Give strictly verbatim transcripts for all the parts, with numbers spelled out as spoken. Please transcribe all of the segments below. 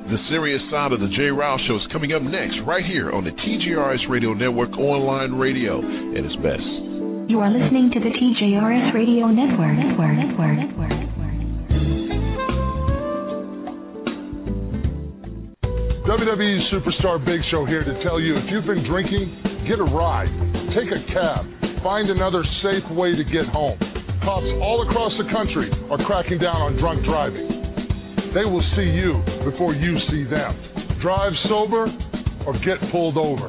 The serious side of the Jay Rouse Show is coming up next, right here on the T J R S Radio Network online radio at its best. You are listening to the T J R S Radio Network. Network. Network. Network. W W E Superstar Big Show here to tell you, if you've been drinking, get a ride, take a cab, find another safe way to get home. Cops all across the country are cracking down on drunk driving. They will see you before you see them. Drive sober or get pulled over.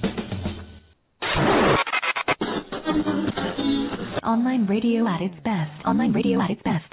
Online radio at its best. Online radio at its best.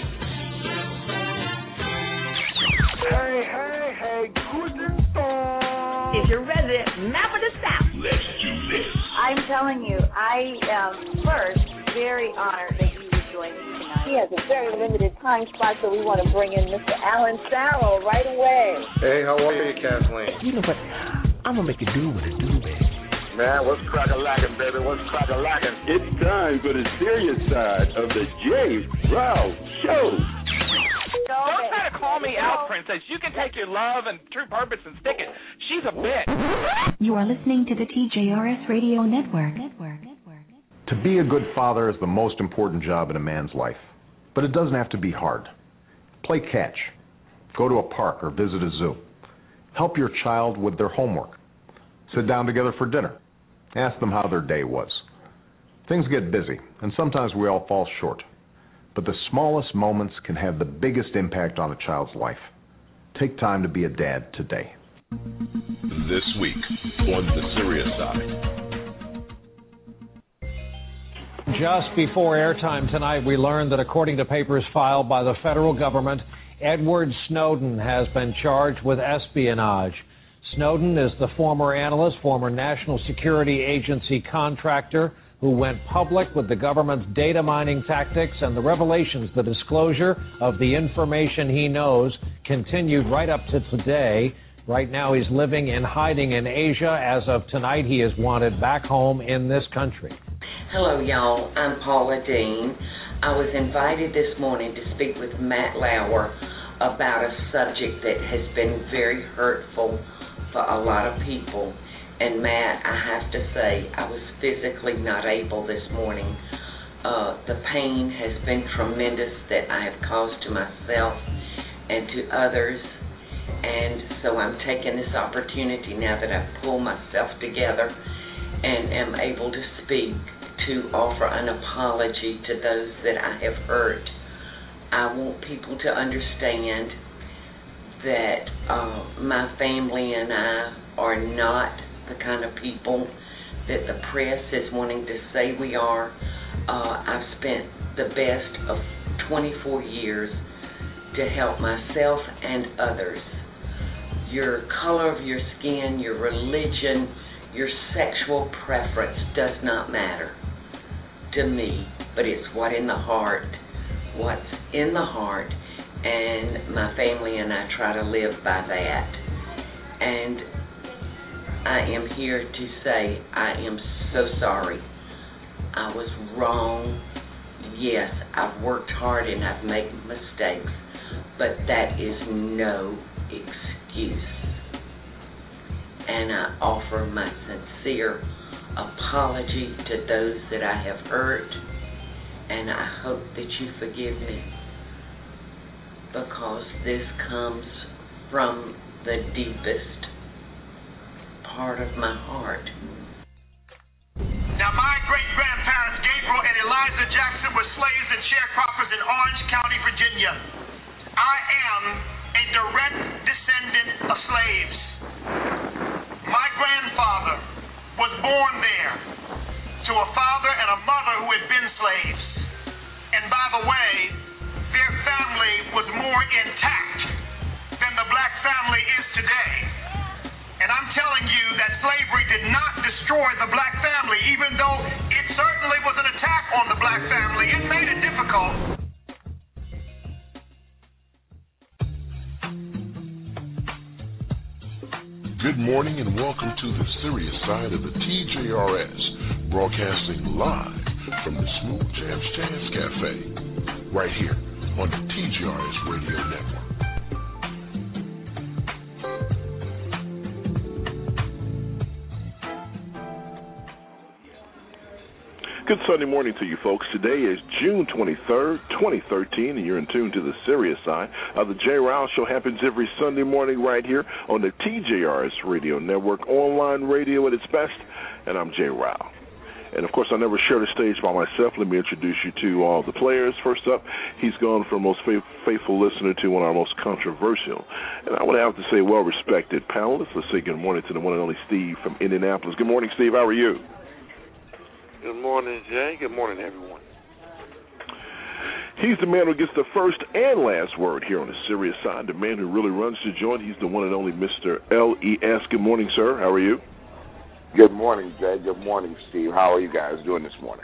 Hey, hey, hey, Guten Tag. It's your resident map of the South. Let's do this. I'm telling you, I am first very honored that you would join me tonight. He has a very limited time spot, so we want to bring in Mister Alan Farrell right away. Hey, how are you, Kathleen? You know what? I'm going to make you do what it do, baby. Man, what's crack-a-lackin', baby? What's crack-a-lackin'? It's time for the serious side of the Jay Rouse Show. Don't try to call me out, Princess. You can take your love and true purpose and stick it. She's a bitch. You are listening to the T J R S Radio Network. Network. Network. To be a good father is the most important job in a man's life, but it doesn't have to be hard. Play catch. Go to a park or visit a zoo. Help your child with their homework. Sit down together for dinner. Ask them how their day was. Things get busy, and sometimes we all fall short. But the smallest moments can have the biggest impact on a child's life. Take time to be a dad today. This week on the serious side. Just before airtime tonight, we learned that according to papers filed by the federal government, Edward Snowden has been charged with espionage. Snowden is the former analyst, former National Security Agency contractor who went public with the government's data mining tactics, and the revelations, the disclosure of the information he knows continued right up to today. Right now he's living in hiding in Asia. As of tonight, he is wanted back home in this country. Hello, y'all. I'm Paula Dean. I was invited this morning to speak with Matt Lauer about a subject that has been very hurtful for a lot of people. And Matt, I have to say, I was physically not able this morning. Uh, the pain has been tremendous that I have caused to myself and to others. And so I'm taking this opportunity now that I've pulled myself together and am able to speak to offer an apology to those that I have hurt. I want people to understand that uh, my family and I are not the kind of people that the press is wanting to say we are. Uh, I've spent the best of twenty-four years to help myself and others. Your color of your skin, your religion, your sexual preference does not matter to me, but it's what in the heart, what's in the heart, and my family and I try to live by that. And I am here to say I am so sorry. I was wrong. Yes, I've worked hard and I've made mistakes, but that is no excuse. And I offer my sincere apology to those that I have hurt, and I hope that you forgive me, because this comes from the deepest part of my heart. Now, my great-grandparents, Gabriel and Eliza Jackson, were slaves and sharecroppers in Orange County, Virginia. I am a direct descendant of slaves. My grandfather was born there to a father and a mother who had been slaves. And by the way, their family was more intact than the black family is today. And I'm telling you that slavery did not destroy the black family, even though it certainly was an attack on the black family. It made it difficult. Good morning and welcome to the serious side of the T J R S, broadcasting live from the Smooth Jazz Jazz Cafe, right here on the T J R S Radio Network. Good Sunday morning to you folks. Today is June twenty-third, twenty thirteen, and you're in tune to the serious side of the Jay Ryle Show. Happens every Sunday morning right here on the T J R S Radio Network, online radio at its best, and I'm Jay Ryle. And, of course, I never share the stage by myself. Let me introduce you to all the players. First up, he's gone from most faith- faithful listener to one of our most controversial, and I would have to say well-respected panelists. Let's say good morning to the one and only Steve from Indianapolis. Good morning, Steve. How are you? Good morning, Jay. Good morning, everyone. He's the man who gets the first and last word here on the serious side, the man who really runs the joint. He's the one and only Mister L E S. Good morning, sir. How are you? Good morning, Jay. Good morning, Steve. How are you guys doing this morning?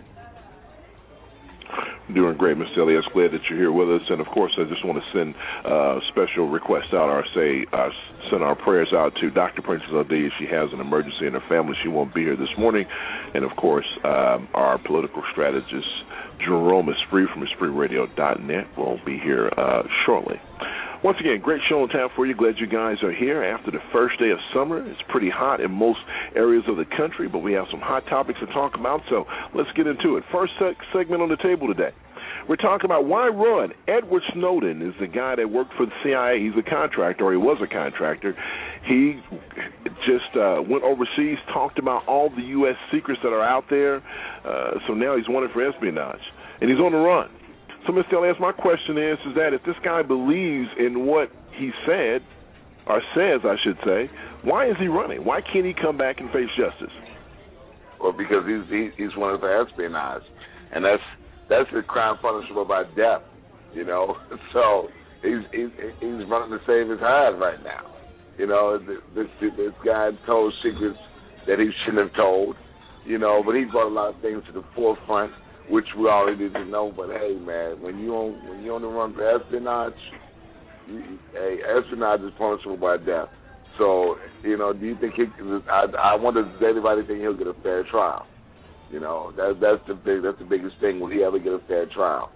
Doing great, Mister L E S. Glad that you're here with us. And, of course, I just want to send uh, special requests out, or say uh, send our prayers out to Doctor Princess Adalia. She has an emergency in her family. She won't be here this morning. And, of course, um, our political strategist, Jerome Esprit from Esprit Radio dot net, will be here uh, shortly. Once again, great show on tap for you. Glad you guys are here after the first day of summer. It's pretty hot in most areas of the country, but we have some hot topics to talk about, so let's get into it. First seg- segment on the table today. We're talking about why run. Edward Snowden is the guy that worked for the C I A. He's a contractor, or he was a contractor. He just uh, went overseas, talked about all the U S secrets that are out there, uh, so now he's wanted for espionage, and he's on the run. So, Mister L S, my question is, is that if this guy believes in what he said, or says, I should say, why is he running? Why can't he come back and face justice? Well, because he's he, he's wanted for espionage, and that's that's a crime punishable by death, you know. So he's he's, he's running to save his hide right now. You know, this this guy told secrets that he shouldn't have told, you know, but he brought a lot of things to the forefront, which we already didn't know. But hey, man, when you on when you on the run for espionage, you, hey, espionage is punishable by death. So, you know, do you think he? I, I wonder, does anybody think he'll get a fair trial? You know, that that's the big that's the biggest thing. Will he ever get a fair trial?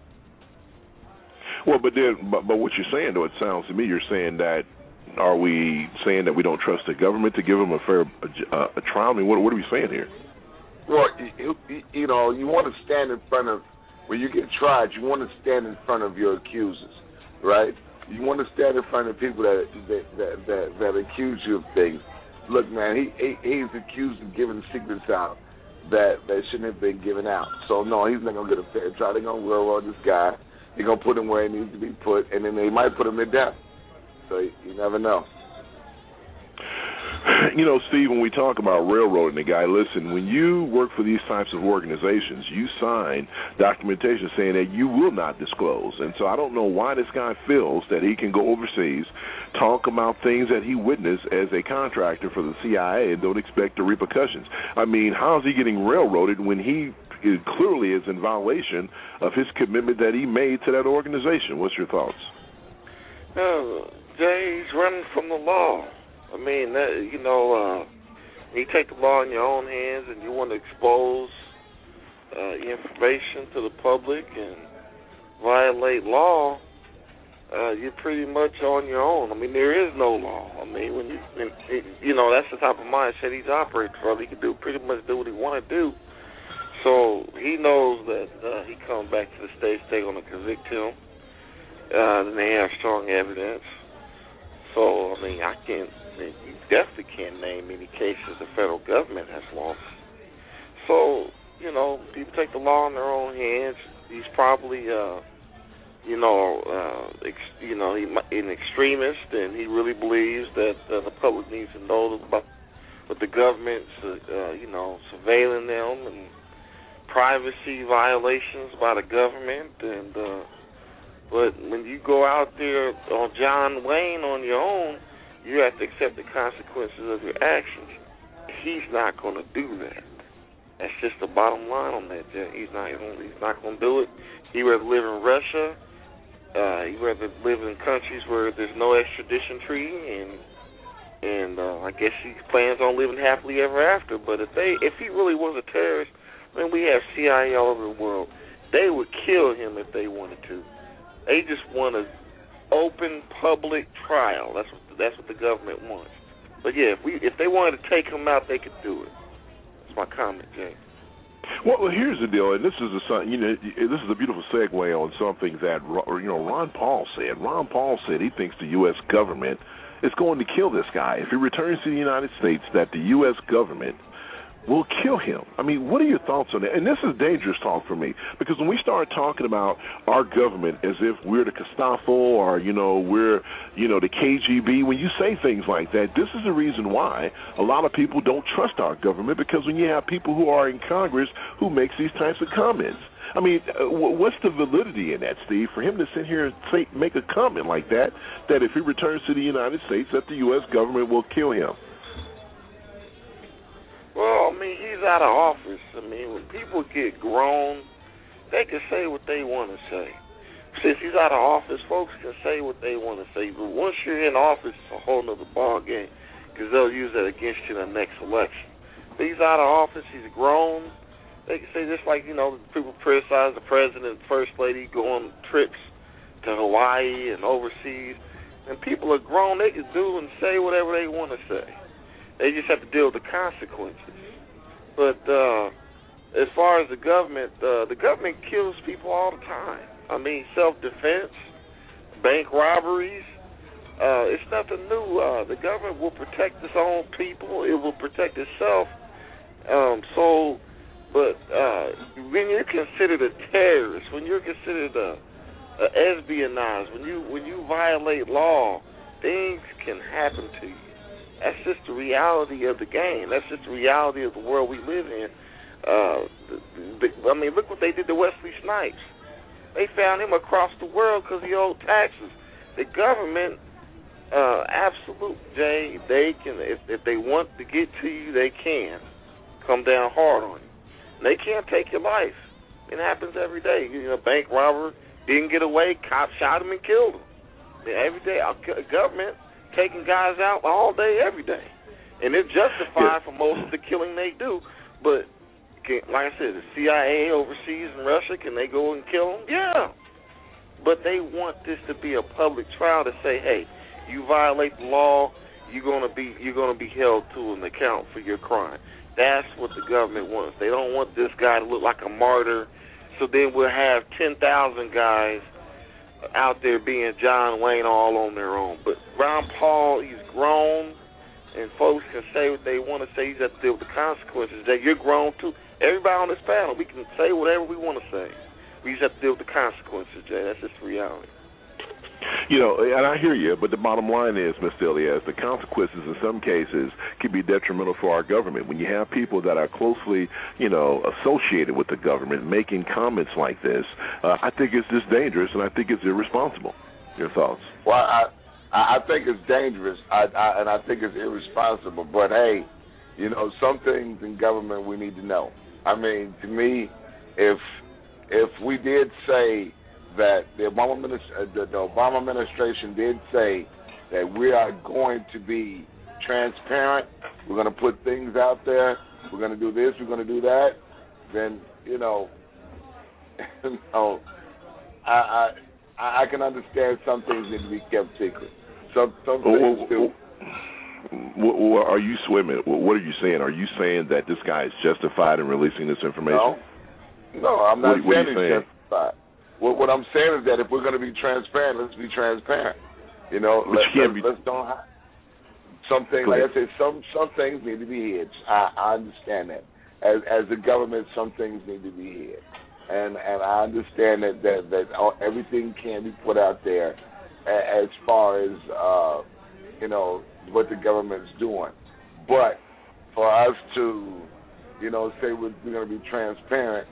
Well, but then, but, but what you're saying, though, it sounds to me you're saying that. Are we saying that we don't trust the government to give him a fair uh, a trial? I mean, what, what are we saying here? Well, you, you know, you want to stand in front of, when you get tried, you want to stand in front of your accusers, right? You want to stand in front of people that that that, that, that accuse you of things. Look, man, he, he he's accused of giving secrets out that, that shouldn't have been given out. So, no, he's not going to get a fair trial. They're going to railroad this guy. They're going to put him where he needs to be put, and then they might put him to death. So you, you never know. You know, Steve, when we talk about railroading the guy, listen, when you work for these types of organizations, you sign documentation saying that you will not disclose. And so I don't know why this guy feels that he can go overseas, talk about things that he witnessed as a contractor for the C I A, and don't expect the repercussions. I mean, how is he getting railroaded when he is, clearly is in violation of his commitment that he made to that organization? What's your thoughts? Uh, Jay, he's running from the law. I mean, that, you know, uh, you take the law in your own hands and you want to expose uh, information to the public and violate law, uh, you're pretty much on your own. I mean, there is no law. I mean, when you, when, you know, that's the type of mindset he's operating from. He can do pretty much do what he want to do. So he knows that uh, he comes back to the state, they're going to convict him. Uh, and they have strong evidence. So, I mean, I can't, you definitely can't name any cases the federal government has lost. So, you know, people take the law in their own hands. He's probably, uh, you know, uh, ex- you know, he, an extremist, and he really believes that uh, the public needs to know about what the government's, uh, you know, surveilling them and privacy violations by the government. And, uh, but when you go out there on John Wayne on your own, you have to accept the consequences of your actions. He's not going to do that. That's just the bottom line on that, Jay. He's not. He's not going to do it. He'd rather live in Russia. Uh, he'd rather live in countries where there's no extradition treaty, and and uh, I guess he plans on living happily ever after. But if they, if he really was a terrorist, I mean, we have C I A all over the world. They would kill him if they wanted to. They just want an open public trial. That's what the, that's what the government wants. But yeah, if we if they wanted to take him out, they could do it. That's my comment, Jay. Well, well, here's the deal, and this is a you know this is a beautiful segue on something that you know Ron Paul said. Ron Paul said he thinks the U S government is going to kill this guy if he returns to the United States. That the U S government will kill him. I mean, what are your thoughts on that? And this is dangerous talk for me, because when we start talking about our government as if we're the Gestapo or, you know, we're, you know, the K G B, when you say things like that, this is the reason why a lot of people don't trust our government, because when you have people who are in Congress who makes these types of comments. I mean, what's the validity in that, Steve, for him to sit here and say, make a comment like that, that if he returns to the United States, that the U S government will kill him? Well, I mean, he's out of office. I mean, when people get grown, they can say what they want to say. Since he's out of office, folks can say what they want to say. But once you're in office, it's a whole other ball game, because they'll use that against you in the next election. But he's out of office. He's grown. They can say, just like, you know, people criticize the president and first lady go on trips to Hawaii and overseas. And people are grown. They can do and say whatever they want to say. They just have to deal with the consequences. But uh, as far as the government, uh, the government kills people all the time. I mean, self-defense, bank robberies, uh, it's nothing new. Uh, the government will protect its own people. It will protect itself. Um, so, but uh, when you're considered a terrorist, when you're considered a, a espionage, when you when you violate law, things can happen to you. That's just the reality of the game. That's just the reality of the world we live in. Uh, the, the, I mean, look what they did to Wesley Snipes. They found him across the world because he owed taxes. The government, uh, absolute, Jay, they can, if, if they want to get to you, they can come down hard on you. And they can't take your life. It happens every day. You know, bank robber didn't get away, cop shot him and killed him. I mean, every day, our government taking guys out all day, every day. And they're justified for most of the killing they do. But, can, like I said, the C I A overseas in Russia, can they go and kill them? Yeah. But they want this to be a public trial to say, hey, you violate the law, you're gonna be you're gonna be held to an account for your crime. That's what the government wants. They don't want this guy to look like a martyr. So then we'll have ten thousand guys out there being John Wayne all on their own. But Ron Paul, he's grown, and folks can say what they want to say. You have to deal with the consequences. That you're grown too. Everybody on this panel, we can say whatever we want to say. We just have to deal with the consequences, Jay. That's just reality. You know, and I hear you, but the bottom line is, Mister Elias, the consequences in some cases can be detrimental for our government. When you have people that are closely, you know, associated with the government making comments like this, uh, I think it's just dangerous, and I think it's irresponsible. Your thoughts? Well, I I think it's dangerous, I, I, and I think it's irresponsible. But hey, you know, some things in government we need to know. I mean, to me, if if we did say that the Obama, administ- the, the Obama administration did say that we are going to be transparent, we're going to put things out there, we're going to do this, we're going to do that, then, you know, you know I, I I can understand some things need to be kept secret. Some, some things well, do. Well, well, are you swimming? What are you saying? Are you saying that this guy is justified in releasing this information? No, no I'm not what, saying what he's justified. What, what I'm saying is that if we're going to be transparent, let's be transparent. You know, but let, you can't let's, be... let's don't. Some things, like I said, some some things need to be hid. I, I understand that. As as the government, some things need to be hid, and and I understand that that, that all, everything can be put out there as far as uh, you know what the government's doing. But for us to, you know, say we're, we're going to be transparent.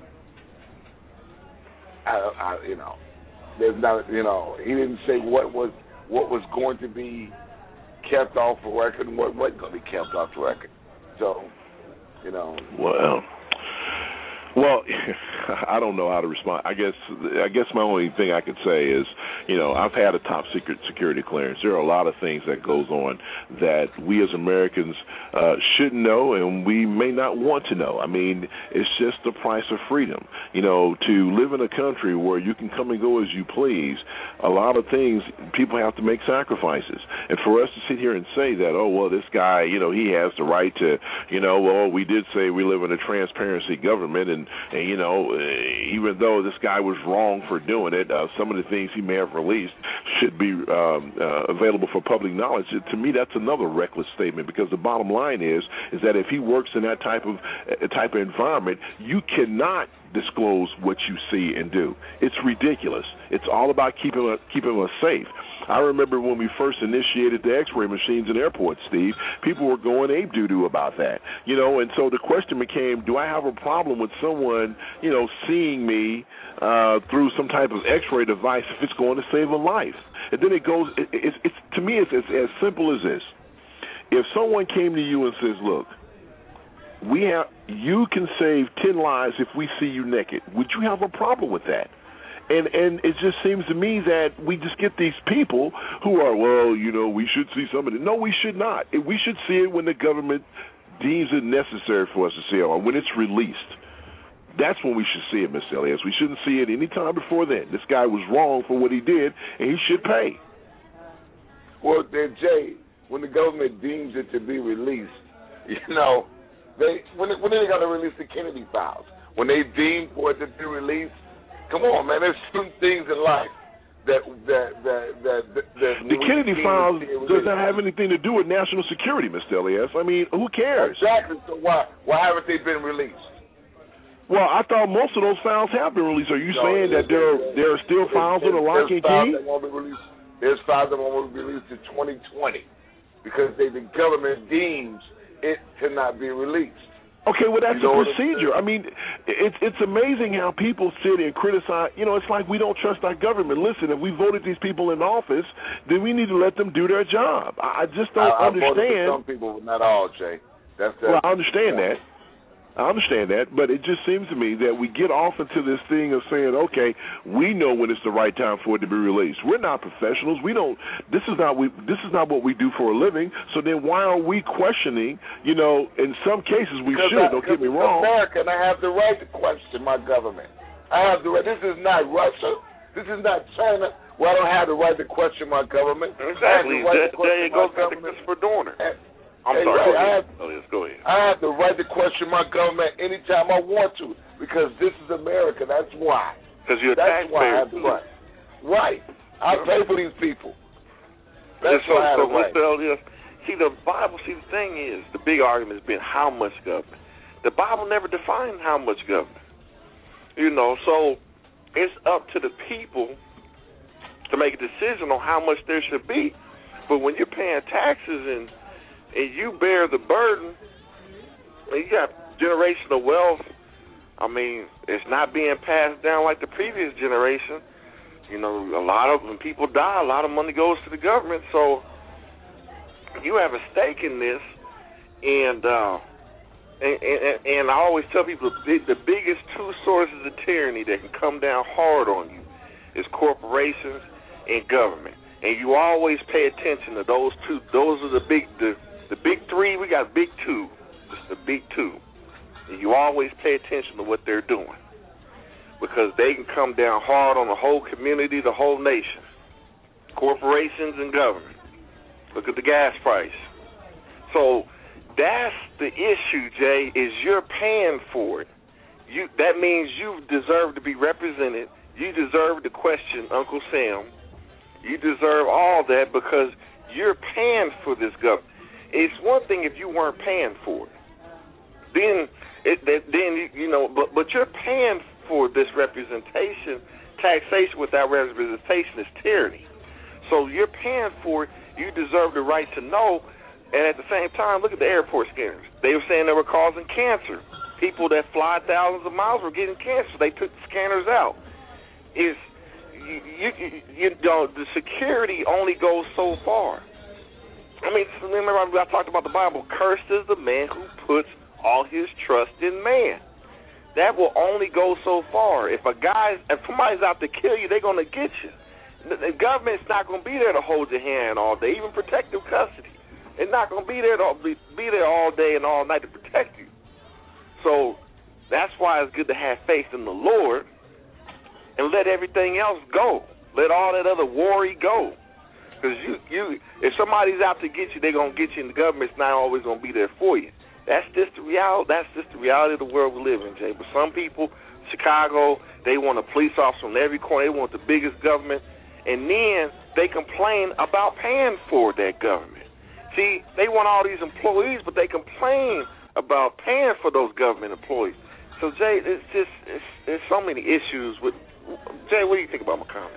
I, I, you know, there's not, you know, he didn't say what was what was going to be kept off the record and what wasn't going to be kept off the record. So, you know. Well, well, I don't know how to respond. I guess I guess my only thing I could say is, You know, I've had a top secret security clearance. There are a lot of things that goes on that we as Americans uh, should know and we may not want to know. I mean, it's just the price of freedom. You know, to live in a country where you can come and go as you please, a lot of things people have to make sacrifices. And for us to sit here and say that, oh, well, this guy, you know, he has the right to, you know, well, we did say we live in a transparency government, and, and you know, even though this guy was wrong for doing it, uh, some of the things he may have released should be um, uh, available for public knowledge. To me, that's another reckless statement, because the bottom line is is that if he works in that type of uh, type of environment, you cannot disclose what you see and do. It's ridiculous. It's all about keeping keeping us safe. I remember when we first initiated the X-ray machines in airports, Steve, people were going ape doo-doo about that. You know, and so the question became, do I have a problem with someone, you know, seeing me uh, through some type of X-ray device if it's going to save a life? And then it goes, it, it's, it's to me, it's, it's as simple as this. If someone came to you and says, look, we have, you can save ten lives if we see you naked, would you have a problem with that? And and it just seems to me that we just get these people who are, well, you know, we should see somebody. No, we should not. We should see it when the government deems it necessary for us to see it, or when it's released. That's when we should see it, Miss Elias. We shouldn't see it any time before then. This guy was wrong for what he did, and he should pay. Well, then, Jay, when the government deems it to be released, you know, they when, when are they going to release the Kennedy files? When they deem for it to be released? Come on, man. There's some things in life that that that that, that, that the Kennedy files does not have anything to do with national security, Mister Elias. I mean, who cares? Exactly. So why why haven't they been released? Well, I thought most of those files have been released. Are you no, saying that there are, there are still files in the lock and key? There's files that won't be released in twenty twenty because they, the government deems it to not be released. Okay, well, that's you know a procedure. I mean, it's it's amazing how people sit and criticize. You know, it's like we don't trust our government. Listen, if we voted these people in office, then we need to let them do their job. I just don't I, I understand. Voted for some people, but not all, Jay. That's that. Well, I understand that. I understand that, but it just seems to me that we get off into this thing of saying, okay, we know when it's the right time for it to be released. We're not professionals. We don't. This is not we. This is not what we do for a living. So then, why are we questioning? You know, in some cases we because should. I, don't get me wrong. America, and I have the right to question my government. I have the right. This is not Russia. This is not China. Well, I don't have the right to question my government. Exactly. Right there you go, back to Christopher Dorner. And, I'm hey, sorry. right, go I have, oh, yes, go ahead. I have the right to question my government anytime I want to because this is America. That's why. Because you're a That's taxpayer. why I have the right. Right. I pay for these people. That's so, why I have so the right. Mister Elias, see, the Bible, see, the thing is, the big argument has been how much government. The Bible never defined how much government. You know, so it's up to the people to make a decision on how much there should be. But when you're paying taxes and and you bear the burden, and you got generational wealth, I mean, it's not being passed down like the previous generation. You know, a lot of, when people die, a lot of money goes to the government, so you have a stake in this, and uh, and, and, and I always tell people the, the biggest two sources of tyranny that can come down hard on you is corporations and government. And you always pay attention to those two. Those are the big, the, the big three. We got big two. Just the big two. And you always pay attention to what they're doing because they can come down hard on the whole community, the whole nation. Corporations and government. Look at the gas price. So that's the issue, Jay, is you're paying for it. You that means you deserve to be represented. You deserve to question Uncle Sam. You deserve all that because you're paying for this government. It's one thing if you weren't paying for it. Then, it, then you know, but but you're paying for this representation. Taxation without representation is tyranny. So you're paying for it. You deserve the right to know. And at the same time, look at the airport scanners. They were saying they were causing cancer. People that fly thousands of miles were getting cancer. They took the scanners out. It's You, you, you know, the security only goes so far. I mean, remember I talked about the Bible. Cursed is the man who puts all his trust in man. That will only go so far. If a guy, if somebody's out to kill you, they're going to get you. the, the government's not going to be there to hold your hand all day, even protective custody. They're not going to be there to be, be there all day and all night to protect you. So that's why it's good to have faith in the Lord and let everything else go. Let all that other worry go. Because you, you, if somebody's out to get you, they're going to get you, and the government's not always going to be there for you. That's just the reality. That's just the reality of the world we live in, Jay. But some people, Chicago, they want a police officer on every corner. They want the biggest government, and then they complain about paying for that government. See, they want all these employees, but they complain about paying for those government employees. So, Jay, it's just it's, there's so many issues with. Jay, what do you think about my comment?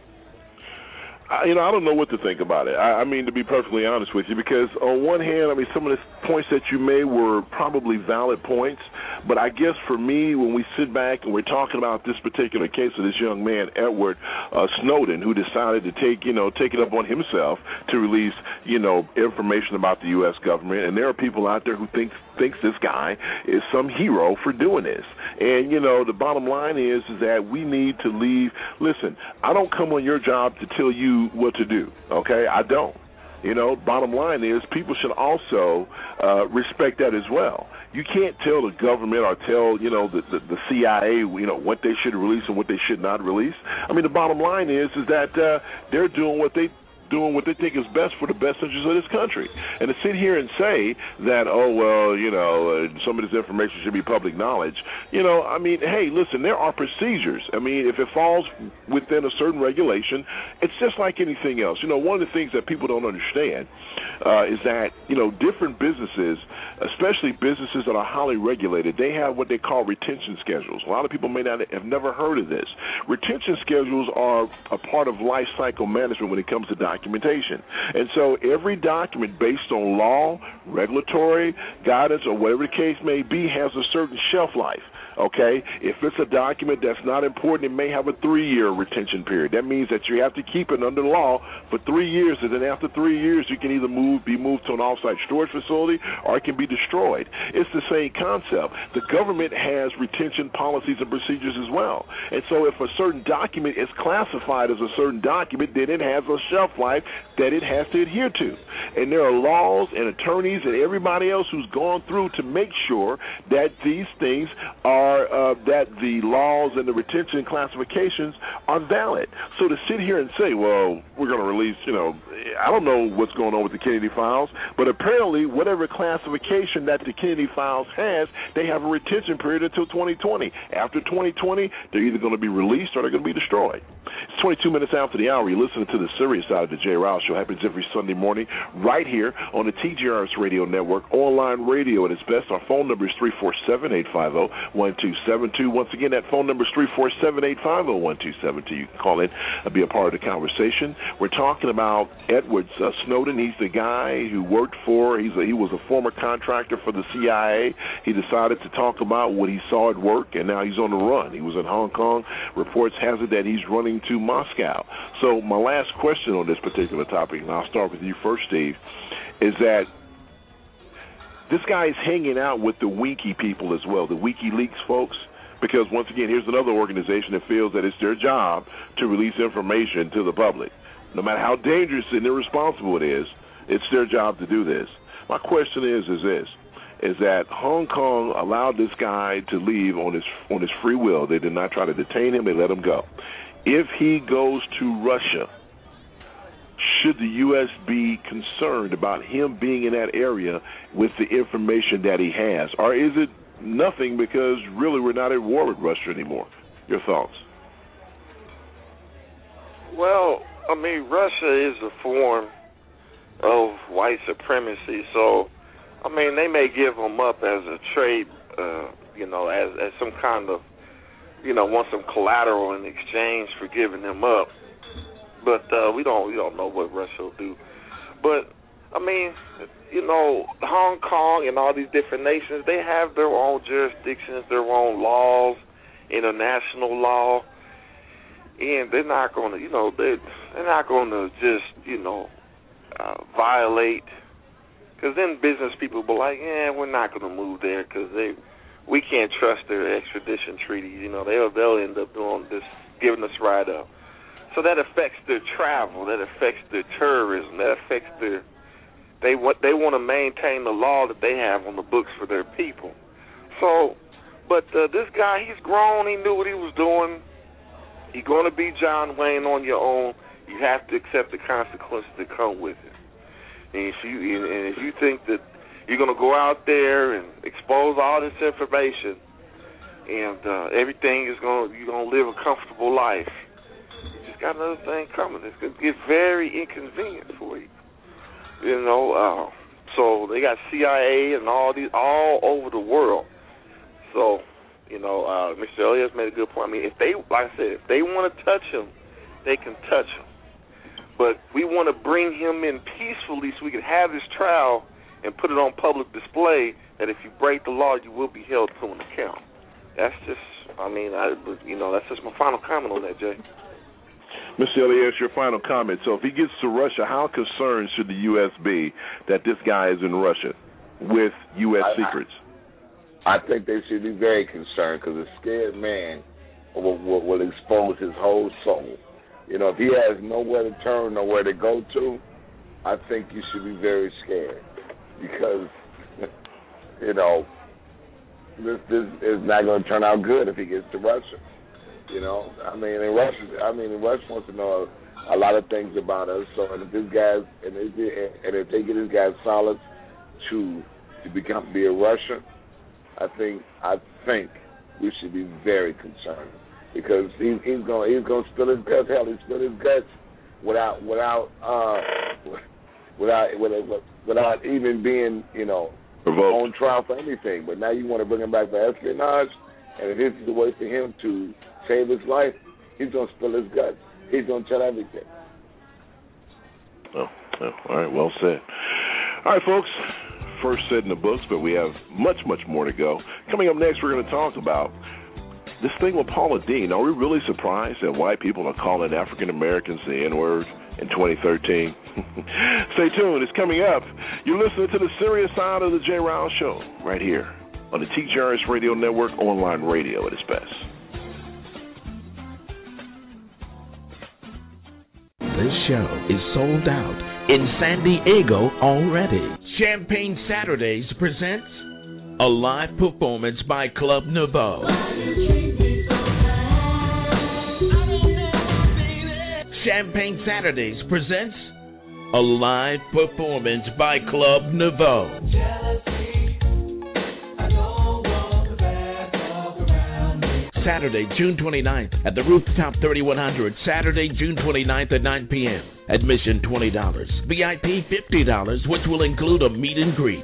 I, you know, I don't know what to think about it. I, I mean, to be perfectly honest with you, because on one hand, I mean, some of the points that you made were probably valid points, but I guess for me, when we sit back and we're talking about this particular case of this young man, Edward uh, Snowden, who decided to take, you know, take it up on himself to release, you know, information about the U S government, and there are people out there who think thinks this guy is some hero for doing this. And, you know, the bottom line is, is that we need to leave. Listen, I don't come on your job to tell you what to do, okay? I don't. You know, bottom line is people should also uh, respect that as well. You can't tell the government or tell, you know, the, the, the C I A, you know, what they should release and what they should not release. I mean, the bottom line is, is that uh, they're doing what they doing what they think is best for the best interests of this country. And to sit here and say that, oh, well, you know, uh, some of this information should be public knowledge, you know, I mean, hey, listen, there are procedures. I mean, if it falls within a certain regulation, it's just like anything else. You know, one of the things that people don't understand uh, is that, you know, different businesses, especially businesses that are highly regulated, they have what they call retention schedules. A lot of people may not have never heard of this. Retention schedules are a part of life cycle management when it comes to documentation. Documentation. And so every document based on law, regulatory, guidance, or whatever the case may be has a certain shelf life. Okay? If it's a document that's not important, it may have a three-year retention period. That means that you have to keep it under law for three years, and then after three years, you can either move, be moved to an off-site storage facility, or it can be destroyed. It's the same concept. The government has retention policies and procedures as well. And so if a certain document is classified as a certain document, then it has a shelf life that it has to adhere to. And there are laws and attorneys and everybody else who's gone through to make sure that these things are Uh, that the laws and the retention classifications are valid. So to sit here and say, well, we're going to release, you know, I don't know what's going on with the Kennedy files, but apparently whatever classification that the Kennedy files has, they have a retention period until twenty twenty. After twenty twenty, they're either going to be released or they're going to be destroyed. It's twenty-two minutes after the hour. You're listening to the serious side of the Jay Rouse Show. It happens every Sunday morning right here on the T J R S Radio Network, online radio at its best. Our phone number is three four seven, eight five zero, one two seven two. Once again, that phone number is three four seven, eight five zero, one two seven two. You can call in and be a part of the conversation. We're talking about Edward uh, Snowden. He's the guy who worked for, he's a, he was a former contractor for the C I A. He decided to talk about what he saw at work, and now he's on the run. He was in Hong Kong. Reports has it that he's running to Moscow. So my last question on this particular topic, and I'll start with you first, Steve, is that this guy is hanging out with the Winky people as well, the WikiLeaks folks, because once again, here's another organization that feels that it's their job to release information to the public. No matter how dangerous and irresponsible it is, it's their job to do this. My question is, is this, is that Hong Kong allowed this guy to leave on his on his free will. They did not try to detain him. They let him go. If he goes to Russia, should the U S be concerned about him being in that area with the information that he has? Or is it nothing because really we're not at war with Russia anymore? Your thoughts? Well, I mean, Russia is a form of white supremacy, so, I mean, they may give them up as a trade, uh, you know, as, as some kind of, you know, want some collateral in exchange for giving them up. But uh, we don't we don't know what Russia will do. But, I mean, you know, Hong Kong and all these different nations, they have their own jurisdictions, their own laws, international law, and they're not going to, you know, they're, they're not going to just, you know, uh, violate. Because then business people will be like, yeah, we're not going to move there because they, we can't trust their extradition treaties. You know, they'll they'll end up doing this, giving us right up. so that affects their travel, that affects their tourism, that affects their they want they want to maintain the law that they have on the books for their people. So, but uh, this guy, he's grown. He knew what he was doing. You're going to be John Wayne on your own. You have to accept the consequences that come with it. And if you and if you think that you're going to go out there and expose all this information, and uh, everything is going, you're going to live a comfortable life, you just got another thing coming. It's going to get very inconvenient for you. You know, uh, so they got C I A and all these all over the world. So, you know, uh, Mister Elias made a good point. I mean, if they, like I said, if they want to touch him, they can touch him. But we want to bring him in peacefully so we can have this trial and put it on public display that if you break the law, you will be held to an account. That's just, I mean, I, you know, that's just my final comment on that, Jay. Mister Elias, your final comment. So if he gets to Russia, how concerned should the U S be that this guy is in Russia with U S I, secrets? I think they should be very concerned because a scared man will, will, will expose his whole soul. You know, if he has nowhere to turn, nowhere to go to, I think you should be very scared because, you know, this this is not going to turn out good if he gets to Russia. You know, I mean, in Russia, I mean, in Russia wants to know a, a lot of things about us. So, and if this guy's, and if, and if they get this guy solid to to become be a Russian, I think I think we should be very concerned. Because he, he's going he's going to spill his guts. Hell, he spill his guts without without uh, without without without even being, you know, Provoked. on trial for anything. But now you want to bring him back for espionage, and if this is the way for him to save his life, he's going to spill his guts. He's going to tell everything. Oh, oh, all right, well said. All right, folks. First said in the books, but we have much, much more to go. Coming up next, we're going to talk about this thing with Paula Deen. Are we really surprised that white people are calling African Americans the N-word in twenty thirteen? Stay tuned. It's coming up. You're listening to the serious side of the Jay Rouse Show right here on the T J R S Radio Network, online radio at its best. This show is sold out in San Diego already. Champagne Saturdays presents a live performance by Club Nouveau. Champagne Saturdays presents a live performance by Club Nouveau. Saturday, June twenty-ninth at the Rooftop thirty-one hundred. Saturday, June twenty-ninth at nine p.m. Admission twenty dollars. V I P fifty dollars, which will include a meet and greet.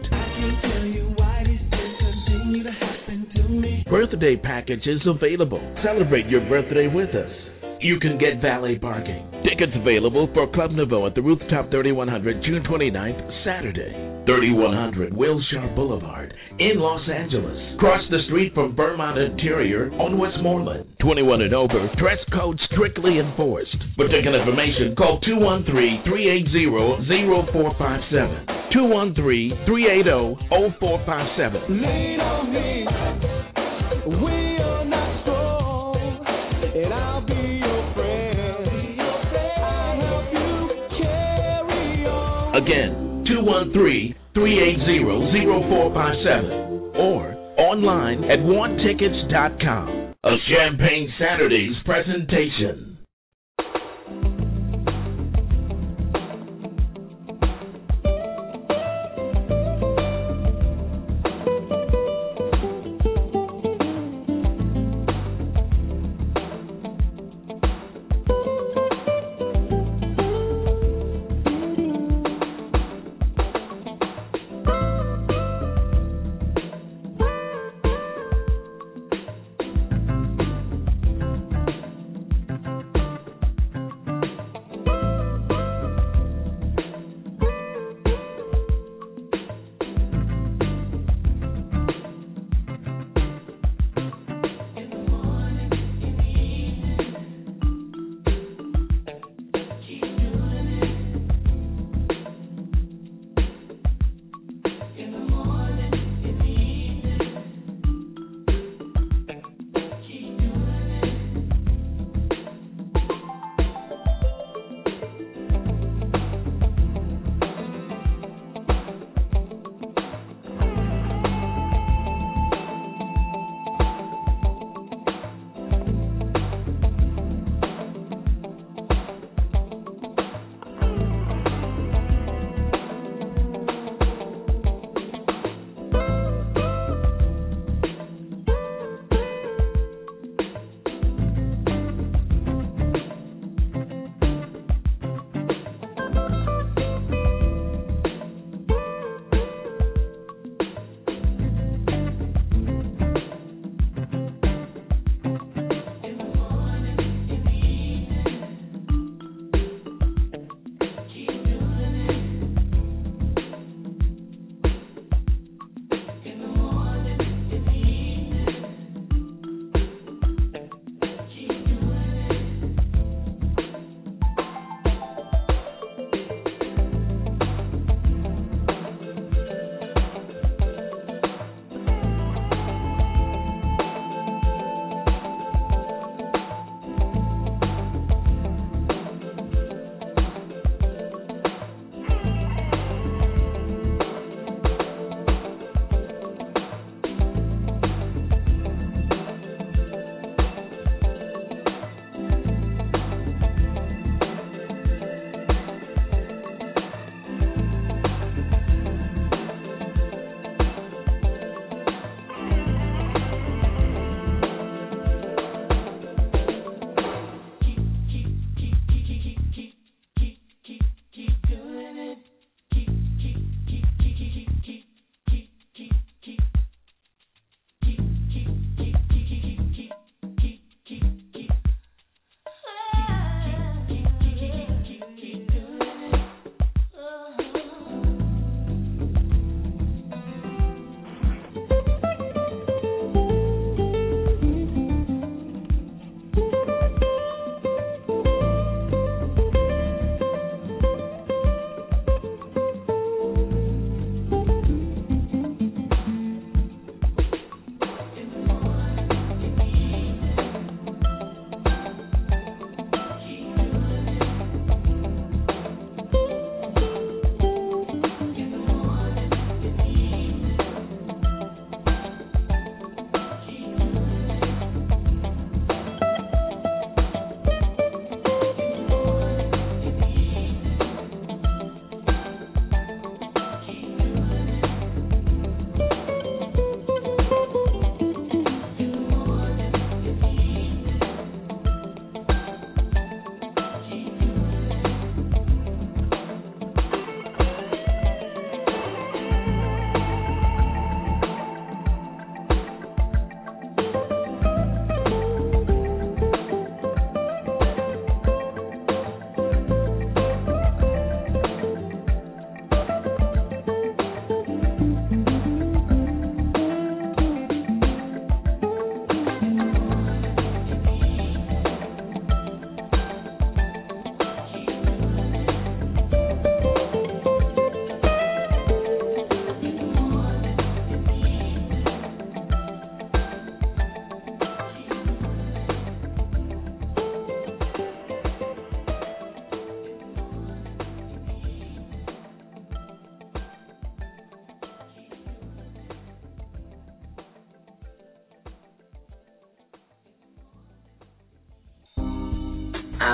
Birthday packages available. Celebrate your birthday with us. You can get valet parking. Tickets available for Club Nouveau at the Rooftop thirty-one hundred, June twenty-ninth, Saturday. thirty-one hundred Wilshire Boulevard in Los Angeles. Cross the street from Vermont Interior on Westmoreland. twenty-one and over. Dress code strictly enforced. For ticket information, call two one three, three eight zero, zero four five seven. two one three, three eight zero, zero four five seven. Lean on me. We are not strong, and I'll be your friend. I'll help you carry on. Again, two one three, three eight zero, zero four five seven or online at one tickets dot com. A Champagne Saturdays presentation.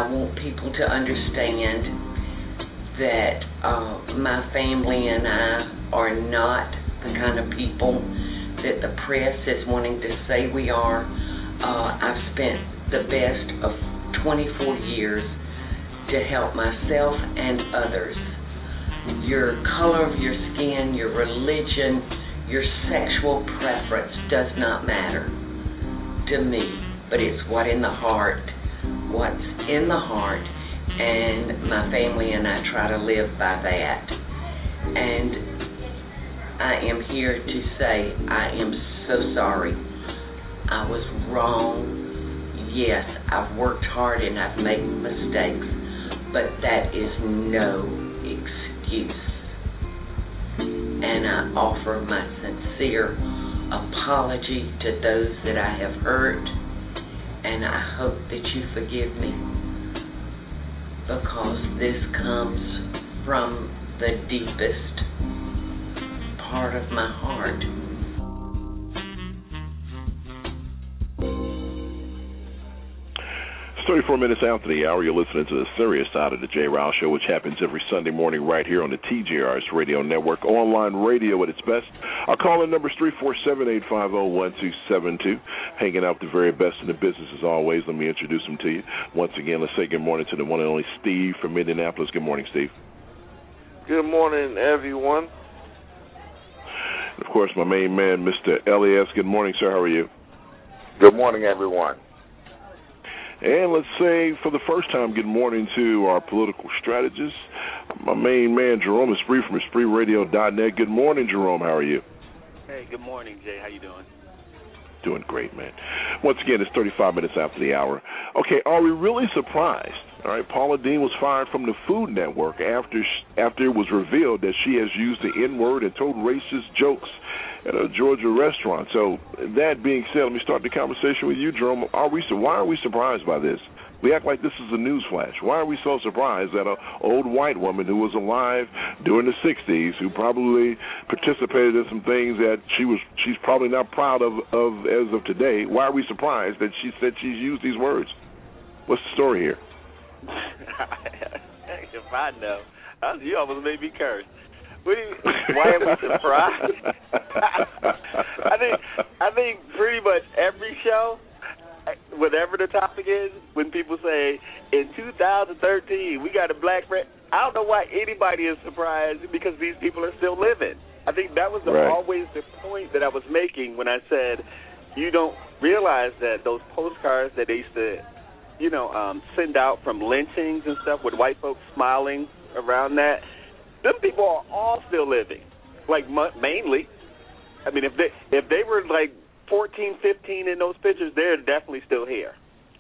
want people to understand that uh, my family and I are not the kind of people that the press is wanting to say we are. Uh, I've spent the best of twenty-four years to help myself and others. Your color of your skin, your religion, your sexual preference does not matter to me, but it's what in the heart, what's in the heart, and my family and I try to live by that. And I am here to say I am so sorry. I was wrong. Yes, I've worked hard and I've made mistakes, but that is no excuse. And I offer my sincere apology to those that I have hurt, and I hope that you forgive me, because this comes from the deepest part of my heart. It's thirty-four minutes after the hour. You're listening to the serious side of the J. Rouse Show, which happens every Sunday morning right here on the T J R S Radio Network, online radio at its best. Our call-in number is three four seven, eight five zero, one two seven two. Hanging out with the very best in the business as always. Let me introduce them to you. Once again, let's say good morning to the one and only Steve from Indianapolis. Good morning, Steve. Good morning, everyone. And of course, my main man, Mister Elias. Good morning, sir. How are you? Good morning, everyone. And let's say, for the first time, good morning to our political strategist, my main man, Jerome Esprit from Esprit Radio dot net. Good morning, Jerome. How are you? Hey, good morning, Jay. How you doing? Doing great, man. Once again, it's thirty-five minutes after the hour. Okay, are we really surprised? All right, Paula Deen was fired from the Food Network after after it was revealed that she has used the N-word and told racist jokes at a Georgia restaurant. So that being said, let me start the conversation with you, Jerome. Are we why are we surprised by this? We act like this is a news flash. Why are we so surprised that an old white woman who was alive during the sixties, who probably participated in some things that she was she's probably not proud of, of as of today, why are we surprised that she said she's used these words? What's the story here? If I know, you almost made me curse. What do you, why am I surprised? I think I think pretty much every show, whatever the topic is, when people say in two thousand thirteen we got a black friend, I don't know why anybody is surprised, because these people are still living. I think that was the, right. always the point that I was making when I said you don't realize that those postcards that they used to, you know, um, send out from lynchings and stuff with white folks smiling around that, them people are all still living, like mainly. I mean, if they if they were like fourteen, fifteen in those pictures, they're definitely still here.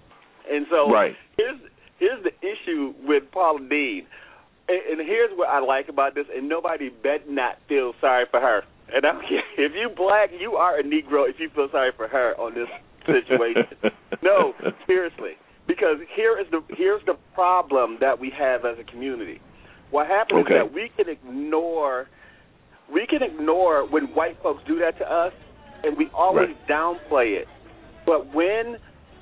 And so right. here's here's the issue with Paula Deen, and, and here's what I like about this, and nobody better not feel sorry for her. And I don't care if you black, you are a Negro if you feel sorry for her on this situation. No, seriously. Because here is the here's the problem that we have as a community. What happens okay. is that we can ignore we can ignore when white folks do that to us, and we always right. downplay it. But when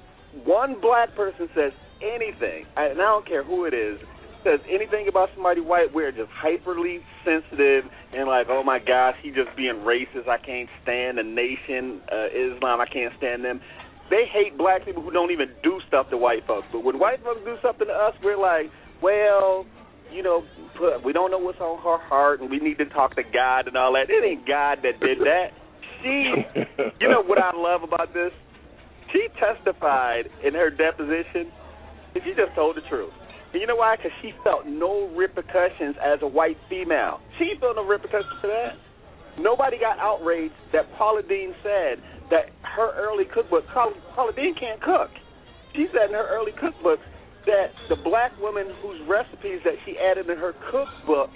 one black person says anything, and I don't care who it is, says anything about somebody white, we're just hyperly sensitive and like, oh my gosh, he just being racist. I can't stand the nation uh, Islam. I can't stand them. They hate black people who don't even do stuff to white folks. But when white folks do something to us, we're like, well, you know, we don't know what's on her heart, and we need to talk to God and all that. It ain't God that did that. She, you know what I love about this? She testified in her deposition, and she just told the truth. And you know why? Because she felt no repercussions as a white female. She felt no repercussions for that. Nobody got outraged that Paula Deen said that her early cookbook, Paula Deen can't cook. She said in her early cookbooks that the black women whose recipes that she added in her cookbook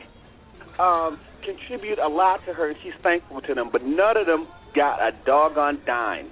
um, contribute a lot to her, and she's thankful to them, but none of them got a doggone dime.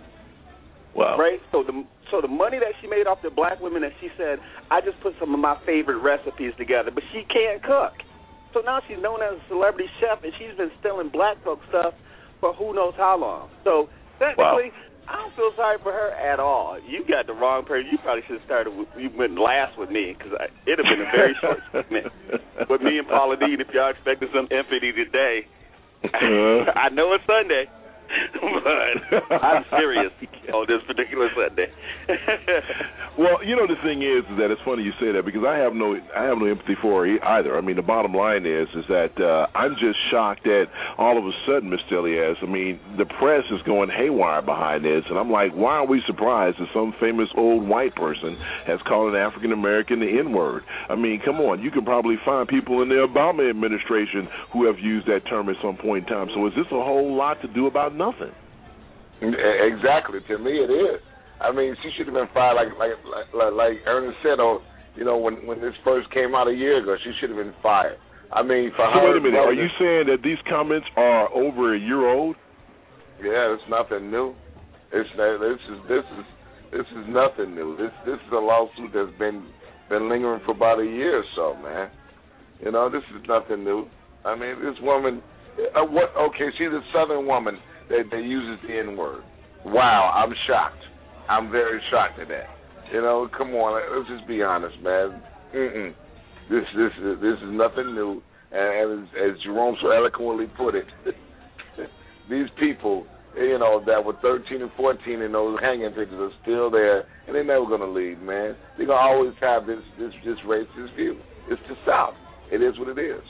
Wow. Right? So the so the money that she made off the black women, that she said, I just put some of my favorite recipes together, but she can't cook. So now she's known as a celebrity chef, and she's been stealing black folk stuff for who knows how long. So technically, wow. I don't feel sorry for her at all. You got the wrong person. You probably should have started with, you went last with me, because it would have been a very short segment with me and Paula Dean if y'all expected some empathy today. Uh, I know it's Sunday, but I'm serious on this particular Sunday. Well, you know, the thing is, is that it's funny you say that, because I have no, I have no empathy for her either. I mean, the bottom line is, is that uh, I'm just shocked that all of a sudden, Mister Elias, I mean, the press is going haywire behind this, and I'm like, why are we surprised that some famous old white person has called an African American the N-word? I mean, come on, you can probably find people in the Obama administration who have used that term at some point in time. So is this a whole lot to do about nothing? Exactly. To me, it is. I mean, she should have been fired, like like like, like Ernest said, on, you know, when when this first came out a year ago, she should have been fired. I mean, for so her. Wait a minute. Are you saying that these comments are over a year old? Yeah, it's nothing new. It's this is this is this is nothing new. This this is a lawsuit that's been been lingering for about a year or so, man. You know, this is nothing new. I mean, this woman. Uh, what? Okay, she's a Southern woman that, that uses the N-word. Wow, I'm shocked. I'm very shocked at that. You know, come on, let's just be honest, man. Mm-mm. This this is this is nothing new. And as, as Jerome so eloquently put it, these people, you know, that were thirteen and fourteen and those hanging pictures are still there, and they're never going to leave, man. They're going to always have this this this racist view. It's the South. It is what it is.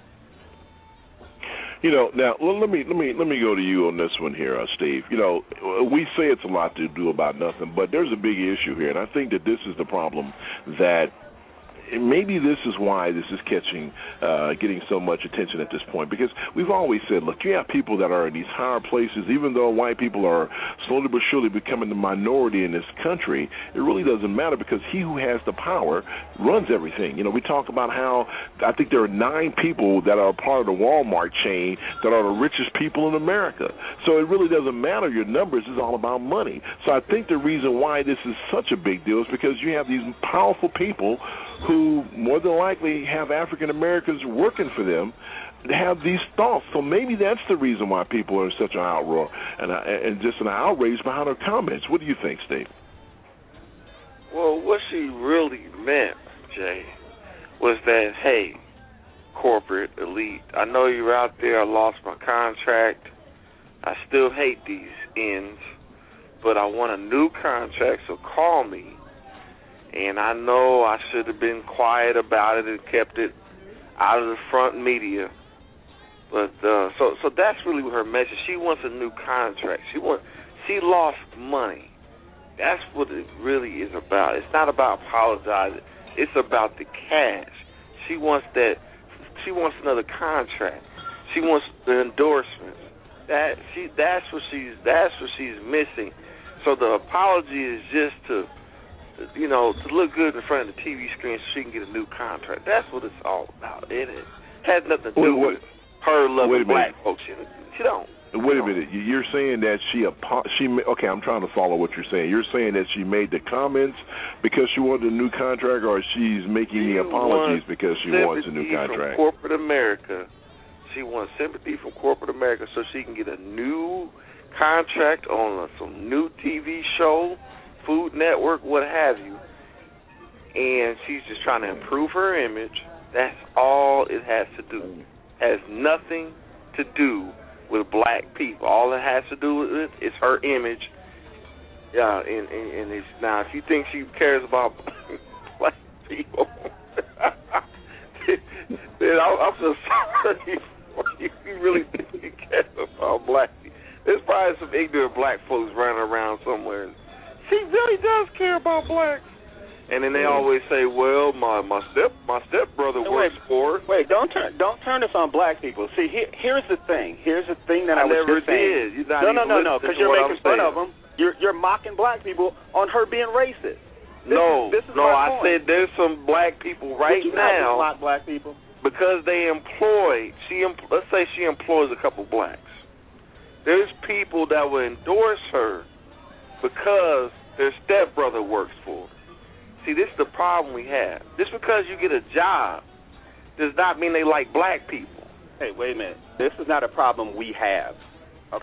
You know, now well, let me let me let me go to you on this one here, uh, Steve. You know, we say it's a lot to do about nothing, but there's a big issue here, and I think that this is the problem that. Maybe this is why this is catching, uh, getting so much attention at this point, because we've always said, look, you have people that are in these higher places, even though white people are slowly but surely becoming the minority in this country, it really doesn't matter, because he who has the power runs everything. You know, we talk about how I think there are nine people that are part of the Walmart chain that are the richest people in America. So it really doesn't matter your numbers. It's all about money. So I think the reason why this is such a big deal is because you have these powerful people who more than likely have African Americans working for them to have these thoughts. So maybe that's the reason why people are in such an outroar and, uh, and just an outrage behind her comments. What do you think, Steve? Well, what she really meant, Jay, was that, hey, corporate elite, I know you're out there. I lost my contract. I still hate these ends, but I want a new contract, so call me. And I know I should have been quiet about it and kept it out of the front media. But uh, so so that's really her message. She wants a new contract. She want she lost money. That's what it really is about. It's not about apologizing. It's about the cash. She wants that. She wants another contract. She wants the endorsements. That she that's what she's that's what she's missing. So the apology is just to. You know, to look good in front of the T V screen so she can get a new contract. That's what it's all about. It is. has nothing to do wait, with her loving black minute. folks. She, she don't. Wait a minute. You're saying that she she okay? I'm trying to follow what you're saying. You're saying that she made the comments because she wanted a new contract, or she's making she the apologies because she wants a new contract. From corporate America, she wants sympathy from corporate America so she can get a new contract on a, some new T V show, Food Network, what have you. And she's just trying to improve her image. That's all it has to do. Has nothing to do with black people. All it has to do with it is her image. Yeah, and, and, and it's, now if you think she cares about black people, then I'm, I'm so sorry for you. You really think she cares about black people? There's probably some ignorant black folks running around somewhere. She really does care about blacks. And then they always say, "Well, my my step my stepbrother works wait, for." It. Wait, don't turn don't turn this on black people. See, here, here's the thing. Here's the thing that I, I was never just saying. did. You're not no, no, no, no, because you're making fun saying. of them. You're you're mocking black people on her being racist. This no, is, this is no, my I point. said there's some black people right Would you now. not mock black people because they employ. She let's say she employs a couple blacks. There's people that will endorse her because their stepbrother works for her. See, this is the problem we have. Just because you get a job does not mean they like black people. Hey, wait a minute. This is not a problem we have, okay?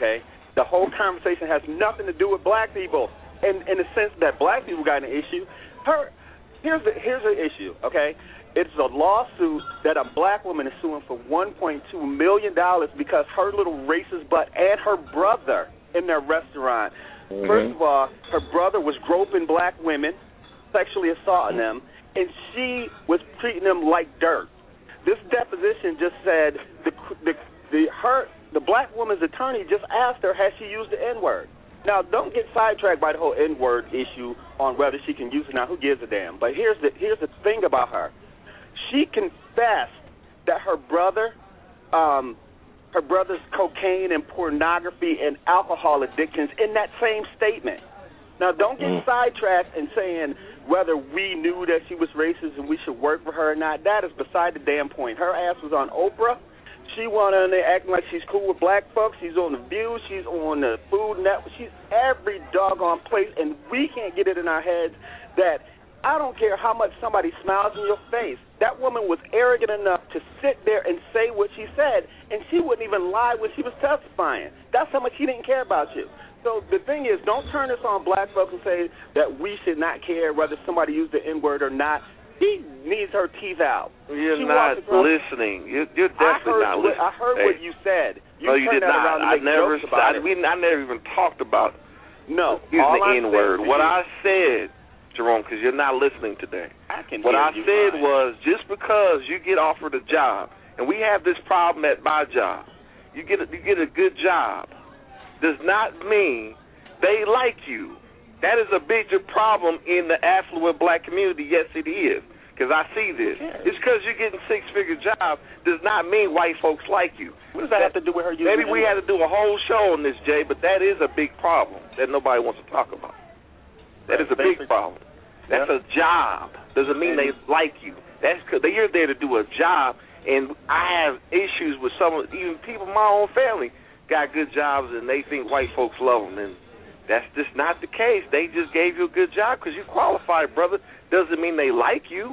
The whole conversation has nothing to do with black people, and in the sense that black people got an issue. Her, here's the here's the issue. Okay, it's a lawsuit that a black woman is suing for one point two million dollars because her little racist butt and her brother in their restaurant. Mm-hmm. First of all, her brother was groping black women, sexually assaulting them, and she was treating them like dirt. This deposition just said the the the her the black woman's attorney just asked her, has she used the N-word? Now, don't get sidetracked by the whole N-word issue on whether she can use it now. Who gives a damn? But here's the here's the thing about her. She confessed that her brother, um, her brother's cocaine and pornography and alcohol addictions in that same statement. Now, don't get mm. sidetracked in saying whether we knew that she was racist and we should work for her or not. That is beside the damn point. Her ass was on Oprah. She went on there acting like she's cool with black folks. She's on The View. She's on the Food Network. She's every doggone place, and we can't get it in our heads that I don't care how much somebody smiles in your face. That woman was arrogant enough to sit there and say what she said, and she wouldn't even lie when she was testifying. That's how much she didn't care about you. So the thing is, don't turn this on black folks and say that we should not care whether somebody used the N-word or not. She needs her teeth out. You're she not listening. You're, you're definitely not what, listening. I heard hey. what you said. You no, you did not. I never. I, we, I never even talked about no using all the N-word. What you, I said, Jerome, because you're not listening today. I can what hear I you said fine. was just because you get offered a job, and we have this problem at my job, you get a, you get a good job, does not mean they like you. That is a bigger problem in the affluent black community. Yes, it is, because I see this. Okay. It's because you're getting a six-figure job does not mean white folks like you. What does that, that have to do with her using Maybe we had to do a whole show on this, Jay, but that is a big problem that nobody wants to talk about. That is a big problem. That's yeah. a job. Doesn't mean they like you. That's because you're there to do a job, and I have issues with some of, even people in my own family got good jobs, and they think white folks love them, and that's just not the case. They just gave you a good job because you qualified, brother. Doesn't mean they like you.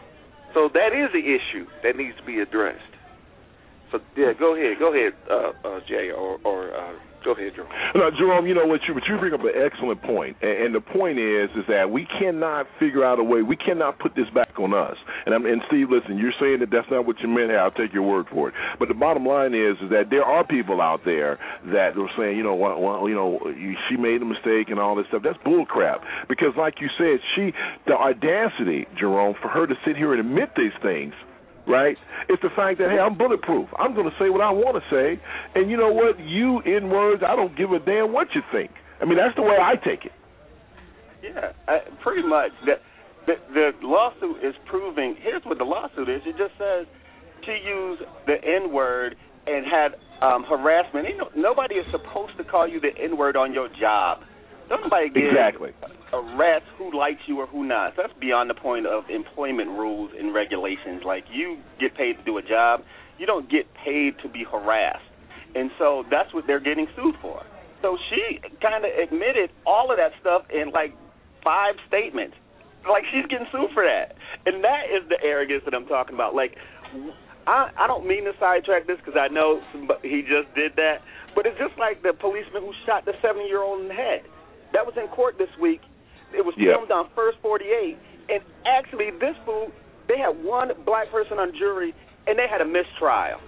So that is an issue that needs to be addressed. So, yeah, go ahead. Go ahead, uh, uh, Jay, or, or uh, go ahead, Jerome. No, Jerome, you know what you, what you bring up an excellent point. And, and the point is is that we cannot figure out a way. We cannot put this back on us. And, I'm, and Steve, listen, you're saying that that's not what you meant. Hey, I'll take your word for it. But the bottom line is is that there are people out there that are saying, you know, well, well, you know, she made a mistake and all this stuff. That's bull crap. Because like you said, she, the audacity, Jerome, for her to sit here and admit these things, right? It's the fact that, hey, I'm bulletproof. I'm going to say what I want to say. And you know what? You, in words, I don't give a damn what you think. I mean, that's the way I take it. Yeah, I, pretty much. The, the, the lawsuit is proving, here's what the lawsuit is. It just says she used the N-word and had um, harassment. You know, nobody is supposed to call you the N-word on your job. Nobody gives exactly. a rat's who likes you or who not. That's beyond the point of employment rules and regulations. Like, you get paid to do a job. You don't get paid to be harassed. And so that's what they're getting sued for. So she kind of admitted all of that stuff in, like, five statements. Like, she's getting sued for that. And that is the arrogance that I'm talking about. Like, I, I don't mean to sidetrack this because I know somebody, he just did that. But it's just like the policeman who shot the seven-year-old in the head. That was in court this week. It was yep. filmed on First forty-eight. And actually, this fool, they had one black person on jury, and they had a mistrial.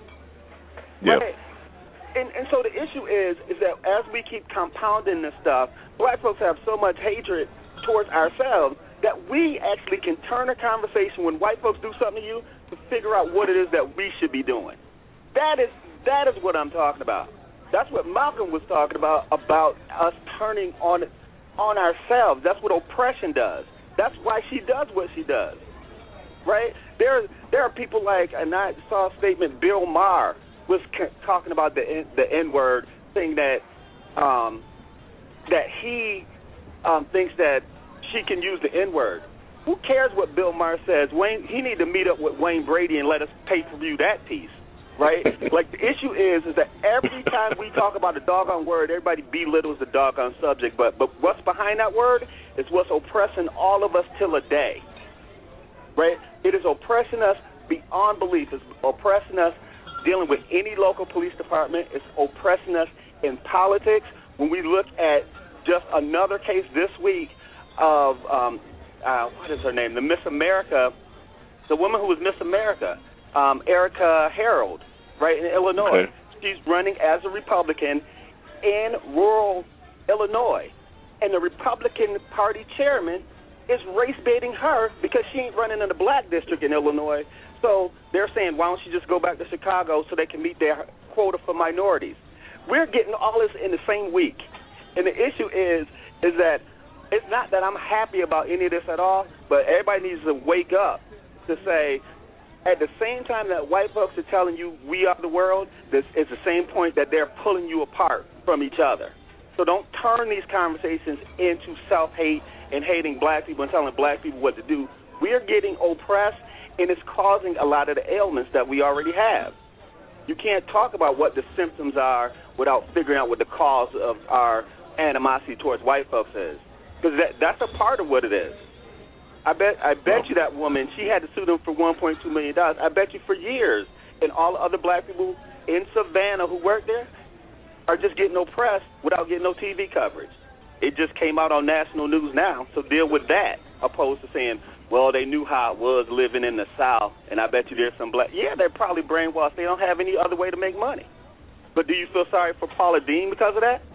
Yep. Right? And, and so the issue is, is that as we keep compounding this stuff, black folks have so much hatred towards ourselves that we actually can turn a conversation when white folks do something to you to figure out what it is that we should be doing. That is that is what I'm talking about. That's what Malcolm was talking about, about us turning on on ourselves. That's what oppression does. That's why she does what she does, right? There, there are people like, and I saw a statement, Bill Maher was c- talking about the the N-word, saying that um, that he um, thinks that she can use the N-word. Who cares what Bill Maher says? Wayne, he need to meet up with Wayne Brady and let us pay-per-view that piece. Right? Like, the issue is is that every time we talk about a doggone word, everybody belittles the doggone subject. But but what's behind that word is what's oppressing all of us till a day. Right? It is oppressing us beyond belief. It's oppressing us dealing with any local police department. It's oppressing us in politics, when we look at just another case this week of, um, uh, what is her name, the Miss America, the woman who was Miss America, um, Erica Harold, right, in Illinois. Okay. She's running as a Republican in rural Illinois. And the Republican Party chairman is race baiting her because she ain't running in the black district in Illinois. So they're saying, why don't you just go back to Chicago so they can meet their quota for minorities? We're getting all this in the same week. And the issue is, is that it's not that I'm happy about any of this at all, but everybody needs to wake up to say, at the same time that white folks are telling you we are the world, this is the same point that they're pulling you apart from each other. So don't turn these conversations into self-hate and hating black people and telling black people what to do. We're getting oppressed, and it's causing a lot of the ailments that we already have. You can't talk about what the symptoms are without figuring out what the cause of our animosity towards white folks is, because that, that's a part of what it is. I bet I bet you that woman, she had to sue them for one point two million dollars. I bet you for years, and all the other black people in Savannah who work there are just getting oppressed without getting no T V coverage. It just came out on national news now, so deal with that, opposed to saying, well, they knew how it was living in the South, and I bet you there's some black. Yeah, they're probably brainwashed. They don't have any other way to make money. But do you feel sorry for Paula Deen because of that?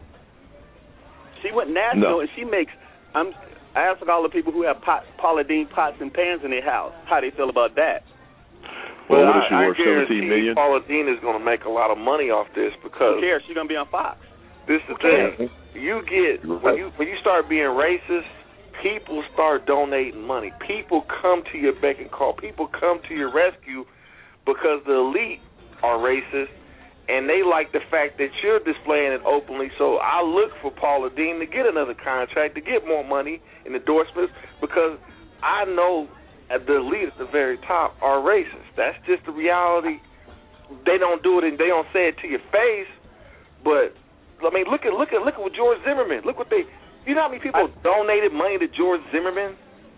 She went national, No. and she makes. I'm. I asked all the people who have pot, Paula Deen pots and pans in their house how they feel about that. Well, Well, what is she I, worth, I guarantee seventeen million? Paula Deen is going to make a lot of money off this because Who cares? She's gonna be on Fox. this is the thing. You get when you when you start being racist, people start donating money. People come to your beck and call. People come to your rescue because the elite are racist, and they like the fact that you're displaying it openly. So I look for Paula Deen to get another contract, to get more money and endorsements, because I know at the elite at the very top are racist. That's just the reality. They don't do it and they don't say it to your face, but I mean, look at look at look at what George Zimmerman. Look what they. You know how many people I, donated money to George Zimmerman?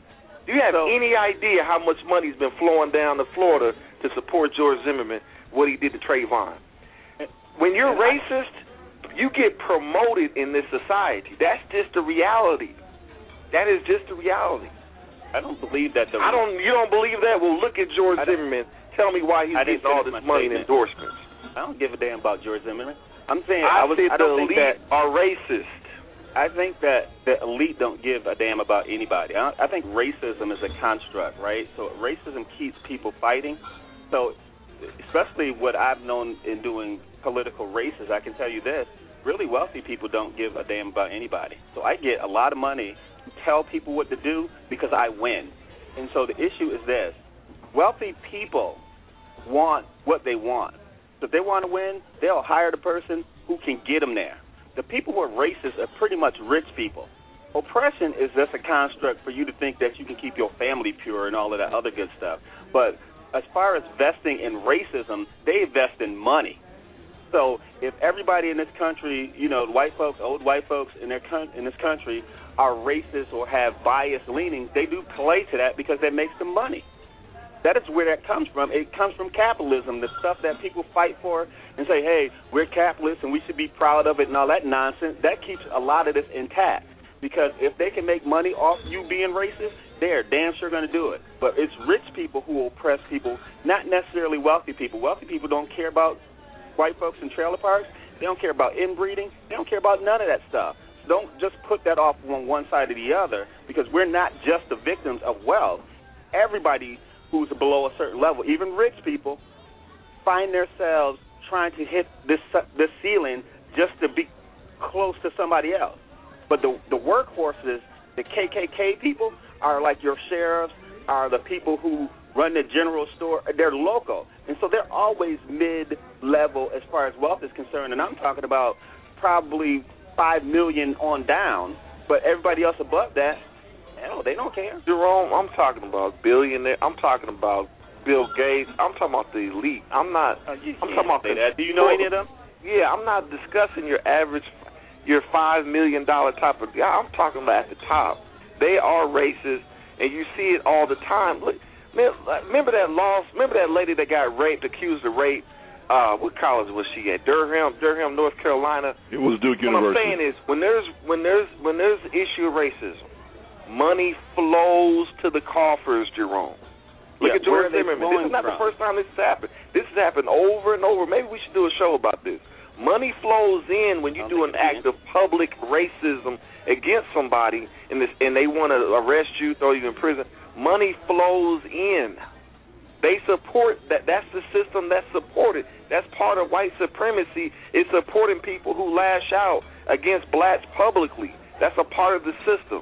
Do you have so, any idea how much money's been flowing down to Florida to support George Zimmerman? What he did to Trayvon? When you're racist, you get promoted in this society. That's just the reality. That is just the reality. I don't believe that. The I don't. You don't believe that? Well, look at George Zimmerman. Tell me why he's getting all this money and endorsements. I don't give a damn about George Zimmerman. I'm saying I, I, was, said I don't the think elite that are racist. I think that the elite don't give a damn about anybody. I, I think racism is a construct, right? So racism keeps people fighting. So especially what I've known in doing political races, I can tell you this, really wealthy people don't give a damn about anybody. So I get a lot of money to tell people what to do because I win. And so the issue is this. Wealthy people want what they want. So if they want to win, they'll hire the person who can get them there. The people who are racist are pretty much rich people. Oppression is just a construct for you to think that you can keep your family pure and all of that other good stuff. But as far as vesting in racism, they invest in money. So if everybody in this country, you know, white folks, old white folks in their con- in this country are racist or have biased leanings, they do play to that because that makes them money. That is where that comes from. It comes from capitalism, the stuff that people fight for and say, hey, we're capitalists and we should be proud of it and all that nonsense. That keeps a lot of this intact because if they can make money off you being racist, they're damn sure going to do it. But it's rich people who oppress people, not necessarily wealthy people. Wealthy people don't care about white folks in trailer parks. They don't care about inbreeding. They don't care about none of that stuff. So don't just put that off on one side or the other because we're not just the victims of wealth. Everybody who's below a certain level, even rich people, find themselves trying to hit this this ceiling just to be close to somebody else. But the the workhorses, the K K K people, are like your sheriffs, are the people who run the general store. They're local, and so they're always mid-level as far as wealth is concerned. And I'm talking about probably five million on down, but everybody else above that, hell, they don't care. Jerome, I'm talking about billionaire. I'm talking about Bill Gates. I'm talking about the elite. I'm not. Oh, you I'm talking about say the, that. Do you know any of them? Yeah, I'm not discussing your average, your five million dollar type of. Yeah, I'm talking about at the top. They are racist, and you see it all the time. Look, remember that loss? Remember that lady that got raped, accused of rape, uh, what college was she at? Durham, Durham, North Carolina. It was Duke What University. I'm saying is, when there's when there's when there's the issue of racism, money flows to the coffers, Jerome. Look Yeah, at George where are they Zimmerman. This flowing is not from? the first time this has happened. This has happened over and over. Maybe we should do a show about this. Money flows in when you do an act of public racism against somebody, and this, and they want to arrest you, throw you in prison. Money flows in. They support that. That's the system that's supported. That's part of white supremacy. Is supporting people who lash out against blacks publicly. That's a part of the system.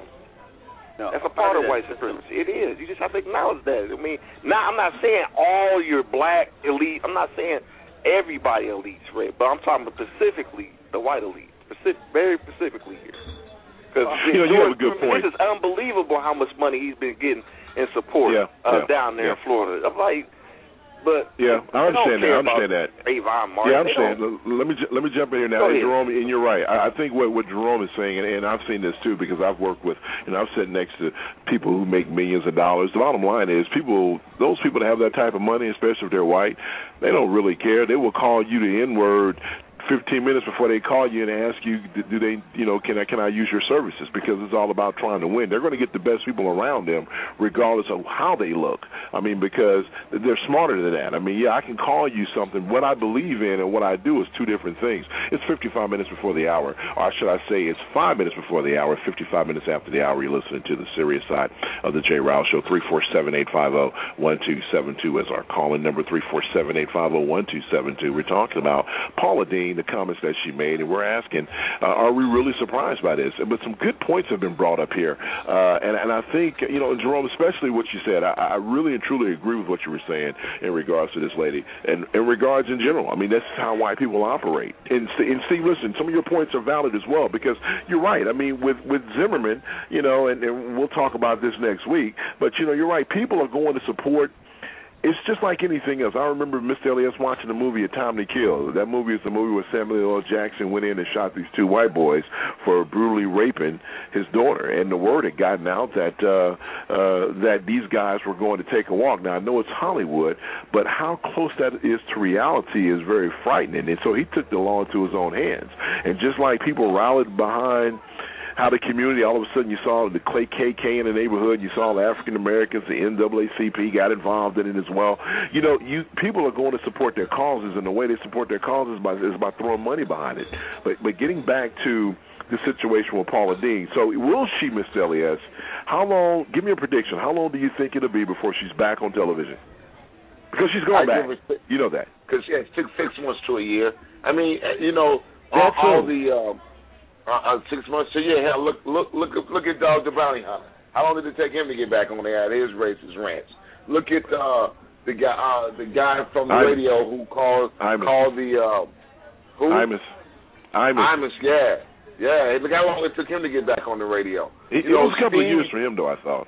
No, That's a part of white supremacy. It is. You just have to acknowledge that. I mean, now I'm not saying all your black elite. I'm not saying everybody elite's red, but I'm talking about specifically the white elite. Specific, very specifically here. Because you know, you have a good point. This is unbelievable how much money he's been getting in support Yeah, uh, yeah, down there yeah. in Florida. I'm like, but Yeah, I understand that. I understand that. Avon Martin. Yeah, I They understand. don't- L- Let me ju- let me jump in here now, Go and ahead. Jerome, and you're right. I, I think what, what Jerome is saying, and, and I've seen this too because I've worked with, and I've sat next to people who make millions of dollars. The bottom line is, people, those people that have that type of money, especially if they're white, they don't really care. They will call you the N-word fifteen minutes before they call you and ask you, do they, you know, can I can I use your services? Because it's all about trying to win. They're going to get the best people around them, regardless of how they look. I mean, because they're smarter than that. I mean, yeah, I can call you something. What I believe in and what I do is two different things. It's fifty-five minutes before the hour, or should I say, it's five minutes before the hour, fifty-five minutes after the hour. You're listening to the serious side of the Jay Rouse Show. Three four seven eight five zero one two seven two is our call-in number. Three four seven eight five zero one two seven two. We're talking about Paula Deen, the comments that she made, and we're asking, uh, are we really surprised by this? But some good points have been brought up here, uh, and, and I think, you know, Jerome, especially what you said, I, I really and truly agree with what you were saying in regards to this lady, and in regards in general. I mean, that's how white people operate. And, and Steve, listen, some of your points are valid as well, because you're right. I mean, with, with Zimmerman, you know, and, and we'll talk about this next week, but, you know, you're right. People are going to support. It's just like anything else. I remember Mister Elias watching the movie A Time to Kill. That movie is the movie where Samuel L. Jackson went in and shot these two white boys for brutally raping his daughter. And the word had gotten out that uh, uh, that these guys were going to take a walk. Now, I know it's Hollywood, but how close that is to reality is very frightening. And so he took the law into his own hands. And just like people rallied behind how the community, all of a sudden you saw the K K K in the neighborhood, you saw the African Americans, the N double A C P got involved in it as well. You know, you people are going to support their causes, and the way they support their causes is by, is by throwing money behind it. But but getting back to the situation with Paula Deen, so will she, Mister Elias, how long, give me a prediction, how long do you think it'll be before she's back on television? Because she's going I back. give her, you know that. Because yeah, it took six months to a year. I mean, you know, all, That's all true. the... Um, Uh, uh, six months to a year. Hell, look, look, look, look at Dog the Bounty Hunter. How long did it take him to get back on the air? His racist rants. Look at uh, the guy, uh, the guy from the Imus. radio who called Imus. called the uh, who? Imus. Imus. Imus. Yeah, yeah. Look how long it took him to get back on the radio. It, You it know, was a couple of Steve- years for him, though, I thought.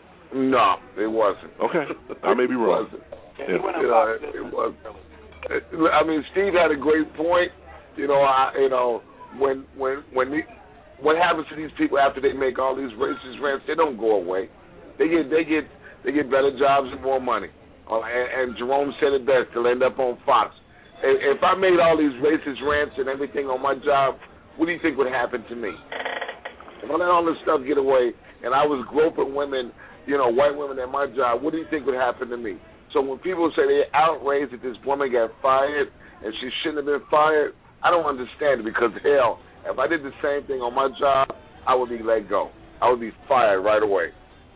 No, it wasn't. Okay, I may be wrong. It wasn't. Yeah. Yeah, it wasn't. I mean, Steve had a great point. You know, I, you know, when when when the, what happens to these people after they make all these racist rants? They don't go away. They get they get they get better jobs and more money. Uh, and, and Jerome said it best. They'll end up on Fox. If, if I made all these racist rants and everything on my job, what do you think would happen to me? If I let all this stuff get away and I was groping women, you know, white women at my job, what do you think would happen to me? So when people say they're outraged that this woman got fired and she shouldn't have been fired, I don't understand it, because hell, if I did the same thing on my job, I would be let go. I would be fired right away.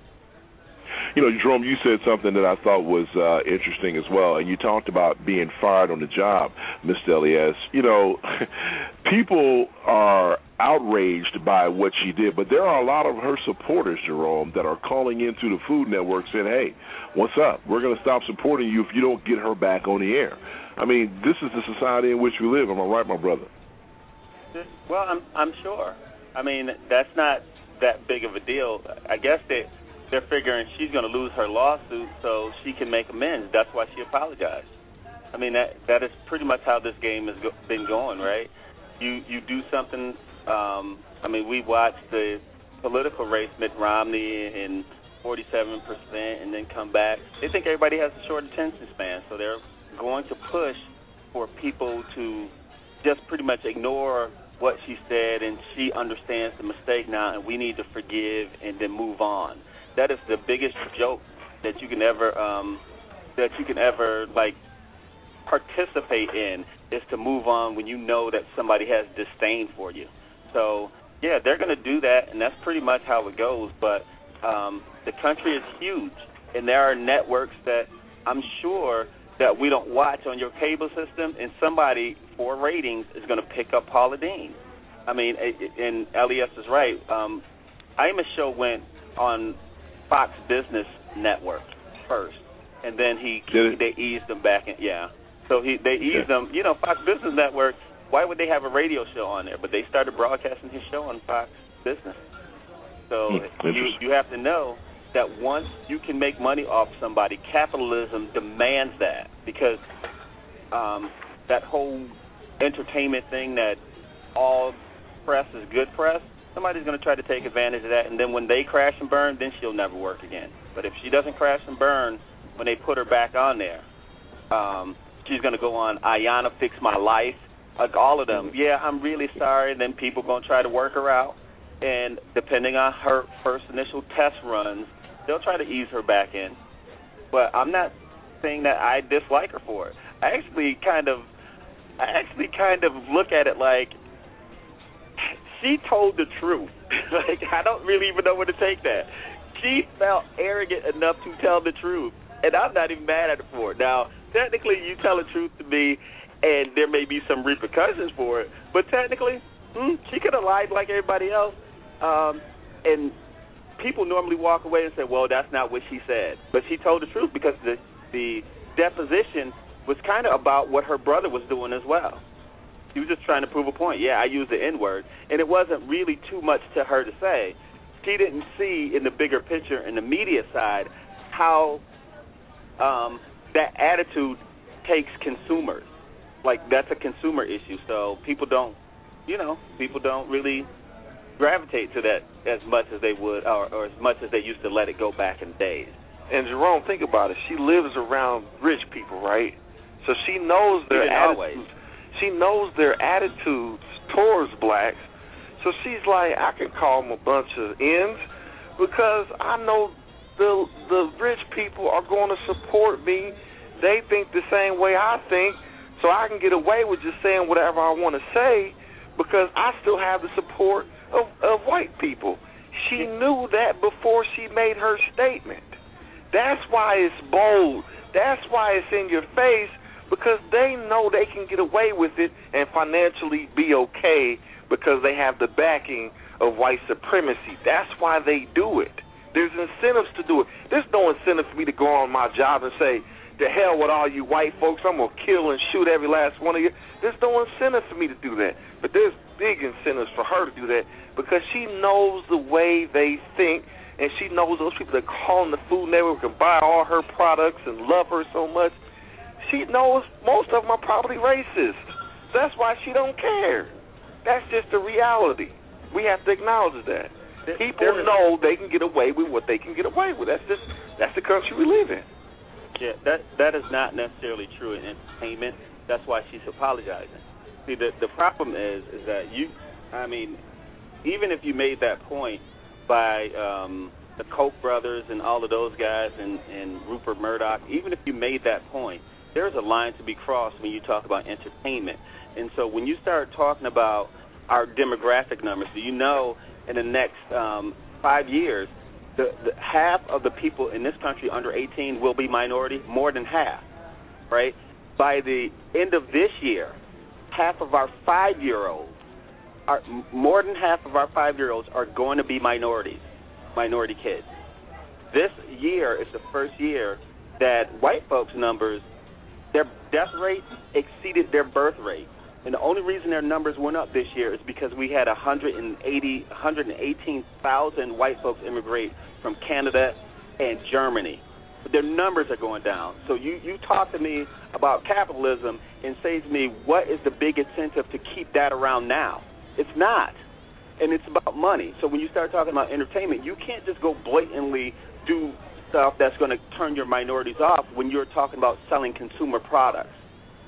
You know, Jerome, you said something that I thought was uh, interesting as well, and you talked about being fired on the job, Mister Elias. You know, people are outraged by what she did, but there are a lot of her supporters, Jerome, that are calling into the Food Network saying, hey, what's up? We're going to stop supporting you if you don't get her back on the air. I mean, this is the society in which we live. Am I right, my brother? Well, I'm I'm sure. I mean, that's not that big of a deal. I guess they they're figuring she's going to lose her lawsuit so she can make amends. That's why she apologized. I mean, that that is pretty much how this game has go, been going, right? You you do something. Um, I mean, we watched the political race, Mitt Romney and forty-seven percent, and then come back. They think everybody has a short attention span, so they're going to push for people to just pretty much ignore what she said, and she understands the mistake now, and we need to forgive and then move on. That is the biggest joke that you can ever um, that you can ever like participate in, is to move on when you know that somebody has disdain for you. So yeah, they're going to do that, and that's pretty much how it goes. But um, the country is huge, and there are networks that I'm sure that we don't watch on your cable system, and somebody for ratings is going to pick up Paula Deen. I mean, and Elias is right. Um, Imus show went on Fox Business Network first, and then he they eased them back in. Yeah, so he they eased yeah. them. You know, Fox Business Network. Why would they have a radio show on there? But they started broadcasting his show on Fox Business. So hmm, you you have to know that once you can make money off somebody, capitalism demands that, because um, that whole entertainment thing that all press is good press, somebody's going to try to take advantage of that, and then when they crash and burn, then she'll never work again. But if she doesn't crash and burn when they put her back on there, um, she's going to go on Ayanna Fix My Life, like all of them. Yeah, I'm really sorry, and then people are going to try to work her out, and depending on her first initial test runs, they'll try to ease her back in. But I'm not saying that I dislike her for it. I actually kind of, I actually kind of look at it like she told the truth. Like, I don't really even know where to take that. She felt arrogant enough to tell the truth, and I'm not even mad at her for it. Now, technically, you tell the truth to me, and there may be some repercussions for it, but technically, hmm, she could have lied like everybody else. Um, and people normally walk away and say, well, that's not what she said. But she told the truth, because the the deposition was kind of about what her brother was doing as well. He was just trying to prove a point. Yeah, I used the N-word. And it wasn't really too much to her to say. She didn't see in the bigger picture, in the media side, how um, that attitude takes consumers. Like, that's a consumer issue. So people don't, you know, people don't really gravitate to that as much as they would, or, or as much as they used to let it go back in days. And Jerome, think about it. She lives around rich people, right? So she knows their Even attitudes. always. She knows their attitudes towards blacks. So she's like, I can call them a bunch of N's, because I know the the rich people are going to support me. They think the same way I think, so I can get away with just saying whatever I want to say, because I still have the support of, of white people. She knew that before she made her statement. That's why it's bold. That's why it's in your face, because they know they can get away with it and financially be okay, because they have the backing of white supremacy. That's why they do it. There's incentives to do it. There's no incentive for me to go on my job and say, to hell with all you white folks, I'm going to kill and shoot every last one of you. There's no incentive for me to do that. But there's big incentives for her to do that, because she knows the way they think, and she knows those people that call in the Food Network and buy all her products and love her so much. She knows most of them are probably racist. That's why she don't care. That's just the reality. We have to acknowledge that. People know they can get away with what they can get away with. That's just that's the country we live in. Yeah, that that is not necessarily true in entertainment. That's why she's apologizing. See, the the problem is is that you, I mean, even if you made that point by um, the Koch brothers and all of those guys and, and Rupert Murdoch, even if you made that point, there's a line to be crossed when you talk about entertainment. And so when you start talking about our demographic numbers, do you know in the next um, five years, the, the half of the people in this country under eighteen will be minority, more than half, right? By the end of this year, half of our five-year-olds, are, more than half of our five-year-olds are going to be minorities, minority kids. This year is the first year that white folks' numbers, their death rate exceeded their birth rate. And the only reason their numbers went up this year is because we had one hundred eighty, one hundred eighteen thousand white folks immigrate from Canada and Germany. But their numbers are going down. So you, you talk to me about capitalism and say to me, what is the big incentive to keep that around now? It's not. And it's about money. So when you start talking about entertainment, you can't just go blatantly do stuff that's going to turn your minorities off when you're talking about selling consumer products.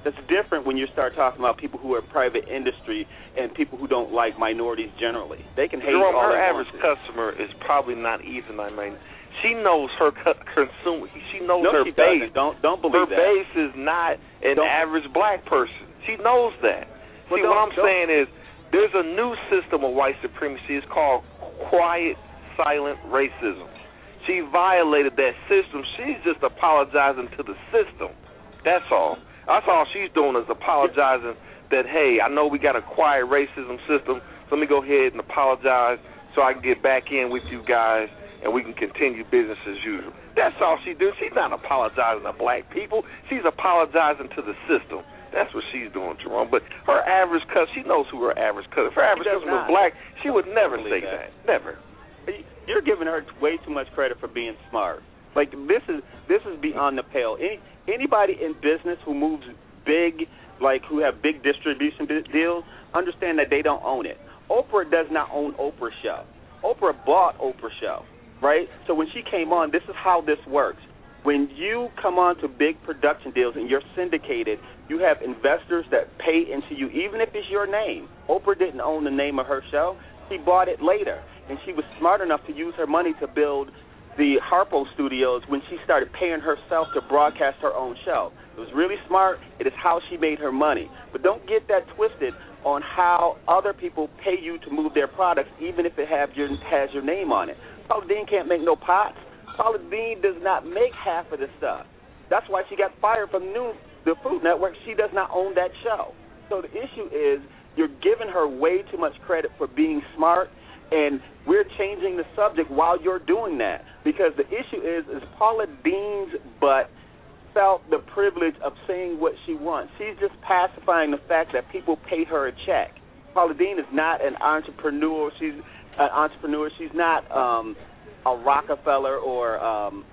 That's different when you start talking about people who are in private industry and people who don't like minorities generally. They can hate Jerome, all her they average want to. customer is probably not even, I mean, she knows her cu- consumer. She knows no, her she base. Doesn't. Don't don't believe her that. base is not an don't. average black person. She knows that. Well, See, what I'm don't. saying is there's a new system of white supremacy. It's called quiet, silent racism. She violated that system. She's just apologizing to the system. That's all. That's all she's doing is apologizing that, hey, I know we got a quiet racism system, so let me go ahead and apologize so I can get back in with you guys and we can continue business as usual. That's all she's doing. She's not apologizing to black people. She's apologizing to the system. That's what she's doing, Jerome. But her average customer, she knows who her average customer. If her average customer was black, she would never say that. that. Never. You're giving her way too much credit for being smart. Like, this is this is beyond the pale. Any anybody in business who moves big, like who have big distribution deals, understand that they don't own it. Oprah does not own Oprah's show. Oprah bought Oprah's show, right? So when she came on, this is how this works. When you come on to big production deals and you're syndicated, you have investors that pay into you, even if it's your name. Oprah didn't own the name of her show. She bought it later, and she was smart enough to use her money to build the Harpo Studios when she started paying herself to broadcast her own show. It was really smart. It is how she made her money. But don't get that twisted on how other people pay you to move their products, even if it have your, has your name on it. Paula Deen can't make no pots. Paula Deen does not make half of the stuff. That's why she got fired from New, the Food Network. She does not own that show. So the issue is you're giving her way too much credit for being smart, and we're changing the subject while you're doing that, because the issue is, is Paula Deen's butt felt the privilege of saying what she wants. She's just pacifying the fact that people pay her a check. Paula Deen is not an entrepreneur. She's an entrepreneur. She's not um, a Rockefeller or um,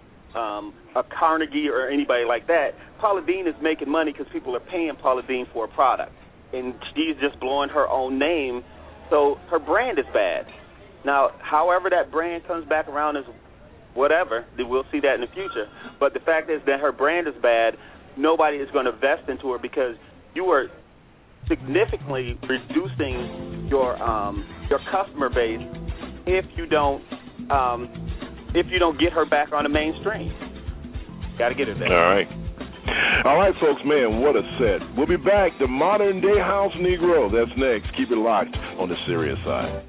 um, a Carnegie or anybody like that. Paula Deen is making money because people are paying Paula Deen for a product, and she's just blowing her own name. So her brand is bad. Now, however that brand comes back around is whatever. We'll see that in the future. But the fact is that her brand is bad. Nobody is going to invest into her because you are significantly reducing your um, your customer base if you don't um, if you don't get her back on the mainstream. Got to get her there. All right. All right, folks, man, what a set. We'll be back. The Modern Day House Negro. That's next. Keep it locked on the Serious Side.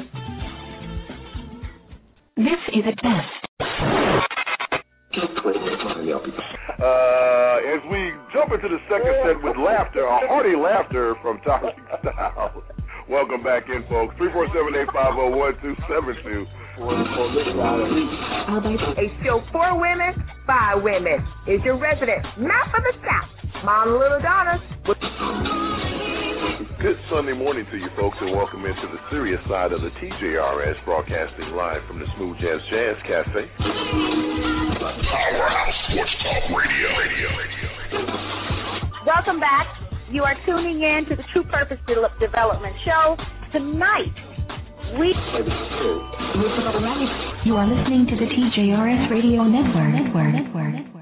This is a test. Uh, as we jump into the second set with laughter, a hearty laughter from Toxic Style. Welcome back in, folks. three four seven, eight five zero, one two seven two. A show for women, by women. Is your resident map of the South, Mom Little Donna. Good Sunday morning to you, folks, and welcome into the serious side of the T J R S, broadcasting live from the Smooth Jazz Jazz Cafe. Powerhouse Sports Talk Radio. Radio. Welcome back. You are tuning in to the True Purpose De- Development Show. Tonight, we... You are listening to the T J R S Radio Network. Network. Network. Network.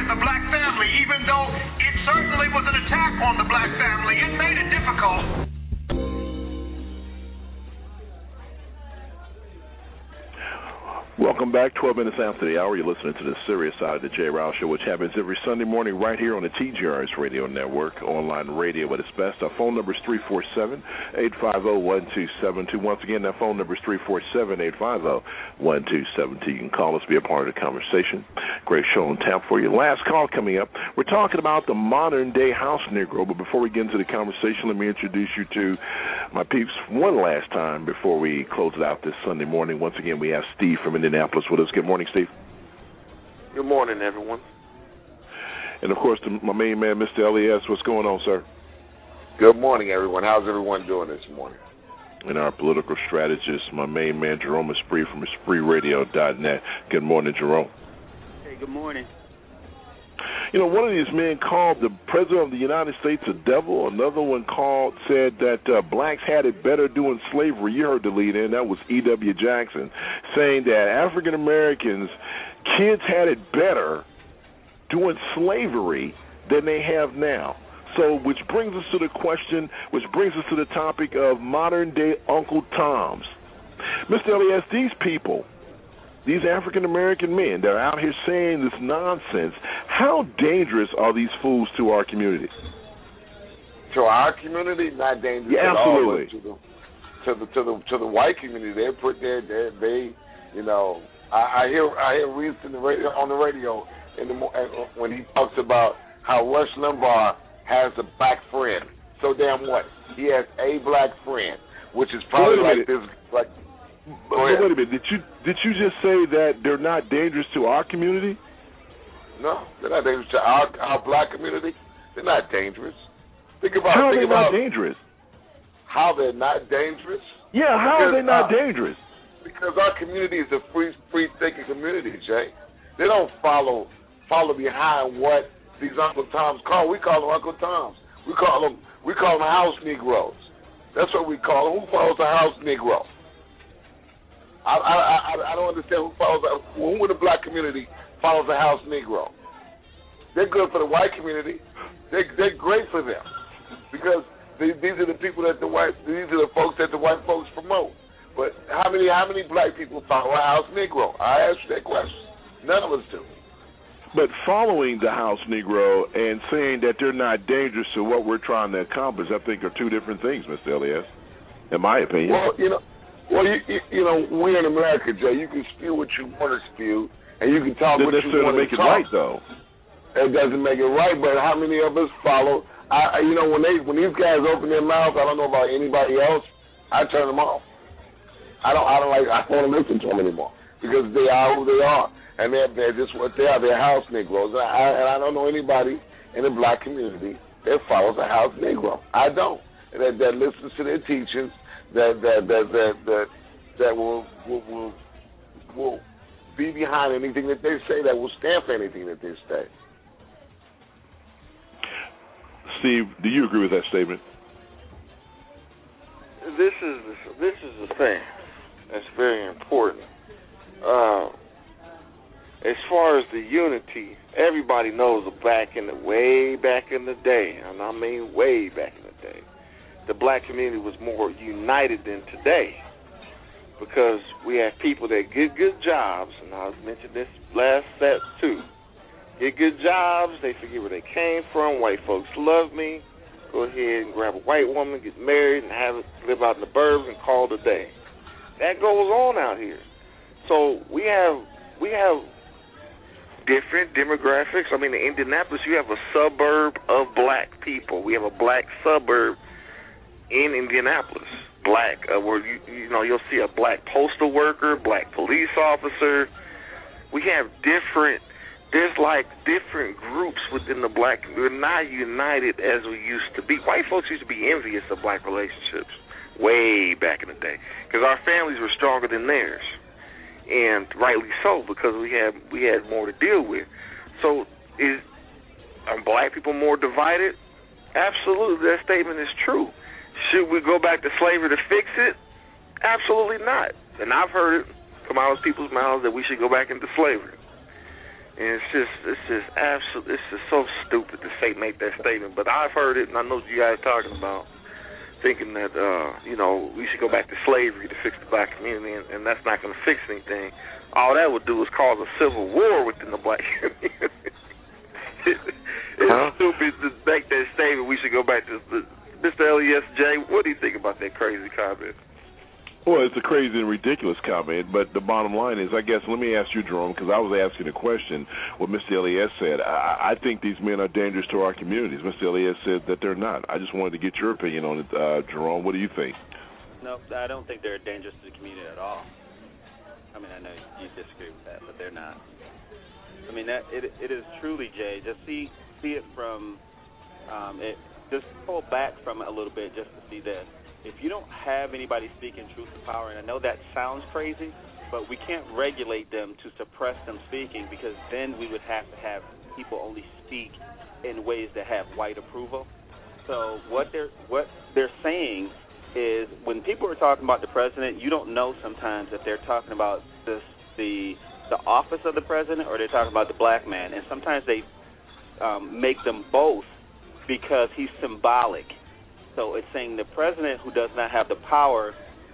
the black family, even though it certainly was an attack on the black family. It made it difficult. Welcome back. twelve minutes after the hour, you're listening to the serious side of the Jay Rouse Show, which happens every Sunday morning right here on the T J R S Radio Network, online radio at its best. Our phone number is three four seven, eight five zero, one two seven two. Once again, that phone number is three four seven, eight five zero, one two seven two. You can call us, be a part of the conversation. Great show on tap for you. Last call coming up. We're talking about the modern-day house Negro, but before we get into the conversation, let me introduce you to my peeps one last time before we close it out this Sunday morning. Once again, we have Steve from Indianapolis with us. Good morning, Steve. Good morning, everyone. And, of course, the, my main man, Mister L E S. What's going on, sir? Good morning, everyone. How's everyone doing this morning? And our political strategist, my main man, Jerome Esprit from Esprit Radio dot net. Good morning, Jerome. Hey, good morning. You know, one of these men called the President of the United States a devil. Another one called, said that uh, blacks had it better doing slavery. You heard the lead in. That was E W Jackson, saying that African Americans, kids had it better doing slavery than they have now. So, which brings us to the question, which brings us to the topic of modern-day Uncle Toms. Mister Elias, these people, these African-American men that are out here saying this nonsense, how dangerous are these fools to our community? To our community, not dangerous yeah, at absolutely. all. To the to the to the to the white community, they put their they, they you know I, I hear I hear Reese in the radio, on the radio in the when he talks about how Rush Limbaugh has a black friend. So damn what? He has a black friend, which is probably like this like. But, but wait a minute. Did you did you just say that they're not dangerous to our community? No, they're not dangerous to our our black community. They're not dangerous. Think about how are think they about not dangerous? How they're not dangerous? Yeah, how because, are they not uh, dangerous? Because our community is a free free thinking community, Jay. They don't follow follow behind what these Uncle Toms call. We call them Uncle Toms. We call them we call them house Negroes. That's what we call them. Who follows a house Negro? I, I I I don't understand who follows. Who in the black community follows a house Negro? They're good for the white community. They they're great for them because they, these are the people that the white these are the folks that the white folks promote. But how many how many black people follow a house Negro? I asked you that question. None of us do. But following the house Negro and saying that they're not dangerous to what we're trying to accomplish, I think, are two different things, Mister Elias, in my opinion. Well, you know. Well, you, you, you know, we're in America, Jay. You can spew what you want to spew, and you can talk what you want to make it talk. right, though. It doesn't make it right, but how many of us follow? I, you know, when they when these guys open their mouth, I don't know about anybody else. I turn them off. I don't. I don't like. I don't want to listen to them anymore because they are who they are, and they're they're just what they are. They're house Negroes, and I, and I don't know anybody in the black community that follows a house Negro. I don't. That that listens to their teachings. That that that that that, that will, will will will be behind anything that they say. That will stand for anything that they say. Steve, do you agree with that statement? This is the, this is the thing that's very important. Uh, as far as the unity, everybody knows that back in the way back in the day, and I mean way back in the day, the black community was more united than today because we have people that get good jobs, and I mentioned this last set too. Get good jobs, they forget where they came from. White folks love me. Go ahead and grab a white woman, get married, and have it live out in the burbs and call it a day. That goes on out here. So we have we have different demographics. I mean, in Indianapolis, you have a suburb of black people. We have a black suburb in Indianapolis, black, uh, where you you know you'll see a black postal worker, black police officer. We have different. There's like different groups within the black. We're not united as we used to be. White folks used to be envious of black relationships way back in the day because our families were stronger than theirs, and rightly so because we had we had more to deal with. So, is are black people more divided? Absolutely, that statement is true. Should we go back to slavery to fix it? Absolutely not. And I've heard it come out of people's mouths that we should go back into slavery. And it's just, it's just absolute, it's just so stupid to say, make that statement. But I've heard it, and I know what you guys are talking about, thinking that, uh, you know, we should go back to slavery to fix the black community, and, and that's not going to fix anything. All that would do is cause a civil war within the black community. It's huh? stupid to make that statement. We should go back to the, Mister L E S J. What do you think about that crazy comment? Well, it's a crazy and ridiculous comment, but the bottom line is, I guess, let me ask you, Jerome, because I was asking a question, what Mister L E S said. I, I think these men are dangerous to our communities. Mister L E S said that they're not. I just wanted to get your opinion on it, uh, Jerome. What do you think? No, I don't think they're dangerous to the community at all. I mean, I know you disagree with that, but they're not. I mean, that it it is truly, Jay. Just see see it from um, it. Just pull back from it a little bit, just to see this. If you don't have anybody speaking truth to power, and I know that sounds crazy, but we can't regulate them to suppress them speaking, because then we would have to have people only speak in ways that have white approval. So what they're what they're saying is, when people are talking about the president, you don't know sometimes if they're talking about this the the office of the president, or they're talking about the black man. And sometimes they um, make them both because he's symbolic. So it's saying the president, who does not have the power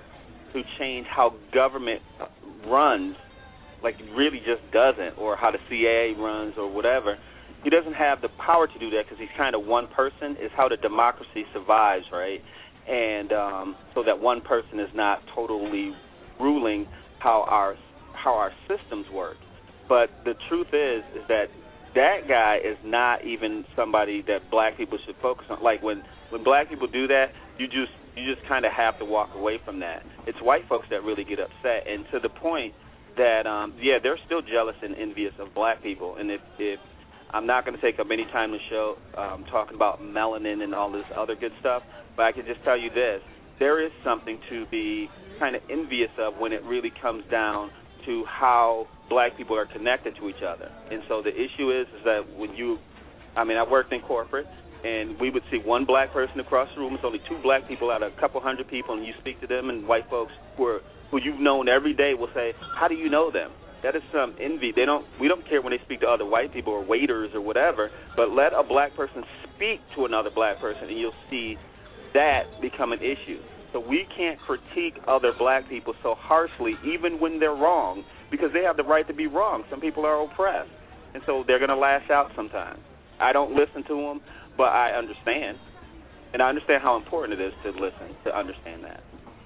to change how government runs, like really just doesn't, or how the C I A runs or whatever, he doesn't have the power to do that because he's kind of one person. Is how the democracy survives, right? And um, so that one person is not totally ruling how our how our systems work. But the truth is, is that that guy is not even somebody that black people should focus on. Like when, when black people do that, you just you just kind of have to walk away from that. It's white folks that really get upset, and to the point that um, yeah, they're still jealous and envious of black people. And if, if I'm not going to take up any time in the show um, talking about melanin and all this other good stuff, but I can just tell you this: there is something to be kind of envious of when it really comes down to how black people are connected to each other. And so the issue is, is that when you, I mean, I worked in corporate, and we would see one black person across the room. It's only two black people out of a couple hundred people, and you speak to them, and white folks who are, who you've known every day will say, "How do you know them?" That is some envy. They don't. We don't care when they speak to other white people or waiters or whatever. But let a black person speak to another black person, and you'll see that become an issue. So we can't critique other black people so harshly, even when they're wrong, because they have the right to be wrong. Some people are oppressed, and so they're going to lash out sometimes. I don't listen to them, but I understand, and I understand how important it is to listen, to understand that.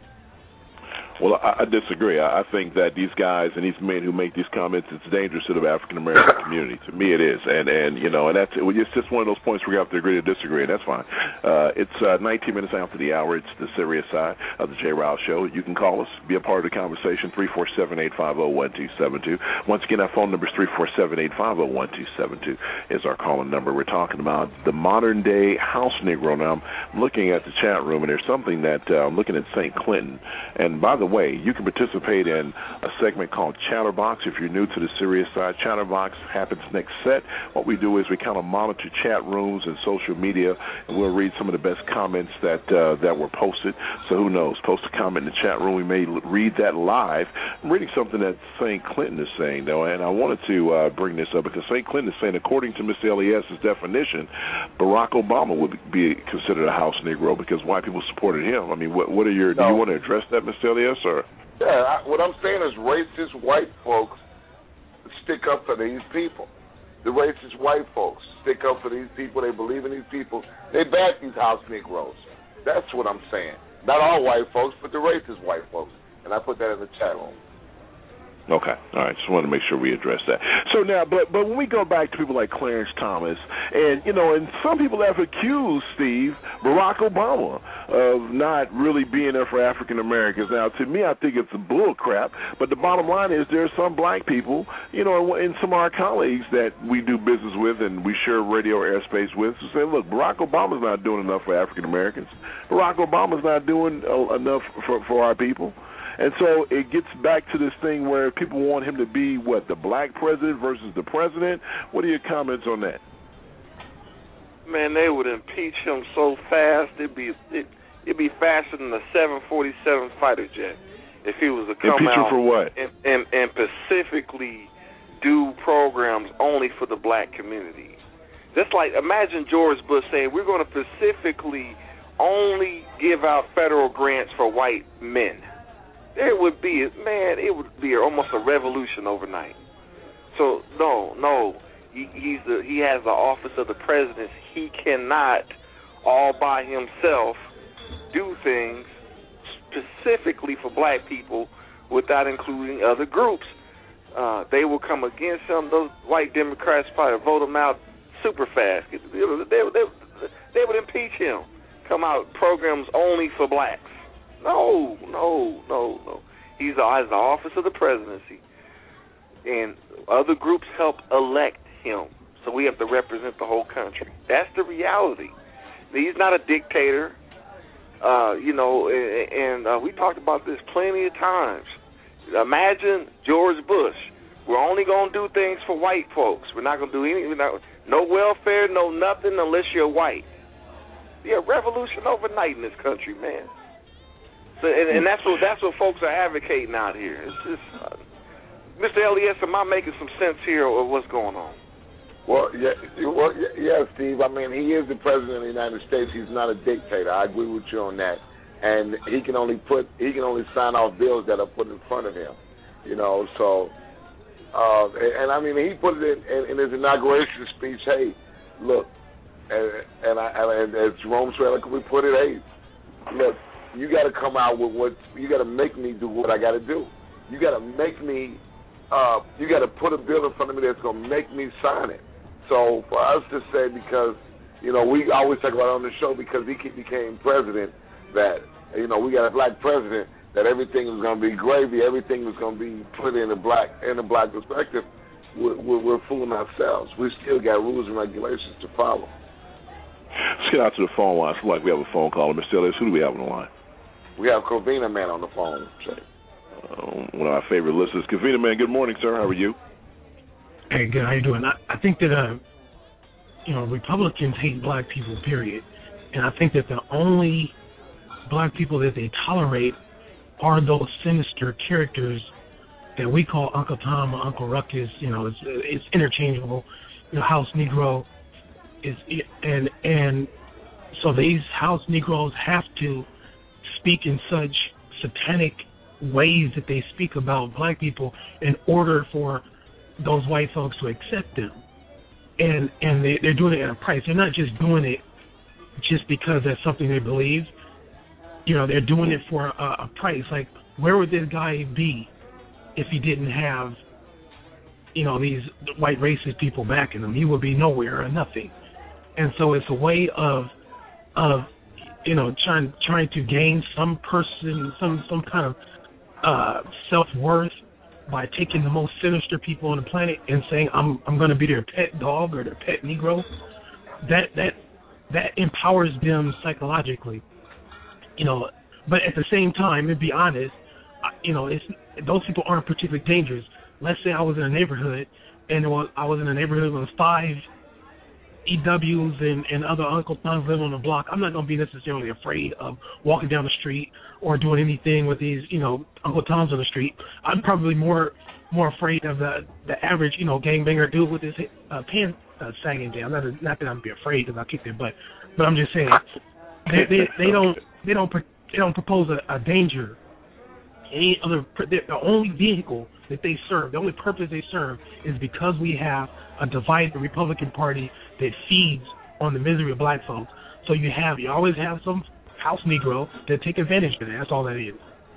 Well, I, I disagree. I, I think that these guys and these men who make these comments, it's dangerous to the African American community. To me, it is, and and you know, and that's it's just one of those points where you have to agree to disagree, and that's fine. Uh, it's uh, nineteen minutes after the hour. It's the serious side of the Jay Rouse Show. You can call us, be a part of the conversation. Three four seven eight five zero one two seven two. Once again, our phone number is three four seven eight five zero one two seven two. Is our calling number. We're talking about the modern day house Negro. Now, I'm looking at the chat room, and there's something that uh, I'm looking at Saint Clinton. And by the way, you can participate in a segment called Chatterbox. If you're new to the serious side, Chatterbox happens next set. What we do is we kind of monitor chat rooms and social media, and we'll read some of the best comments that uh, that were posted. So who knows? Post a comment in the chat room. We may read that live. I'm reading something that Saint Clinton is saying, though, and I wanted to uh, bring this up because Saint Clinton is saying, according to Mister Elias's definition, Barack Obama would be considered a house Negro because white people supported him. I mean, what, what are your? No. Do you want to address that, Mister Elias, or? Yeah, I, what I'm saying is racist white folks stick up for these people. The racist white folks stick up for these people. They believe in these people. They back these house Negroes. That's what I'm saying. Not all white folks, but the racist white folks. And I put that in the chat room. Okay. All right. Just wanted to make sure we address that. So now, but but when we go back to people like Clarence Thomas, and, you know, and some people have accused, Steve, Barack Obama of not really being there for African Americans. Now, to me, I think it's a bull crap, but the bottom line is there are some black people, you know, and some of our colleagues that we do business with and we share radio airspace with who say, look, Barack Obama's not doing enough for African Americans. Barack Obama's not doing uh, enough for, for our people. And so it gets back to this thing where people want him to be, what, the black president versus the president? What are your comments on that? Man, they would impeach him so fast, it'd be it, it'd be faster than a seven forty-seven fighter jet if he was to come impeach out him for what? And, and, and specifically do programs only for the black community. Just like, imagine George Bush saying, we're going to specifically only give out federal grants for white men. There would be, man, it would be almost a revolution overnight. So, no, no, he, he's the, he has the office of the president. He cannot, all by himself, do things specifically for black people without including other groups. Uh, they will come against him. Those white Democrats probably vote him out super fast. They, they, they, they would impeach him. Come out programs only for blacks. No, no, no, no. He's has the office of the presidency, and other groups help elect him. So we have to represent the whole country. That's the reality. He's not a dictator, uh, you know. And, and uh, we talked about this plenty of times. Imagine George Bush. We're only going to do things for white folks. We're not going to do any, we're not, no welfare, no nothing unless you're white. Be a revolution overnight in this country, man. So, and, and that's what that's what folks are advocating out here. It's just, uh, Mister Elias, am I making some sense here, or what's going on? Well, yeah, well, yeah, Steve. I mean, he is the president of the United States. He's not a dictator. I agree with you on that. And he can only put he can only sign off bills that are put in front of him. You know, so uh, and, and I mean, he put it in, in, in his inauguration speech. Hey, look. And, and I and as Jerome Swaley, we put it, hey, look, you got to come out with what you got to make me do what I got to do. You got to make me, uh, you got to put a bill in front of me that's going to make me sign it. So for us to say, because you know we always talk about it on the show, because he became president, that you know we got a black president, that everything was going to be gravy, everything was going to be put in a black in a black perspective. We're, we're, we're fooling ourselves. We still got rules and regulations to follow. Let's get out to the phone line. It's like we have a phone call. Mister Ellis, who do we have on the line? We have Covina Man on the phone. Uh, one of our favorite listeners. Covina Man, good morning, sir. How are you? Hey, good. How you doing? I, I think that, uh, you know, Republicans hate black people, period. And I think that the only black people that they tolerate are those sinister characters that we call Uncle Tom or Uncle Ruckus. You know, it's, it's interchangeable. You know, House Negro. Is and and so these house Negroes have to speak in such satanic ways that they speak about black people in order for those white folks to accept them, and and they, they're doing it at a price. They're not just doing it just because that's something they believe. You know, they're doing it for a, a price. Like, where would this guy be if he didn't have, you know, these white racist people backing him? He would be nowhere or nothing. And so it's a way of, of, you know, trying trying to gain some person, some some kind of uh, self-worth by taking the most sinister people on the planet and saying, I'm I'm going to be their pet dog or their pet Negro. That that that empowers them psychologically, you know. But at the same time, to be honest, you know, it's those people aren't particularly dangerous. Let's say I was in a neighborhood and it was, I was in a neighborhood with five E Ws and, and other Uncle Toms living on the block. I'm not going to be necessarily afraid of walking down the street or doing anything with these, you know, Uncle Toms on the street. I'm probably more more afraid of the the average, you know, gangbanger dude with his uh, pants uh, sagging down. Not, not that I'm be afraid because I'll kick their butt, but I'm just saying they they, they don't they don't they don't propose a, a danger. Any other the only vehicle that they serve, the only purpose they serve is because we have a divided Republican Party that feeds on the misery of black folks. So you have, you always have some house Negro that take advantage of that. That's all that is.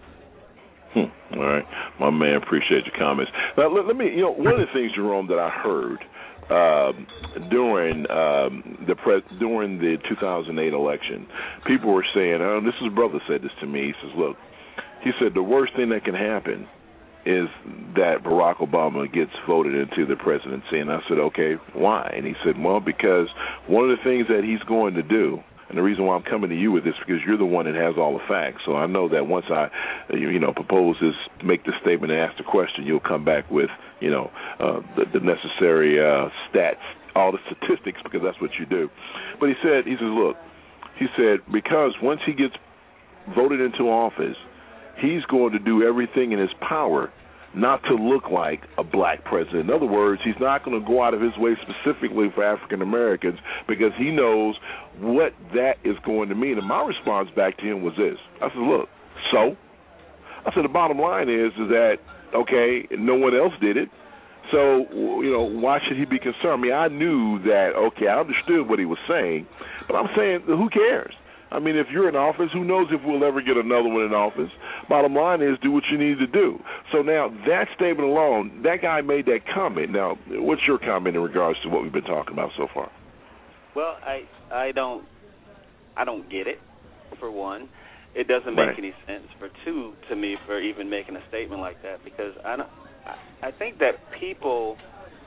Hmm. All right. My man, appreciate your comments. Now, let, let me, you know, one of the things, Jerome, that I heard um, during um, the pre- during the two thousand eight election, people were saying, oh, this is brother said this to me. He says, look, he said the worst thing that can happen is that Barack Obama gets voted into the presidency. And I said, okay, why? And he said, well, because one of the things that he's going to do, and the reason why I'm coming to you with this, because you're the one that has all the facts. So I know that once I, you know, propose this, make this statement and ask the question, you'll come back with, you know, uh, the, the necessary uh, stats, all the statistics, because that's what you do. But he said, he says, look, he said, because once he gets voted into office, he's going to do everything in his power not to look like a black president. In other words, he's not going to go out of his way specifically for African Americans because he knows what that is going to mean. And my response back to him was this. I said, look, so? I said, the bottom line is, is that, okay, no one else did it. So, you know, why should he be concerned? I mean, I knew that, okay, I understood what he was saying, but I'm saying, who cares? I mean, if you're in office, who knows if we'll ever get another one in office? Bottom line is, do what you need to do. So now, that statement alone, that guy made that comment. Now, what's your comment in regards to what we've been talking about so far? Well, I I don't I don't get it, for one. It doesn't make right. any sense. For two, to me, for even making a statement like that, because I don't, I, I think that people,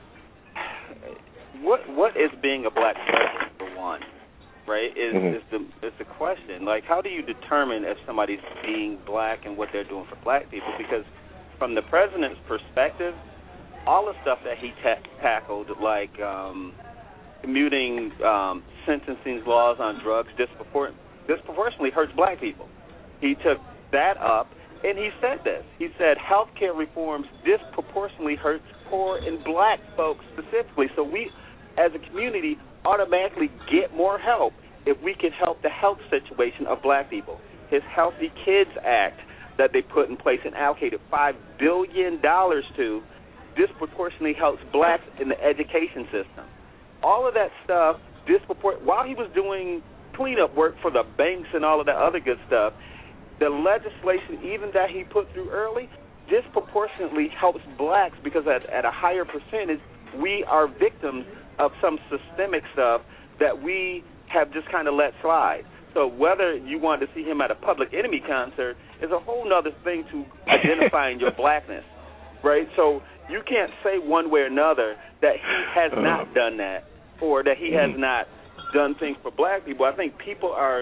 what what is being a black president, for one, right, is, mm-hmm. is the is the question. Like, how do you determine if somebody's being black and what they're doing for black people? Because from the president's perspective, all the stuff that he ta- tackled, like um, commuting um, sentencing laws on drugs, dispropor- disproportionately hurts black people. He took that up, and he said this. He said health care reforms disproportionately hurts poor and black folks specifically. So we, as a community, automatically get more help if we can help the health situation of black people. His Healthy Kids Act that they put in place and allocated five billion dollars to disproportionately helps blacks in the education system. All of that stuff, disproport- while he was doing cleanup work for the banks and all of that other good stuff, the legislation, even that he put through early, disproportionately helps blacks because at, at a higher percentage, we are victims of some systemic stuff that we have just kind of let slide. So whether you want to see him at a Public Enemy concert is a whole other thing to identifying your blackness, right? So you can't say one way or another that he has uh, not done that or that he mm-hmm. has not done things for black people. I think people are,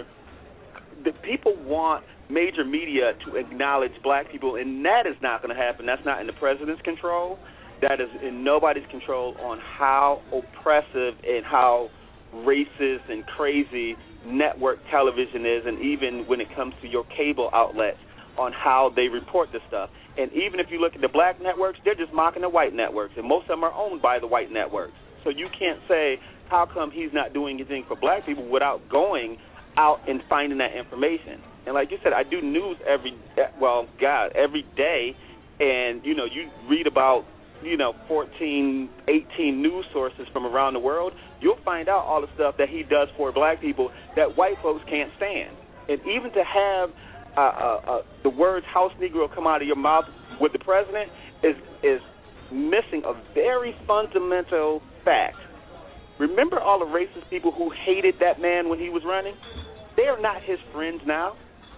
the people want major media to acknowledge black people, and that is not going to happen. That's not in the president's control. That is in nobody's control on how oppressive and how racist and crazy network television is, and even when it comes to your cable outlets on how they report this stuff. And even if you look at the black networks, they're just mocking the white networks, and most of them are owned by the white networks. So you can't say, how come he's not doing anything for black people without going out and finding that information? And like you said, I do news every, well, God, every day, and, you know, you read about, you know, fourteen, eighteen news sources from around the world, you'll find out all the stuff that he does for black people that white folks can't stand. And even to have uh, uh, uh, the words House Negro come out of your mouth with the president is is missing a very fundamental fact. Remember all the racist people who hated that man when he was running? They are not his friends now.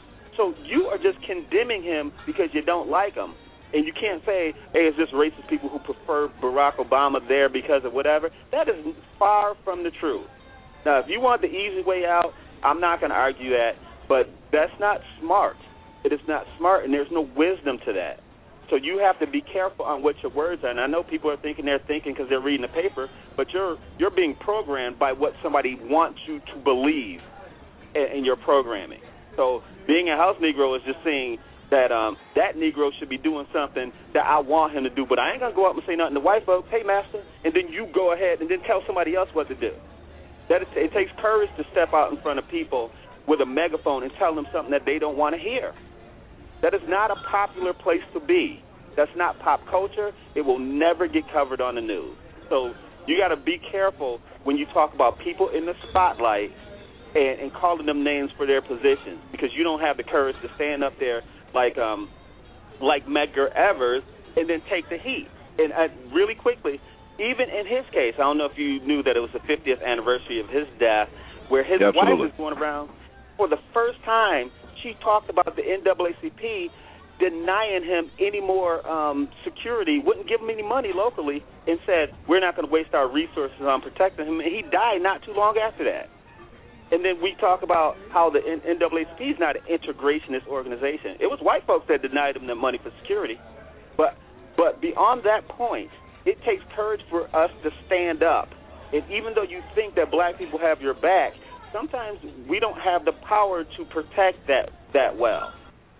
So you are just condemning him because you don't like him. And you can't say, hey, it's just racist people who prefer Barack Obama there because of whatever. That is far from the truth. Now, if you want the easy way out, I'm not going to argue that, but that's not smart. It is not smart, and there's no wisdom to that. So you have to be careful on what your words are. And I know people are thinking they're thinking because they're reading the paper, but you're you're being programmed by what somebody wants you to believe in, in your programming. So being a house Negro is just saying that um, that Negro should be doing something that I want him to do, but I ain't going to go up and say nothing to white folks, hey, master, and then you go ahead and then tell somebody else what to do. That is, it takes courage to step out in front of people with a megaphone and tell them something that they don't want to hear. That is not a popular place to be. That's not pop culture. It will never get covered on the news. So you got to be careful when you talk about people in the spotlight and, and calling them names for their positions, because you don't have the courage to stand up there like um, like Medgar Evers and then take the heat. And uh, really quickly, even in his case, I don't know if you knew that it was the fiftieth anniversary of his death, where his yeah, wife was going around for the first time. She talked about the N double A C P denying him any more um, security, wouldn't give him any money locally, and said, we're not going to waste our resources on protecting him. And he died not too long after that. And then we talk about how the N double A C P is not an integrationist organization. It was white folks that denied him the money for security. But but beyond that point, it takes courage for us to stand up. And even though you think that black people have your back, sometimes we don't have the power to protect that, that well.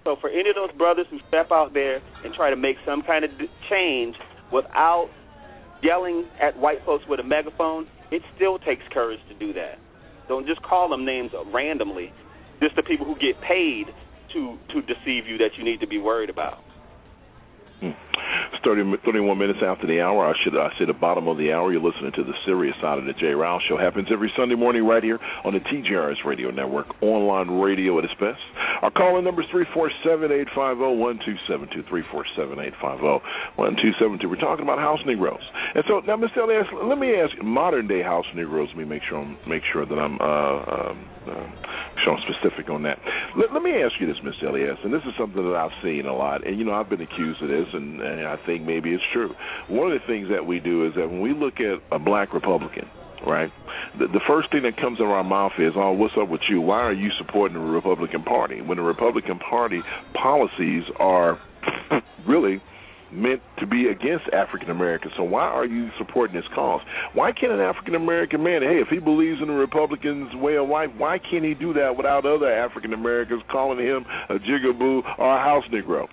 So for any of those brothers who step out there and try to make some kind of d- change without yelling at white folks with a megaphone, it still takes courage to do that. Don't just call them names randomly. Just the people who get paid to to deceive you that you need to be worried about. Hmm. It's thirty, thirty-one minutes after the hour. I should I say the bottom of the hour. You're listening to the serious side of the Jay Rouse Show. Happens every Sunday morning right here on the T J R S Radio Network, online radio at its best. Our call-in number is three four seven, eight five zero, one two seven two, three four seven, eight five zero, one two seven two. We're talking about house Negroes. And so now, Mister Elias, let me ask modern-day house Negroes. Let me make sure, I'm, make sure that I'm uh, um, uh, sure I'm specific on that. Let, let me ask you this, Mister Elias, and this is something that I've seen a lot. And, you know, I've been accused of this, and, and I think maybe it's true. One of the things that we do is that when we look at a black Republican, right, the, the first thing that comes out of our mouth is, oh, what's up with you? Why are you supporting the Republican Party? When the Republican Party policies are really meant to be against African Americans. So why are you supporting this cause? Why can't an African American man, hey, if he believes in the Republicans' way of life, why can't he do that without other African Americans calling him a jigaboo or a house Negro?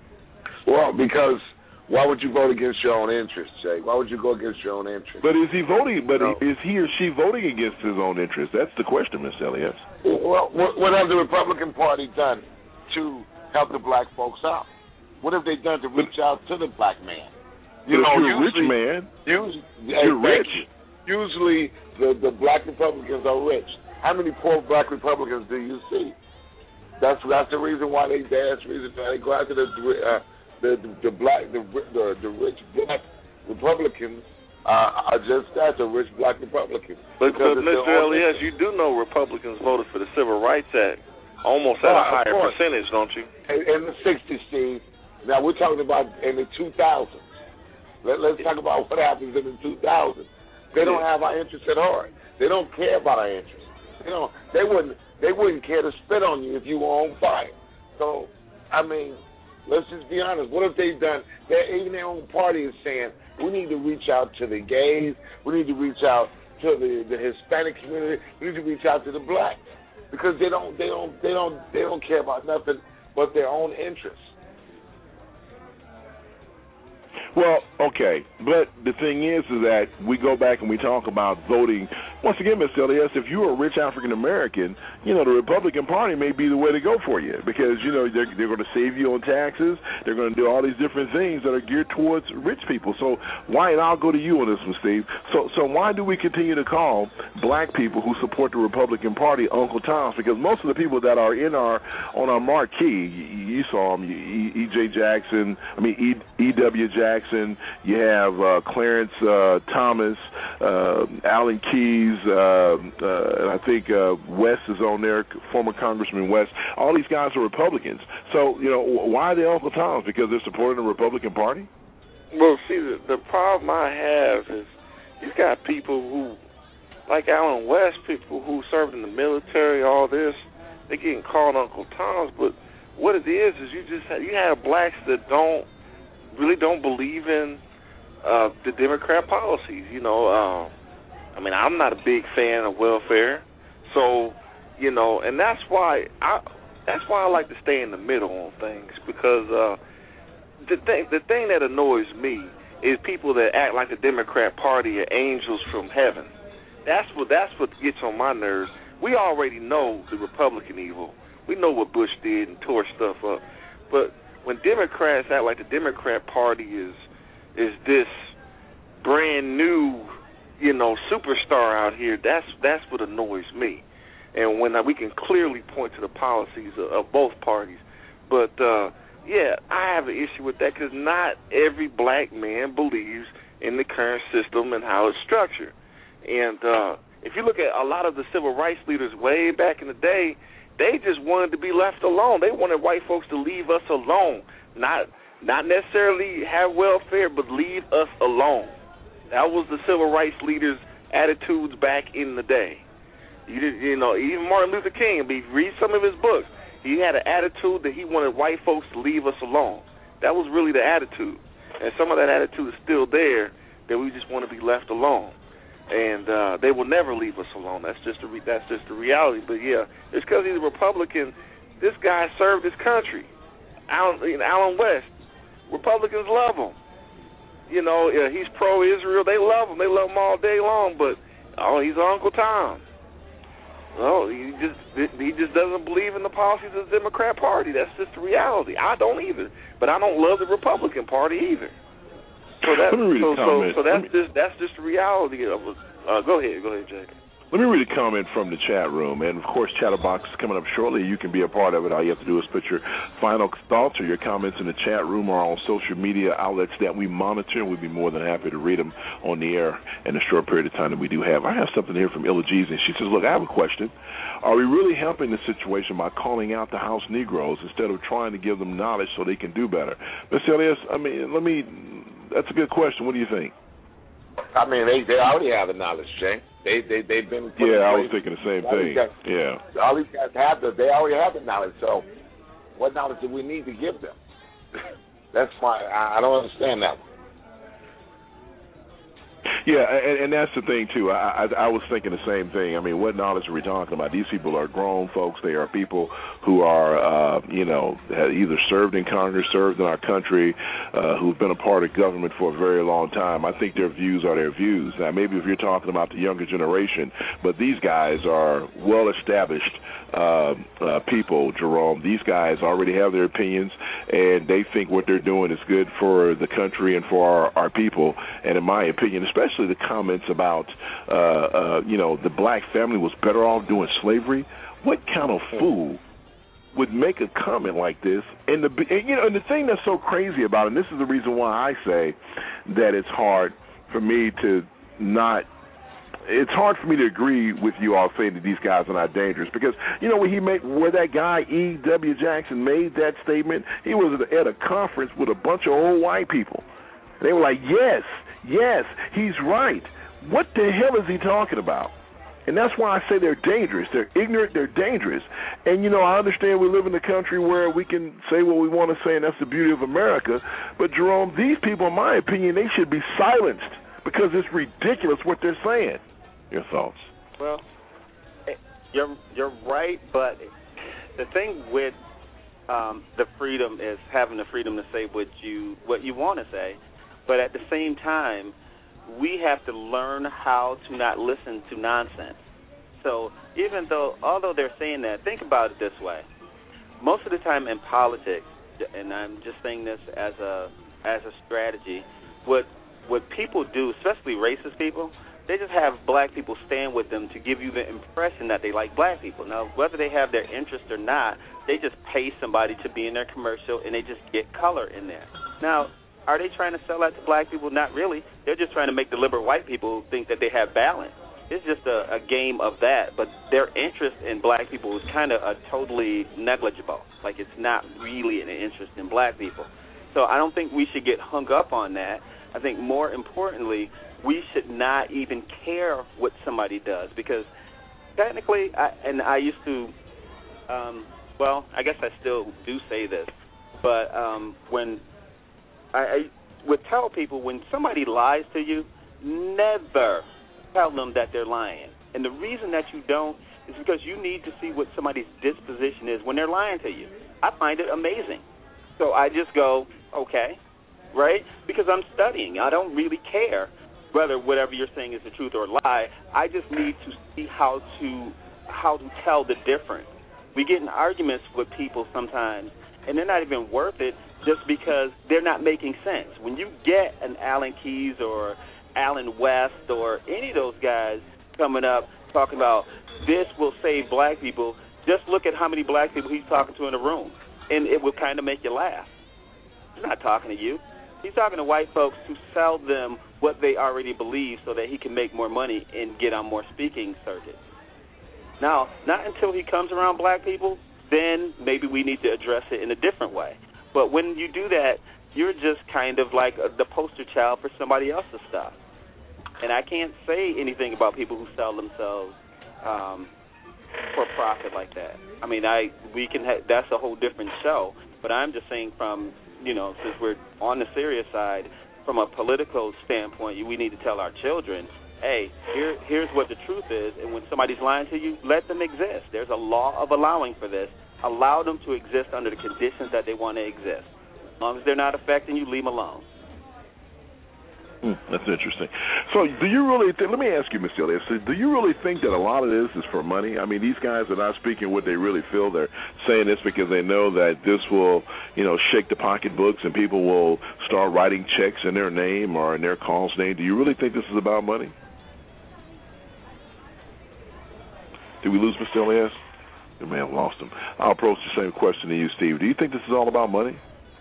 Well, because why would you vote against your own interests, Jay? Why would you go against your own interests? But is he voting? But no. is he or she voting against his own interests? That's the question, Mister Elias. Well, what, what has the Republican Party done to help the black folks out? What have they done to reach out to the black man? You know, if you're usually, a rich man, usually, you're hey, rich. Usually, the, the black Republicans are rich. How many poor black Republicans do you see? That's that's the reason why they dance. Reason why they go after the uh, the, the the black the the, the rich black Republicans uh, are just that, the rich black Republicans. But, but Mister Elias, you do know Republicans voted for the Civil Rights Act almost at oh, a higher percentage, don't you? In, in the sixties, Steve. Now we're talking about in the two thousands. Let, let's talk about what happens in the two thousands. They don't have our interests at heart. They don't care about our interests. You know, they wouldn't they wouldn't care to spit on you if you were on fire. So, I mean, let's just be honest. What have they done? They're, even their own party is saying we need to reach out to the gays. We need to reach out to the, the Hispanic community. We need to reach out to the blacks because they don't they don't they don't they don't care about nothing but their own interests. Well, okay, but the thing is, is that we go back and we talk about voting. Once again, Mister Elias, if you're a rich African American, you know the Republican Party may be the way to go for you because you know they're, they're going to save you on taxes. They're going to do all these different things that are geared towards rich people. So why? And I'll go to you on this one, Steve. So, so why do we continue to call black people who support the Republican Party Uncle Toms? Because most of the people that are in our on our marquee, you, you saw them, E. J. Jackson, I mean E. W. Jackson. You have uh, Clarence uh, Thomas, uh, Alan Keyes, uh, uh, and I think uh, West is on there, former Congressman West. All these guys are Republicans. So, you know, why are they Uncle Toms? Because they're supporting the Republican Party? Well, see, the, the problem I have is you've got people who, like Alan West, people who served in the military, all this, they're getting called Uncle Toms. But what it is is you just have, you have blacks that don't really don't believe in uh, the Democrat policies. You know, um, I mean, I'm not a big fan of welfare, so you know, and that's why I that's why I like to stay in the middle on things because uh, the thing the thing that annoys me is people that act like the Democrat Party are angels from heaven. That's what that's what gets on my nerves. We already know the Republican evil. We know what Bush did and tore stuff up, but when Democrats act like the Democrat Party is is this brand new, you know, superstar out here, that's that's what annoys me. And when we can clearly point to the policies of, of both parties. But, uh, yeah, I have an issue with that because not every black man believes in the current system and how it's structured. And uh, if you look at a lot of the civil rights leaders way back in the day, they just wanted to be left alone. They wanted white folks to leave us alone, not not necessarily have welfare, but leave us alone. That was the civil rights leaders' attitudes back in the day. You, you know, even Martin Luther King, if you read some of his books, he had an attitude that he wanted white folks to leave us alone. That was really the attitude. And some of that attitude is still there, that we just want to be left alone. And uh, they will never leave us alone. That's just the re- that's just the reality. But yeah, it's because he's a Republican. This guy served his country. Alan, you know, Alan West. Republicans love him. You know, yeah, he's pro-Israel. They love him. They love him all day long. But oh, he's Uncle Tom. No, he just he just doesn't believe in the policies of the Democrat Party. That's just the reality. I don't either, but I don't love the Republican Party either. So that so, so so that's me, just that's just the reality of it. Uh, go ahead, go ahead, Jay. Let me read a comment from the chat room, and of course, Chatterbox is coming up shortly. You can be a part of it. All you have to do is put your final thoughts or your comments in the chat room or on social media outlets that we monitor, and we'd be more than happy to read them on the air in a short period of time that we do have. I have something here from Illa G's, and she says, "Look, I have a question. Are we really helping the situation by calling out the house Negroes instead of trying to give them knowledge so they can do better?" Miz Elias, I mean, let me. That's a good question. What do you think? I mean, they they already have the knowledge, Jay. They they they've been. Yeah, I was thinking the same thing. Guys, yeah. All these guys have the. They already have the knowledge. So, what knowledge do we need to give them? That's my. I, I don't understand that one. Yeah, and, and that's the thing, too. I, I, I was thinking the same thing. I mean, what knowledge are we talking about? These people are grown folks. They are people who are, uh, you know, have either served in Congress, served in our country, uh, who've been a part of government for a very long time. I think their views are their views. Now, maybe if you're talking about the younger generation, but these guys are well-established uh, uh, people, Jerome. These guys already have their opinions, and they think what they're doing is good for the country and for our, our people. And in my opinion, especially the comments about, uh, uh, you know, the black family was better off doing slavery. What kind of fool would make a comment like this? And the and, you know, and the thing that's so crazy about it, and this is the reason why I say that it's hard for me to not. It's hard for me to agree with you all saying that these guys are not dangerous because, you know, when he made, where that guy E W Jackson made that statement, he was at a, at a conference with a bunch of old white people. And they were like, yes, yes, he's right. What the hell is he talking about? And that's why I say they're dangerous. They're ignorant. They're dangerous. And, you know, I understand we live in a country where we can say what we want to say, and that's the beauty of America. But, Jerome, these people, in my opinion, they should be silenced because it's ridiculous what they're saying. Your thoughts? Well, you're you're right, but the thing with um, the freedom is having the freedom to say what you what you want to say, but at the same time, we have to learn how to not listen to nonsense. So even though, although they're saying that, think about it this way: most of the time in politics, and I'm just saying this as a as a strategy, what what people do, especially racist people, they just have black people stand with them to give you the impression that they like black people. Now, whether they have their interest or not, they just pay somebody to be in their commercial, and they just get color in there. Now, are they trying to sell that to black people? Not really. They're just trying to make the liberal white people think that they have balance. It's just a, a game of that, but their interest in black people is kind of a totally negligible. Like, it's not really an interest in black people. So I don't think we should get hung up on that. I think more importantly, we should not even care what somebody does because technically, I, and I used to, um, well, I guess I still do say this, but um, when I, I would tell people when somebody lies to you, never tell them that they're lying. And the reason that you don't is because you need to see what somebody's disposition is when they're lying to you. I find it amazing. So I just go, okay, right? Because I'm studying. I don't really care whether whatever you're saying is the truth or a lie. I just need to see how to how to tell the difference. We get in arguments with people sometimes, and they're not even worth it just because they're not making sense. When you get an Alan Keyes or Alan West or any of those guys coming up talking about this will save black people, just look at how many black people he's talking to in a room, and it will kind of make you laugh. He's not talking to you. He's talking to white folks to sell them what they already believe so that he can make more money and get on more speaking circuits. Now, not until he comes around black people, then maybe we need to address it in a different way. But when you do that, you're just kind of like a, the poster child for somebody else's stuff. And I can't say anything about people who sell themselves um, for profit like that. I mean, I we can ha- that's a whole different show. But I'm just saying from, you know, since we're on the serious side, from a political standpoint, we need to tell our children, hey, here, here's what the truth is, and when somebody's lying to you, let them exist. There's a law of allowing for this. allow them to exist under the conditions that they want to exist. As long as they're not affecting you, leave them alone. Mm, that's interesting. So do you really think, let me ask you, Miz Elias, do you really think that a lot of this is for money? I mean, these guys are not speaking what they really feel. They're saying this because they know that this will, you know, shake the pocketbooks and people will start writing checks in their name or in their call's name. Do you really think this is about money? Did we lose Mister Elias? We may have lost him. I'll approach the same question to you, Steve. Do you think this is all about money?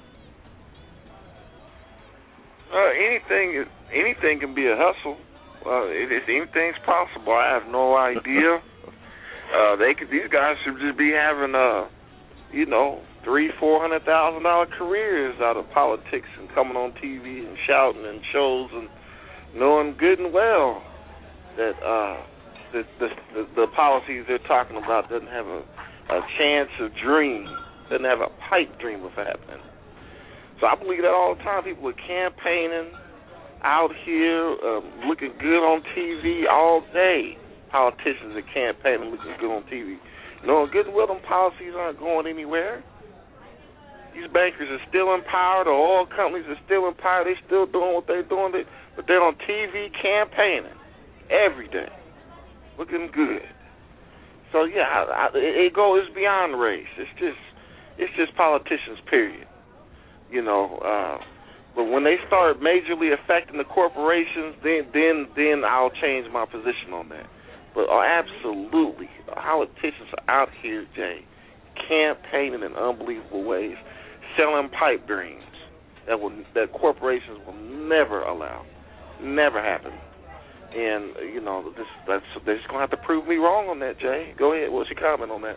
Uh, anything, anything can be a hustle. Uh, it, it, anything's possible. I have no idea. uh, they could. These guys should just be having, uh, you know, three, four hundred thousand dollar careers out of politics and coming on T V and shouting and shows and knowing good and well that uh, the, the the the policies they're talking about doesn't have a, a chance of dream, doesn't have a pipe dream of happening. So I believe that all the time. People are campaigning out here, um, looking good on T V all day. Politicians are campaigning, looking good on T V. Knowing good and well them policies aren't going anywhere. These bankers are still in power. The oil companies are still in power. They're still doing what they're doing. But they're on T V campaigning every day, looking good. So, yeah, I, I, it goes beyond race. It's just, it's just politicians, period. You know, uh, but when they start majorly affecting the corporations, then then then I'll change my position on that. But uh, absolutely, politicians are out here, Jay, campaigning in unbelievable ways, selling pipe dreams that will that corporations will never allow, never happen. And you know, this that's they're just gonna have to prove me wrong on that, Jay. Go ahead. What's your comment on that?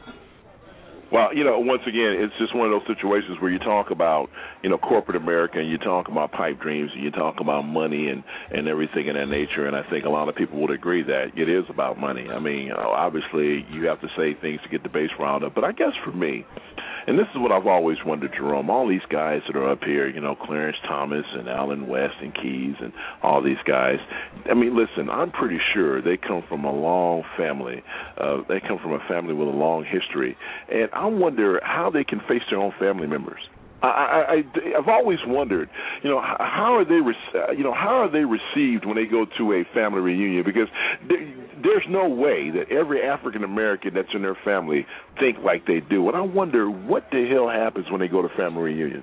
Well, you know, once again, it's just one of those situations where you talk about, you know, corporate America and you talk about pipe dreams and you talk about money and, and everything of that nature, and I think a lot of people would agree that it is about money. I mean, obviously you have to say things to get the base riled up, but I guess for me, and this is what I've always wondered, Jerome, all these guys that are up here, you know, Clarence Thomas and Allen West and Keys and all these guys, I mean, listen, I'm pretty sure they come from a long family. Uh, they come from a family with a long history, and I wonder how they can face their own family members. I, I, I, I've always wondered, you know, how are they, you know, how are they received when they go to a family reunion? Because there, there's no way that every African American that's in their family think like they do. And I wonder what the hell happens when they go to family reunions.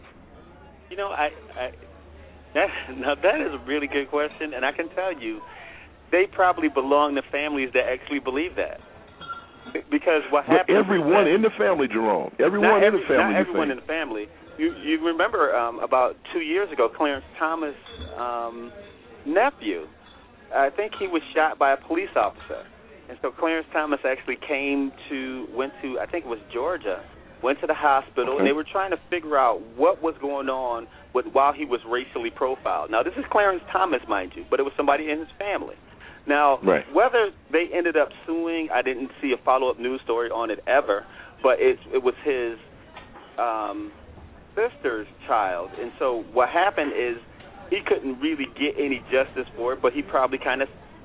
You know, I, I that, now that is a really good question, and I can tell you, they probably belong to families that actually believe that. Because what but happens? Everyone in the family, Jerome. Everyone every, in the family. Not everyone in the family. You you remember um, about two years ago, Clarence Thomas' um, nephew. I think he was shot by a police officer, and so Clarence Thomas actually came to went to I think it was Georgia, went to the hospital, okay. and they were trying to figure out what was going on with while he was racially profiled. Now this is Clarence Thomas, mind you, but it was somebody in his family. Now, right. whether they ended up suing, I didn't see a follow-up news story on it ever, but it, it was his um, sister's child. And so what happened is he couldn't really get any justice for it, but he probably kind of,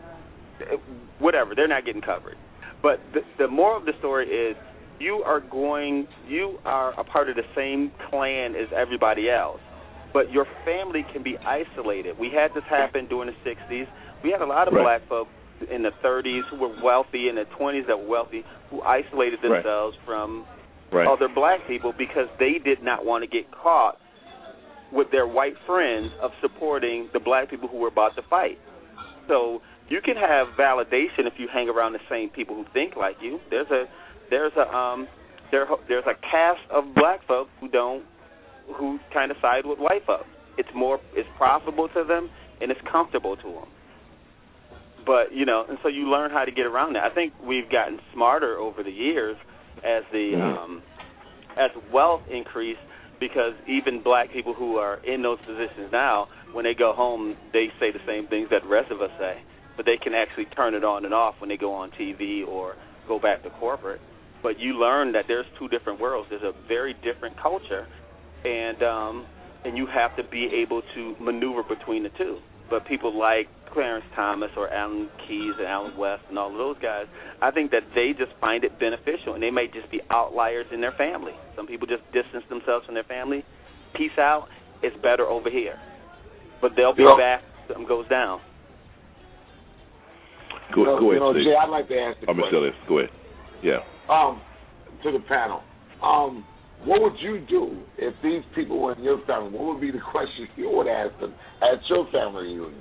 whatever, they're not getting covered. But the, the moral of the story is you are going, you are a part of the same clan as everybody else, but your family can be isolated. We had this happen during the sixties. We had a lot of right. black folks in the thirties who were wealthy, in the twenties that were wealthy, who isolated themselves right. from right. other black people because they did not want to get caught with their white friends of supporting the black people who were about to fight. So you can have validation if you hang around the same people who think like you. There's a there's a um there there's a caste of black folks who don't who kind of side with white folks. It's more it's profitable to them and it's comfortable to them. But, you know, and so you learn how to get around that. I think we've gotten smarter over the years as the mm-hmm. um, as wealth increased because even black people who are in those positions now, when they go home, they say the same things that the rest of us say. But they can actually turn it on and off when they go on T V or go back to corporate. But you learn that there's two different worlds. There's a very different culture, and um, and you have to be able to maneuver between the two. but people like Clarence Thomas or Alan Keyes and Alan West and all of those guys, I think that they just find it beneficial, and they may just be outliers in their family. Some people just distance themselves from their family. Peace out. It's better over here. But they'll be you know, back if something goes down. Go, you know, go ahead, you know, Steve. Jay, I'd like to ask the I'm question. Mister Go ahead. Yeah. Um, to the panel. Um, what would you do if these people were in your family? What would be the question you would ask them at your family reunion?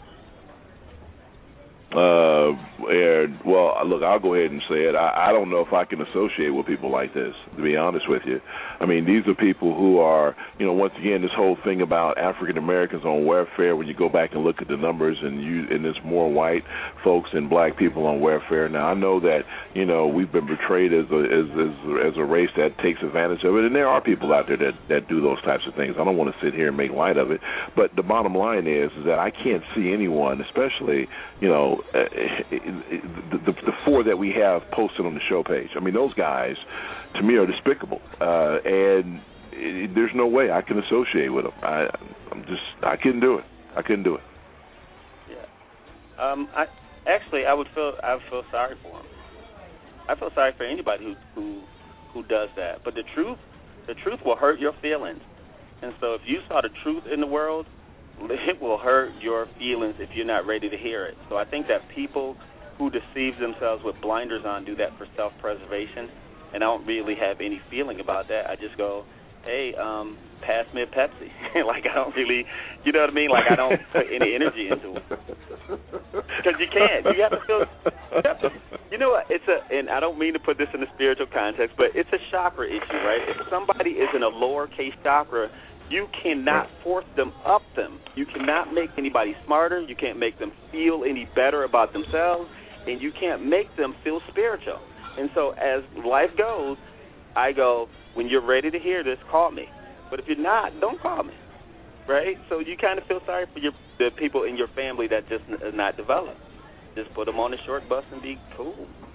Uh, and, well, look, I'll go ahead and say it. I, I don't know if I can associate with people like this, to be honest with you. I mean, these are people who are, you know, once again, this whole thing about African Americans on welfare, when you go back and look at the numbers, and you and there's more white folks than black people on welfare. Now, I know that, you know, we've been portrayed as a, as, as, as a race that takes advantage of it, and there are people out there that, that do those types of things. I don't want to sit here and make light of it, but the bottom line is, is that I can't see anyone, especially, you know, Uh, the, the, the four that we have posted on the show page. I mean, those guys, to me, are despicable, uh, and it, there's no way I can associate with them. I, I'm just, I couldn't do it. I couldn't do it. Yeah. Um. I actually, I would feel, I would feel sorry for them. I feel sorry for anybody who who who does that. But the truth, the truth will hurt your feelings. And so, if you saw the truth in the world, it will hurt your feelings if you're not ready to hear it. So I think that people who deceive themselves with blinders on do that for self-preservation, and I don't really have any feeling about that. I just go, hey, um, pass me a Pepsi. Like, I don't really, you know what I mean? Like, I don't put any energy into it. Because you can't. You have to feel, you, have to, you know what, it's a, and I don't mean to put this in a spiritual context, but it's a chakra issue, right? If somebody is in a lowercase chakra, you cannot force them up them. You cannot make anybody smarter. You can't make them feel any better about themselves, and you can't make them feel spiritual. And so as life goes, I go, when you're ready to hear this, call me. But if you're not, don't call me, right? So you kind of feel sorry for your, the people in your family that just are not developed. Just put them on the short bus and be cool.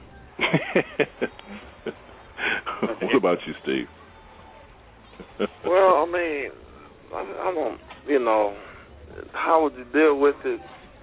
What about you, Steve? Well, I mean, I, I don't, you know, how would you deal with it?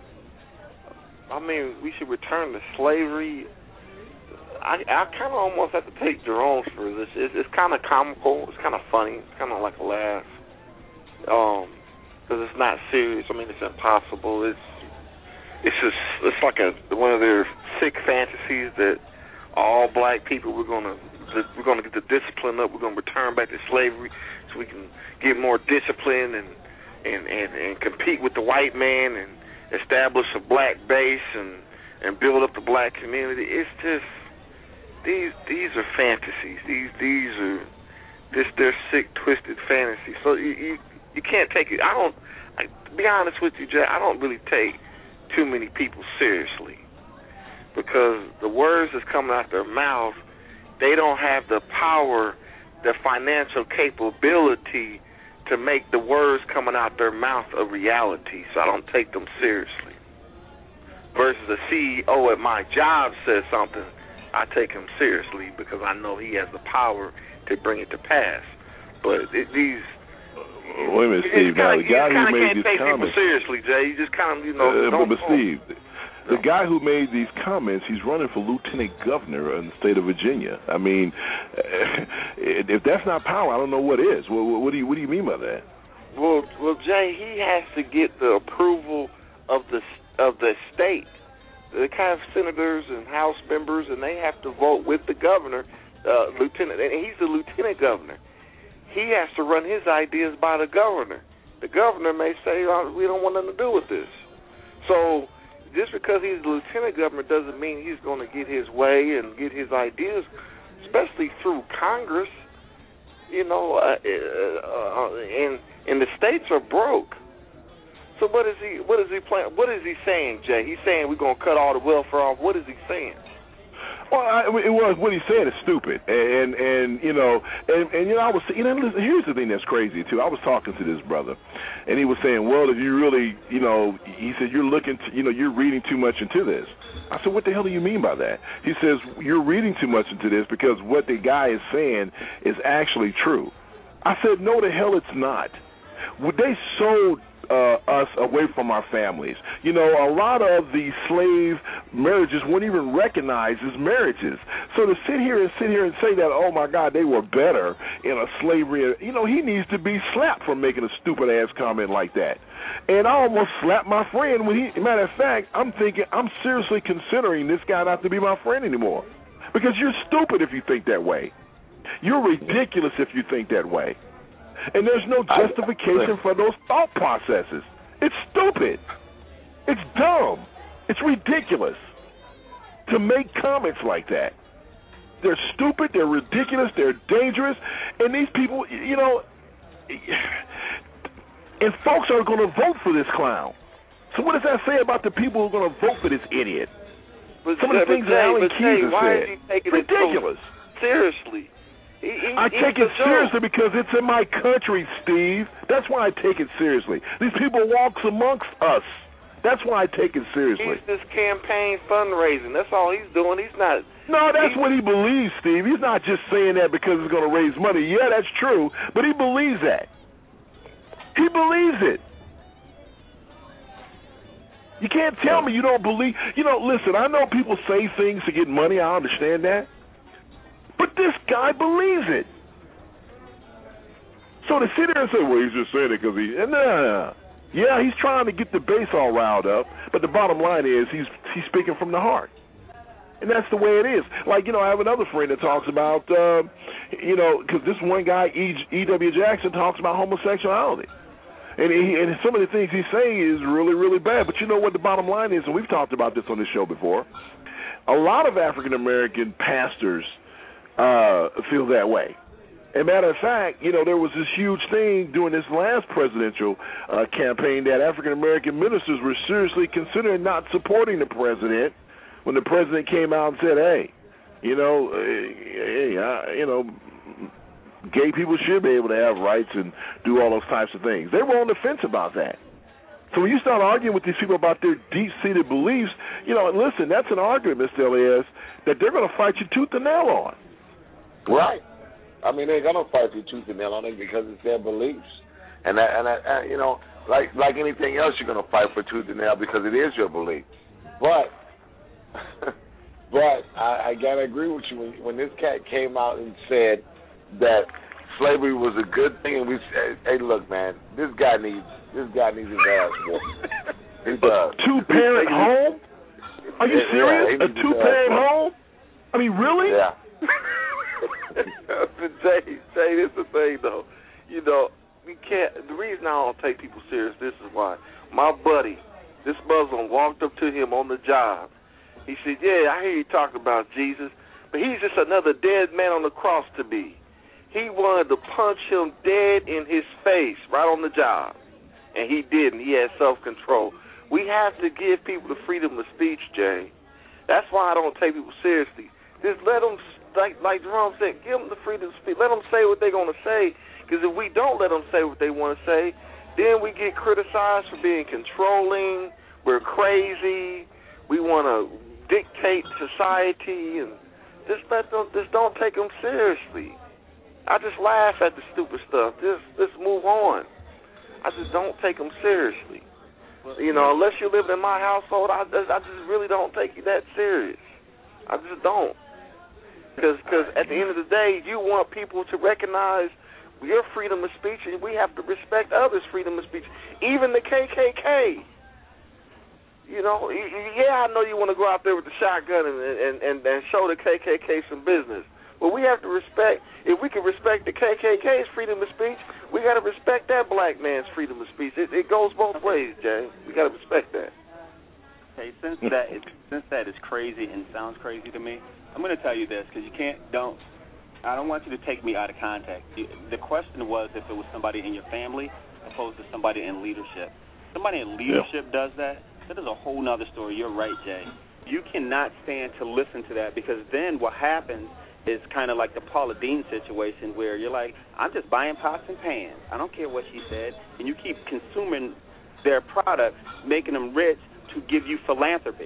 I mean, we should return to slavery. I, I kind of almost have to take Jerome's for this. It's, it's kind of comical. It's kind of funny. It's kind of like a laugh. Um, because it's not serious. I mean, it's impossible. It's, it's just, it's like a one of their sick fantasies that all black people we're gonna. We're going to get the discipline up. We're going to return back to slavery so we can get more discipline and, and, and, and compete with the white man and establish a black base and, and build up the black community. It's just these these are fantasies. These these are this they're sick, twisted fantasies. So you you, you can't take it. I don't. I, to be honest with you, Jay, I don't really take too many people seriously because the words that's coming out their mouth. They don't have the power, the financial capability to make the words coming out their mouth a reality, so I don't take them seriously. Versus a C E O at my job says something, I take him seriously because I know he has the power to bring it to pass. But it, these... Wait a minute, Steve. Now, the guy who made these take comments... people seriously, Jay. You just kind of, you know... Uh, don't, but, but Steve... The guy who made these comments, he's running for lieutenant governor in the state of Virginia. I mean, if that's not power, I don't know what is. What, what do you What do you mean by that? Well, well, Jay, he has to get the approval of the of the state. They have senators and House members, and they have to vote with the governor, uh, lieutenant. And he's the lieutenant governor. He has to run his ideas by the governor. The governor may say, oh, "We don't want nothing to do with this." So. Just because he's the lieutenant governor doesn't mean he's going to get his way and get his ideas, especially through Congress. You know, uh, uh, and and the states are broke. So what is he? What is he playing? What is he saying, Jay? He's saying we're going to cut all the welfare off. What is he saying? Well, I, it was what he said is stupid, and and you know, and, and you know, I was, you know, listen, here's the thing that's crazy too. I was talking to this brother, and he was saying, well, if you really, you know, he said you're looking, to, you know, you're reading too much into this. I said, what the hell do you mean by that? He says you're reading too much into this because what the guy is saying is actually true. I said, no, the hell it's not. They sold uh, us away from our families. You know, a lot of the slave marriages weren't even recognized as marriages. So to sit here and sit here and say that, oh my God, they were better in a slavery, you know, he needs to be slapped for making a stupid ass comment like that. And I almost slapped my friend when he, matter of fact, I'm thinking, I'm seriously considering this guy not to be my friend anymore. Because you're stupid if you think that way. You're ridiculous if you think that way. And there's no justification for those thought processes. It's stupid. It's dumb. It's ridiculous to make comments like that. They're stupid, they're ridiculous, they're dangerous, and these people, you know, and folks are going to vote for this clown. So what does that say about the people who are going to vote for this idiot? But Some of the things that Alan Keyes has why said. is he taking Ridiculous. it so seriously? He, he, I take it seriously because it's in my country, Steve. That's why I take it seriously. These people walks amongst us. That's why I take it seriously. He's just campaign fundraising. That's all he's doing. He's not. No, that's what he believes, Steve. He's not just saying that because it's going to raise money. Yeah, that's true, but he believes that. He believes it. You can't tell me you don't believe. You know, listen, I know people say things to get money. I understand that. But this guy believes it. So to sit there and say, well, he's just saying it because he, nah, nah. Yeah, he's trying to get the base all riled up, but the bottom line is he's he's speaking from the heart. And that's the way it is. Like, you know, I have another friend that talks about, uh, you know, because this one guy, E. E. W. Jackson, talks about homosexuality. And, he, and some of the things he's saying is really, really bad. But you know what the bottom line is, and we've talked about this on this show before, a lot of African-American pastors uh, feel that way. As a matter of fact, you know, there was this huge thing during this last presidential uh, campaign that African-American ministers were seriously considering not supporting the president when the president came out and said, hey, you know, hey, I, you know, gay people should be able to have rights and do all those types of things. They were on the fence about that. So when you start arguing with these people about their deep-seated beliefs, you know, listen, that's an argument, Mister Elias, that they're going to fight you tooth and nail on. Right. I mean, they're gonna fight you tooth and nail on it because it's their beliefs, and that, and, that, and you know, like like anything else, you're gonna fight for tooth and nail because it is your belief. But, but I, I gotta agree with you when, when this cat came out and said that slavery was a good thing, and we said, hey, look, man, this guy needs this guy needs his ass whooped. He does. Two parent home? Are you serious? Yeah, a two parent home? I mean, really? Yeah. Jay, Jay, this is the thing, though. You know, we can't. The reason I don't take people serious, this is why. My buddy, this Muslim, walked up to him on the job. He said, yeah, I hear you talking about Jesus, but he's just another dead man on the cross to me. He wanted to punch him dead in his face right on the job, and he didn't. He had self-control. We have to give people the freedom of speech, Jay. That's why I don't take people seriously. Just let them... Like like Jerome said, give them the freedom to speak. Let them say what they're going to say, because if we don't let them say what they want to say, then we get criticized for being controlling, we're crazy, we want to dictate society, and just let them, just don't take them seriously. I just laugh at the stupid stuff. Just, just move on. I just don't take them seriously. You know, unless you live in my household, I just, I just really don't take you that serious. I just don't. Because at the end of the day, you want people to recognize your freedom of speech, and we have to respect others' freedom of speech, even the K K K. You know, yeah, I know you want to go out there with the shotgun and, and, and, and show the K K K some business, but we have to respect, if we can respect the K K K's freedom of speech, we got to respect that black man's freedom of speech. It, it goes both ways, Jay. We got to respect that. Okay, since that is, since that is crazy and sounds crazy to me, I'm going to tell you this, because you can't, don't, I don't want you to take me out of context. You, the question was if it was somebody in your family opposed to somebody in leadership. Somebody in leadership yeah. does that, that is a whole nother story. You're right, Jay. You cannot stand to listen to that, because then what happens is kind of like the Paula Deen situation where you're like, I'm just buying pots and pans. I don't care what she said. And you keep consuming their products, making them rich to give you philanthropy.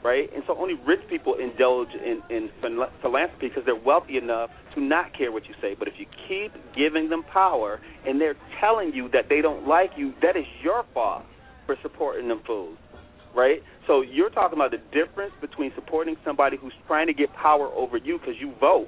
right? And so only rich people indulge in, in philanthropy because they're wealthy enough to not care what you say. But if you keep giving them power and they're telling you that they don't like you, that is your fault for supporting them fools, right? So you're talking about the difference between supporting somebody who's trying to get power over you because you vote.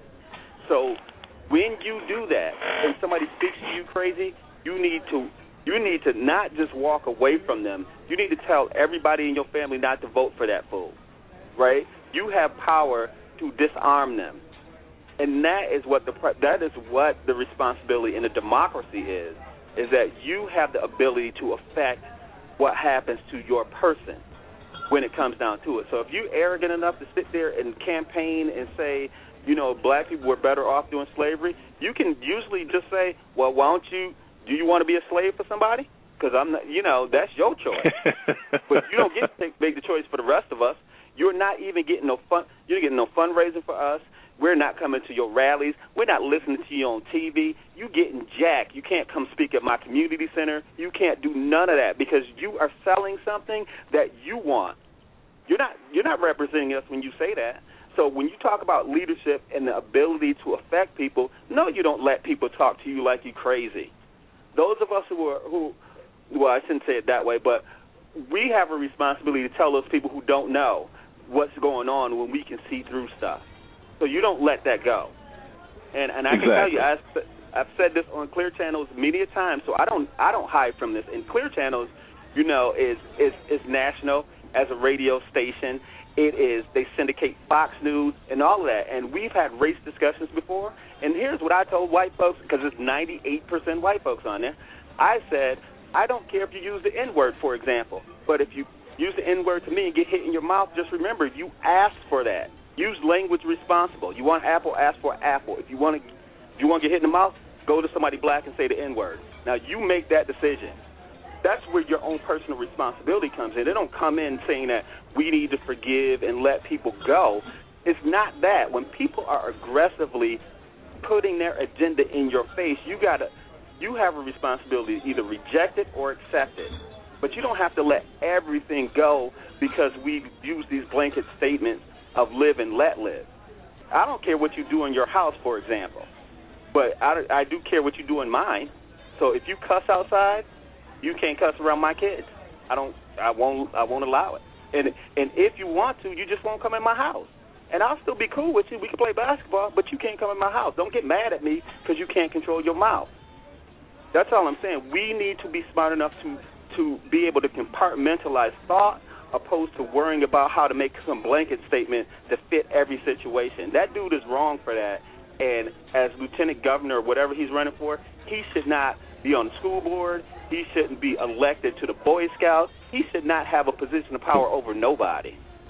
So when you do that and somebody speaks to you crazy, you need to you need to not just walk away from them. You need to tell everybody in your family not to vote for that fool, right? You have power to disarm them, and that is what the that is what the responsibility in a democracy is. Is that you have the ability to affect what happens to your person when it comes down to it. So if you're arrogant enough to sit there and campaign and say, you know, black people were better off doing slavery, you can usually just say, well, why don't you, do you want to be a slave for somebody? Because I'm not, you know, that's your choice. But you don't get to take, make the choice for the rest of us. You're not even getting no fun. You're getting no fundraising for us. We're not coming to your rallies. We're not listening to you on T V. You getting jacked. You can't come speak at my community center. You can't do none of that because you are selling something that you want. You're not you're not representing us when you say that. So when you talk about leadership and the ability to affect people, no, you don't let people talk to you like you crazy. Those of us who are who, well, I shouldn't say it that way, but we have a responsibility to tell those people who don't know what's going on when we can see through stuff. So you don't let that go. And and I exactly. can tell you, I've, I've said this on Clear Channels many a time, so I don't I don't hide from this. And Clear Channels, you know, is is is national as a radio station. It is, they syndicate Fox News and all of that. And we've had race discussions before. And here's what I told white folks, because it's ninety-eight percent white folks on there. I said, I don't care if you use the N-word, for example. But if you use the N-word to me and get hit in your mouth, just remember, you asked for that. Use language responsible. You want apple, ask for apple. If you want to if you want to get hit in the mouth, go to somebody black and say the N-word. Now, you make that decision. That's where your own personal responsibility comes in. They don't come in saying that we need to forgive and let people go. It's not that. When people are aggressively putting their agenda in your face, you gotta, you have a responsibility to either reject it or accept it. But you don't have to let everything go because we use these blanket statements of live and let live. I don't care what you do in your house, for example, but I, I do care what you do in mine. So if you cuss outside, you can't cuss around my kids. I don't. I won't. I won't allow it. And and if you want to, you just won't come in my house. And I'll still be cool with you. We can play basketball, but you can't come in my house. Don't get mad at me because you can't control your mouth. That's all I'm saying. We need to be smart enough to to be able to compartmentalize thought, opposed to worrying about how to make some blanket statement to fit every situation. That dude is wrong for that. And as lieutenant governor or whatever he's running for, he should not be on the school board. He shouldn't be elected to the Boy Scouts. He should not have a position of power over nobody.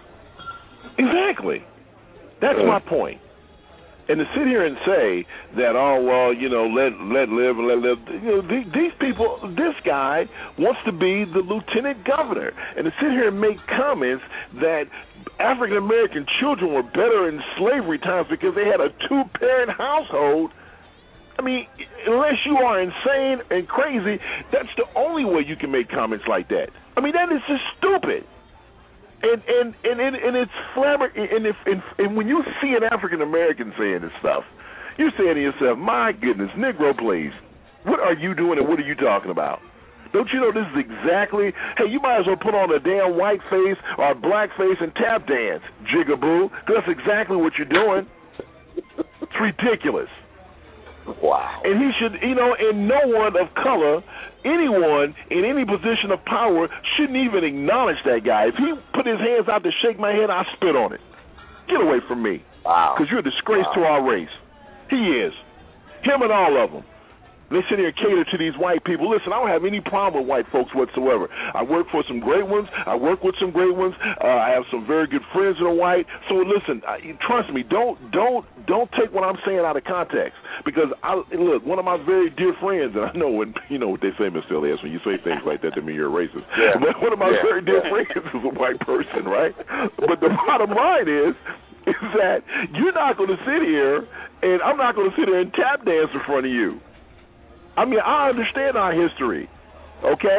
Exactly. That's my point. And to sit here and say that, oh, well, you know, let let live and let live, you know, these, these people, this guy wants to be the lieutenant governor. And to sit here and make comments that African-American children were better in slavery times because they had a two-parent household, I mean, unless you are insane and crazy, that's the only way you can make comments like that. I mean, that is just stupid. And and and and, and it's flabber. And if and, and when you see an African American saying this stuff, you're saying to yourself, "My goodness, Negro, please, what are you doing and what are you talking about? Don't you know this is exactly? Hey, you might as well put on a damn white face or a black face and tap dance, jigaboo. That's exactly what you're doing. It's ridiculous." Wow. And he should, you know, and no one of color, anyone in any position of power shouldn't even acknowledge that guy. If he put his hands out to shake my hand, I'll spit on it. Get away from me. Wow. Because you're a disgrace wow. to our race. He is. Him and all of them. They sit here and cater to these white people. Listen, I don't have any problem with white folks whatsoever. I work for some great ones. I work with some great ones. Uh, I have some very good friends that are white. So listen, I, trust me. Don't don't don't take what I'm saying out of context. Because I look, one of my very dear friends, and I know when you know what they say, Mister Elias, when you say things like that to me, you're a racist. Yeah. But one of my yeah. very dear yeah. friends is a white person, right? But the bottom line is. is that you're not going to sit here, and I'm not going to sit here and tap dance in front of you. I mean, I understand our history, okay?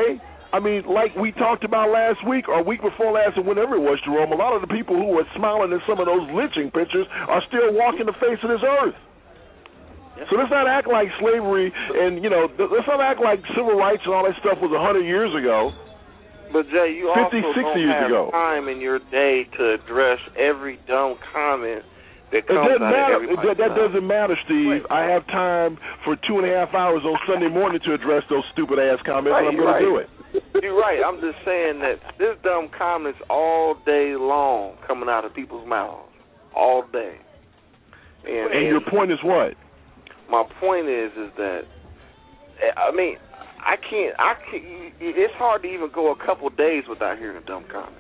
I mean, like we talked about last week or week before last, or whenever it was, Jerome, a lot of the people who were smiling in some of those lynching pictures are still walking the face of this earth. Yep. So let's not act like slavery and, you know, let's not act like civil rights and all that stuff was one hundred years ago. But, Jay, you fifty, also sixty don't years have ago. time in your day to address every dumb comment that comes it doesn't out matter. of everybody's That, that mouth. doesn't matter, Steve. Wait. I have time for two and a half hours on Sunday morning to address those stupid-ass comments, Right, and I'm going right. to do it. You're right. I'm just saying that there's dumb comments all day long coming out of people's mouths. All day. And, And your point is what? My point is, is that I mean, I can't. I can't. It's hard to even go a couple days without hearing a dumb comment.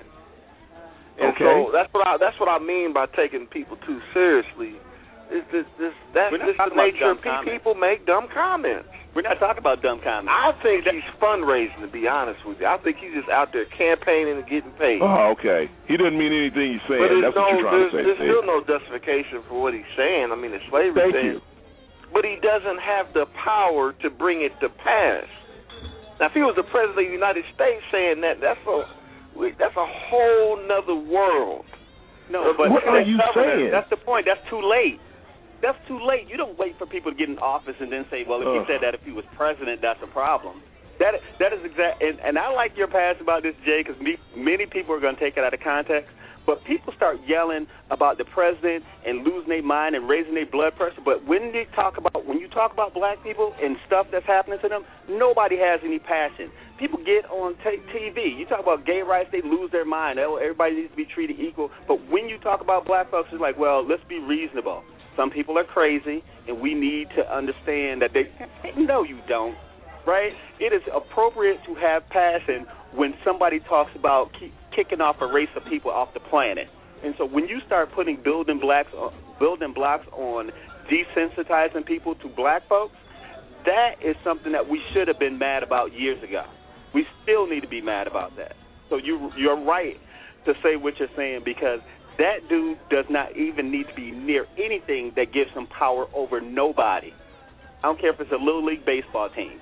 And Okay. so that's what I. That's what I mean by taking people too seriously. Is this? This that's We're not just the talking about nature dumb of pe- comments. people make dumb comments. We're not talking about dumb comments. I think he's fundraising. To be honest with you, I think he's just out there campaigning and getting paid. Oh, okay. He doesn't mean anything he's saying. But there's That's no, what you're trying there's, to say, there's Steve. still no justification for what he's saying. I mean, the slavery Thank thing. you. But he doesn't have the power to bring it to pass. Now, if he was the president of the United States saying that, that's a that's a whole nother world. No, but What are you governor, saying? That's the point. That's too late. That's too late. You don't wait for people to get in office and then say, well, if he Ugh. said that if he was president, that's a problem. That that is exact. And, and I like your pass about this, Jay, because many people are going to take it out of context. But people start yelling about the president and losing their mind and raising their blood pressure. But when they talk about when you talk about black people and stuff that's happening to them, nobody has any passion. People get on t- TV. You talk about gay rights, they lose their mind. Oh, everybody needs to be treated equal. But when you talk about black folks, it's like, well, let's be reasonable. Some people are crazy, and we need to understand that they. No, you don't. Right? It is appropriate to have passion when somebody talks about keep kicking off a race of people off the planet. And so when you start putting building blacks, building blocks on desensitizing people to black folks, that is something that we should have been mad about years ago. We still need to be mad about that. So you, you're right to say what you're saying, because that dude does not even need to be near anything that gives him power over nobody. I don't care if it's a Little League baseball team.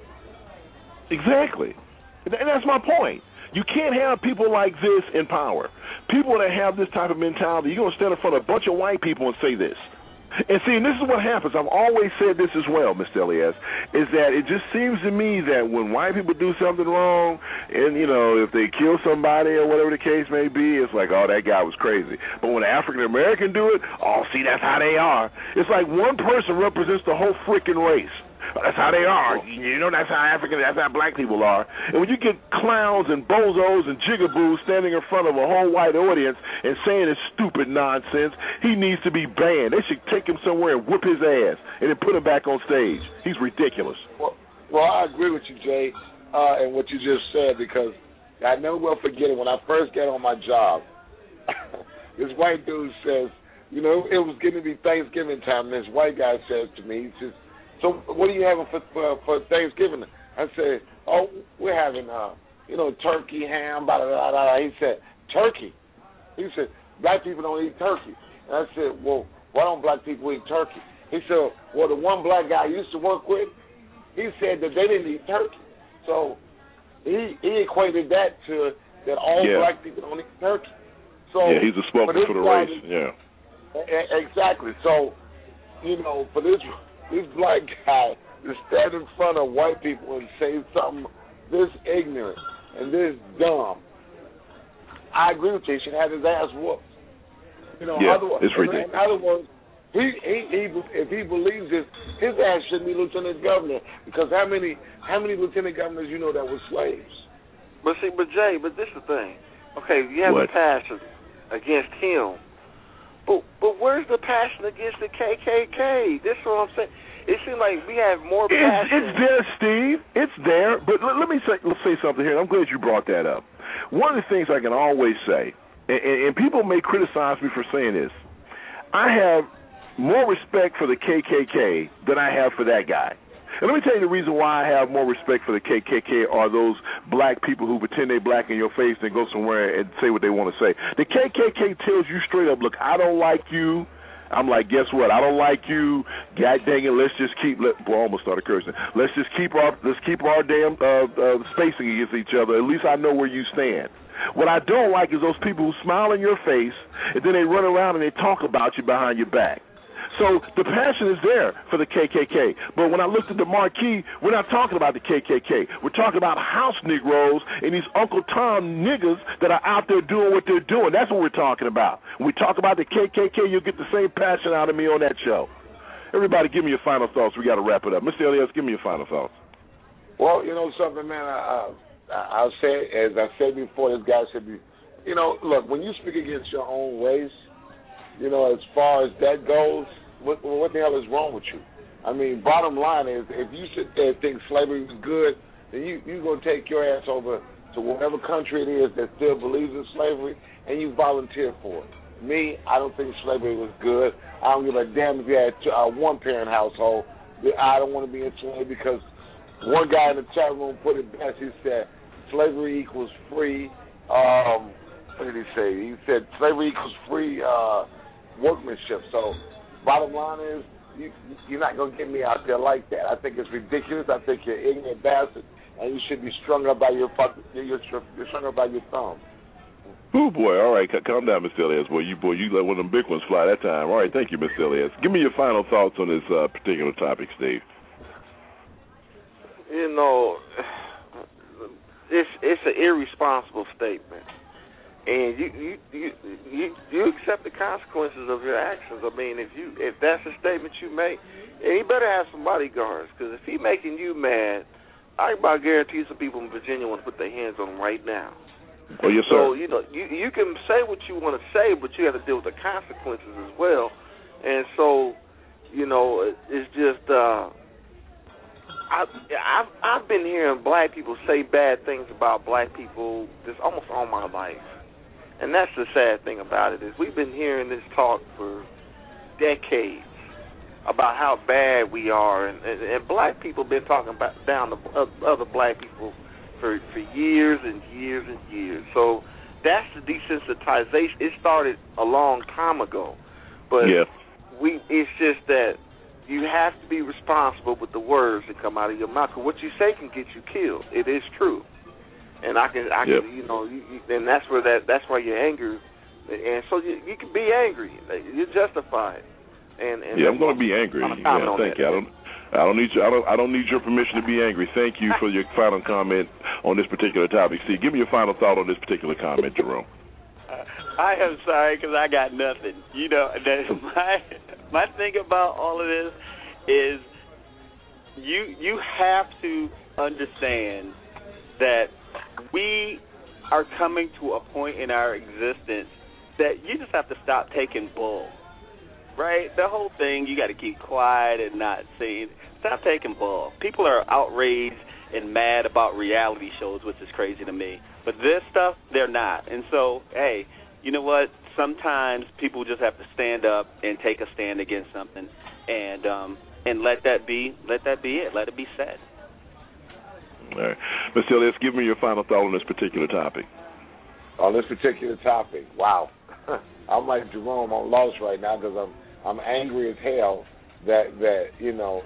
Exactly. And that's my point. You can't have people like this in power. People that have this type of mentality, you're going to stand in front of a bunch of white people and say this. And see, and this is what happens. I've always said this as well, Mister Elias, is that it just seems to me that when white people do something wrong, and, you know, if they kill somebody or whatever the case may be, it's like, oh, that guy was crazy. But when an African-American do it, oh, see, that's how they are. It's like one person represents the whole freaking race. That's how they are. You know, that's how African, that's how black people are. And when you get clowns and bozos and jigaboos standing in front of a whole white audience and saying this stupid nonsense, he needs to be banned. They should take him somewhere and whip his ass and then put him back on stage. He's ridiculous. Well, well I agree with you, Jay, uh, and what you just said, because I never will forget it. When I first got on my job, this white dude says, you know, it was getting to be Thanksgiving time, and this white guy says to me, he says, so what are you having for, for for Thanksgiving? I said, oh, we're having, uh, you know, turkey, ham, blah, blah, blah, blah. He said, turkey? He said, black people don't eat turkey. And I said, well, why don't black people eat turkey? He said, well, the one black guy I used to work with, he said that they didn't eat turkey. So he he equated that to that all Yeah. black people don't eat turkey. So Yeah, he's a spokesman for the guy race. to- Yeah. E- Exactly. So, you know, for this this black guy to stand in front of white people and say something this ignorant and this dumb, I agree with you. He should have his ass whooped. You know, Yeah, other, it's ridiculous. In other words, he, he, he, if he believes this, his ass shouldn't be lieutenant governor, because how many how many lieutenant governors you know that were slaves? But see, but Jay, but this is the thing. Okay, you have What? a passion against him, but but where's the passion against the K K K? This is what I'm saying. It seems like we have more It's, passion. it's there, Steve. It's there. But let, let me say, let's say something here. I'm glad you brought that up. One of the things I can always say, and, and, and people may criticize me for saying this, I have more respect for the K K K than I have for that guy. And let me tell you the reason why I have more respect for the K K K are those black people who pretend they black in your face and go somewhere and say what they want to say. The K K K tells you straight up, look, I don't like you. I'm like, guess what? I don't like you. God dang it, let's just keep. Let, boy, I almost started cursing. Let's just keep our let's keep our damn uh, uh, spacing against each other. At least I know where you stand. What I don't like is those people who smile in your face and then they run around and they talk about you behind your back. So the passion is there for the K K K. But when I looked at the marquee, we're not talking about the K K K. We're talking about house Negroes and these Uncle Tom niggas that are out there doing what they're doing. That's what we're talking about. When we talk about the K K K, you'll get the same passion out of me on that show. Everybody give me your final thoughts. We got to wrap it up. Mister Elias, give me your final thoughts. Well, you know something, man, I, I, I'll say, as I said before, this guy should be, you know, look, when you speak against your own race, you know, as far as that goes, What, what the hell is wrong with you? I mean, bottom line is, if you sit there and think slavery was good, then you you gonna take your ass over to whatever country it is that still believes in slavery, and you volunteer for it. Me, I don't think slavery was good. I don't give a damn if you had a one-parent household. I don't want to be enslaved because one guy in the chat room put it best. He said slavery equals free. Um, what did he say? He said slavery equals free uh, workmanship. So. Bottom line is, you, you're not going to get me out there like that. I think it's ridiculous. I think you're ignorant bastard, and you should be strung up by your fucking, you're, you're strung up by your thumb. Oh boy! All right, calm down, Mister Elias. Boy, you boy, you let one of them big ones fly that time. All right, thank you, Mister Elias. Give me your final thoughts on this uh, particular topic, Steve. You know, it's it's an irresponsible statement. And you, you you you you accept the consequences of your actions. I mean, if you if that's a statement you make, and you better have some bodyguards, because if he's making you mad, I about guarantee some people in Virginia want to put their hands on him right now. Oh yes, sir. So you know you you can say what you want to say, but you have to deal with the consequences as well. And so, you know, it's just uh, I I've I've been hearing black people say bad things about black people just almost all my life. And that's the sad thing about it, is we've been hearing this talk for decades about how bad we are, and, and, and black people have been talking about down to other black people for for years and years and years. So that's the desensitization. It started a long time ago, but yeah. we it's just that you have to be responsible with the words that come out of your mouth. 'Cause what you say can get you killed. It is true. And I can, I yep. can, you know, you, you, and that's where that, that's why you're angry, and so you, you can be angry. You're justified. And, and yeah, I'm going to be angry. Yeah, thank that. you. I don't, I don't need you. I don't, I don't need your permission to be angry. Thank you for your final comment on this particular topic. Steve, give me your final thought on this particular comment, Jerome. Uh, I am sorry because I got nothing. You know, that my my thing about all of this is you you have to understand that we are coming to a point in our existence that you just have to stop taking bull, right? The whole thing, you got to keep quiet and not say, stop taking bull. People are outraged and mad about reality shows, which is crazy to me. But this stuff, they're not. And so, hey, you know what? Sometimes people just have to stand up and take a stand against something, and um, and let that be, let that be it. Let it be said. All right. Mister Elias, give me your final thought on this particular topic. On this particular topic, wow. I'm like Jerome, I'm lost right now because I'm I'm angry as hell that, that you know,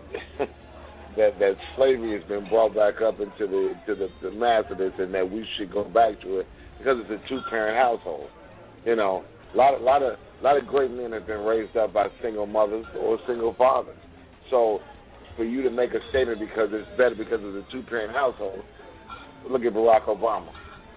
that that slavery has been brought back up into the to the, the mass of this, and that we should go back to it because it's a two-parent household. You know, a lot of lot of lot of great men have been raised up by single mothers or single fathers. So for you to make a statement because it's better because it's a two-parent household, look at Barack Obama.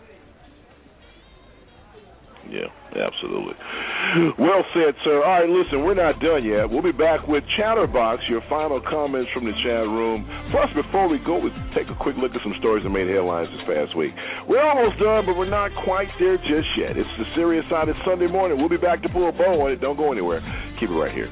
Yeah, absolutely. Well said, sir. All right, listen, we're not done yet. We'll be back with Chatterbox, your final comments from the chat room. Plus, before we go, we'll take a quick look at some stories that made headlines this past week. We're almost done, but we're not quite there just yet. It's the serious side. It's Sunday morning. We'll be back to pull a bow on it. Don't go anywhere. Keep it right here.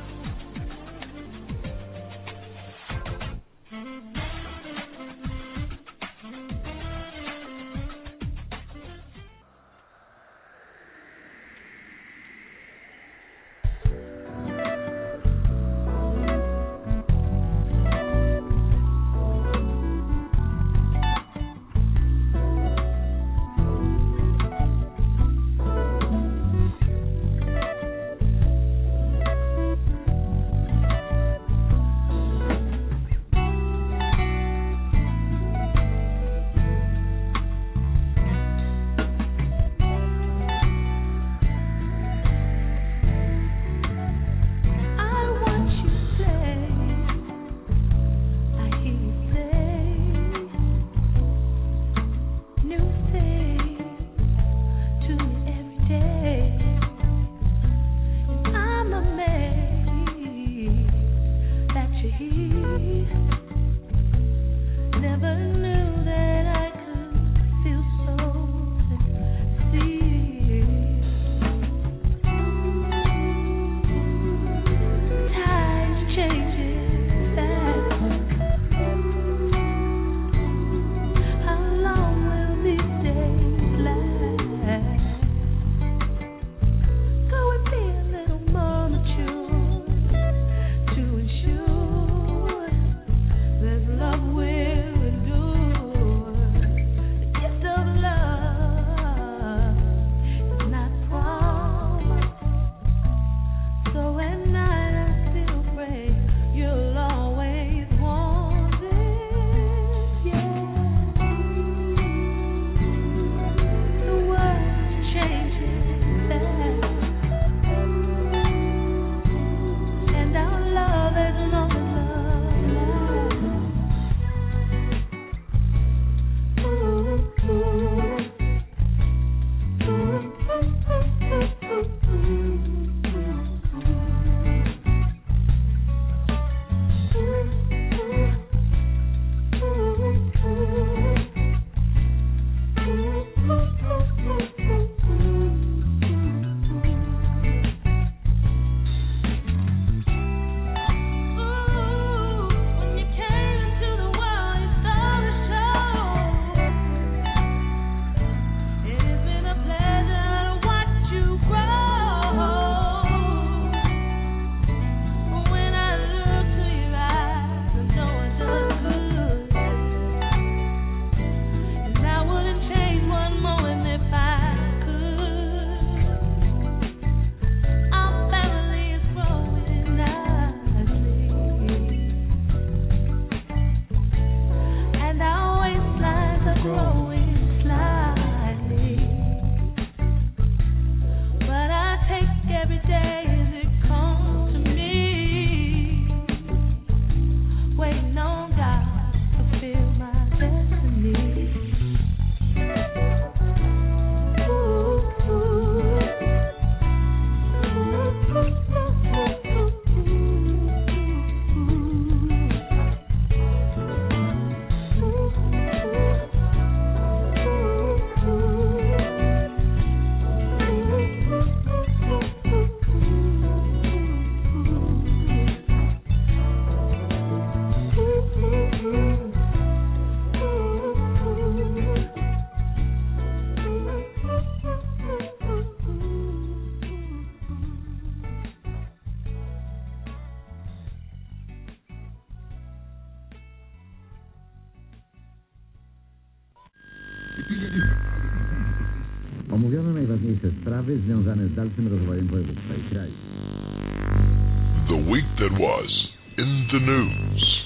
sprawy związane z dalszym rozwojem województwa i kraju. The week that was in the news.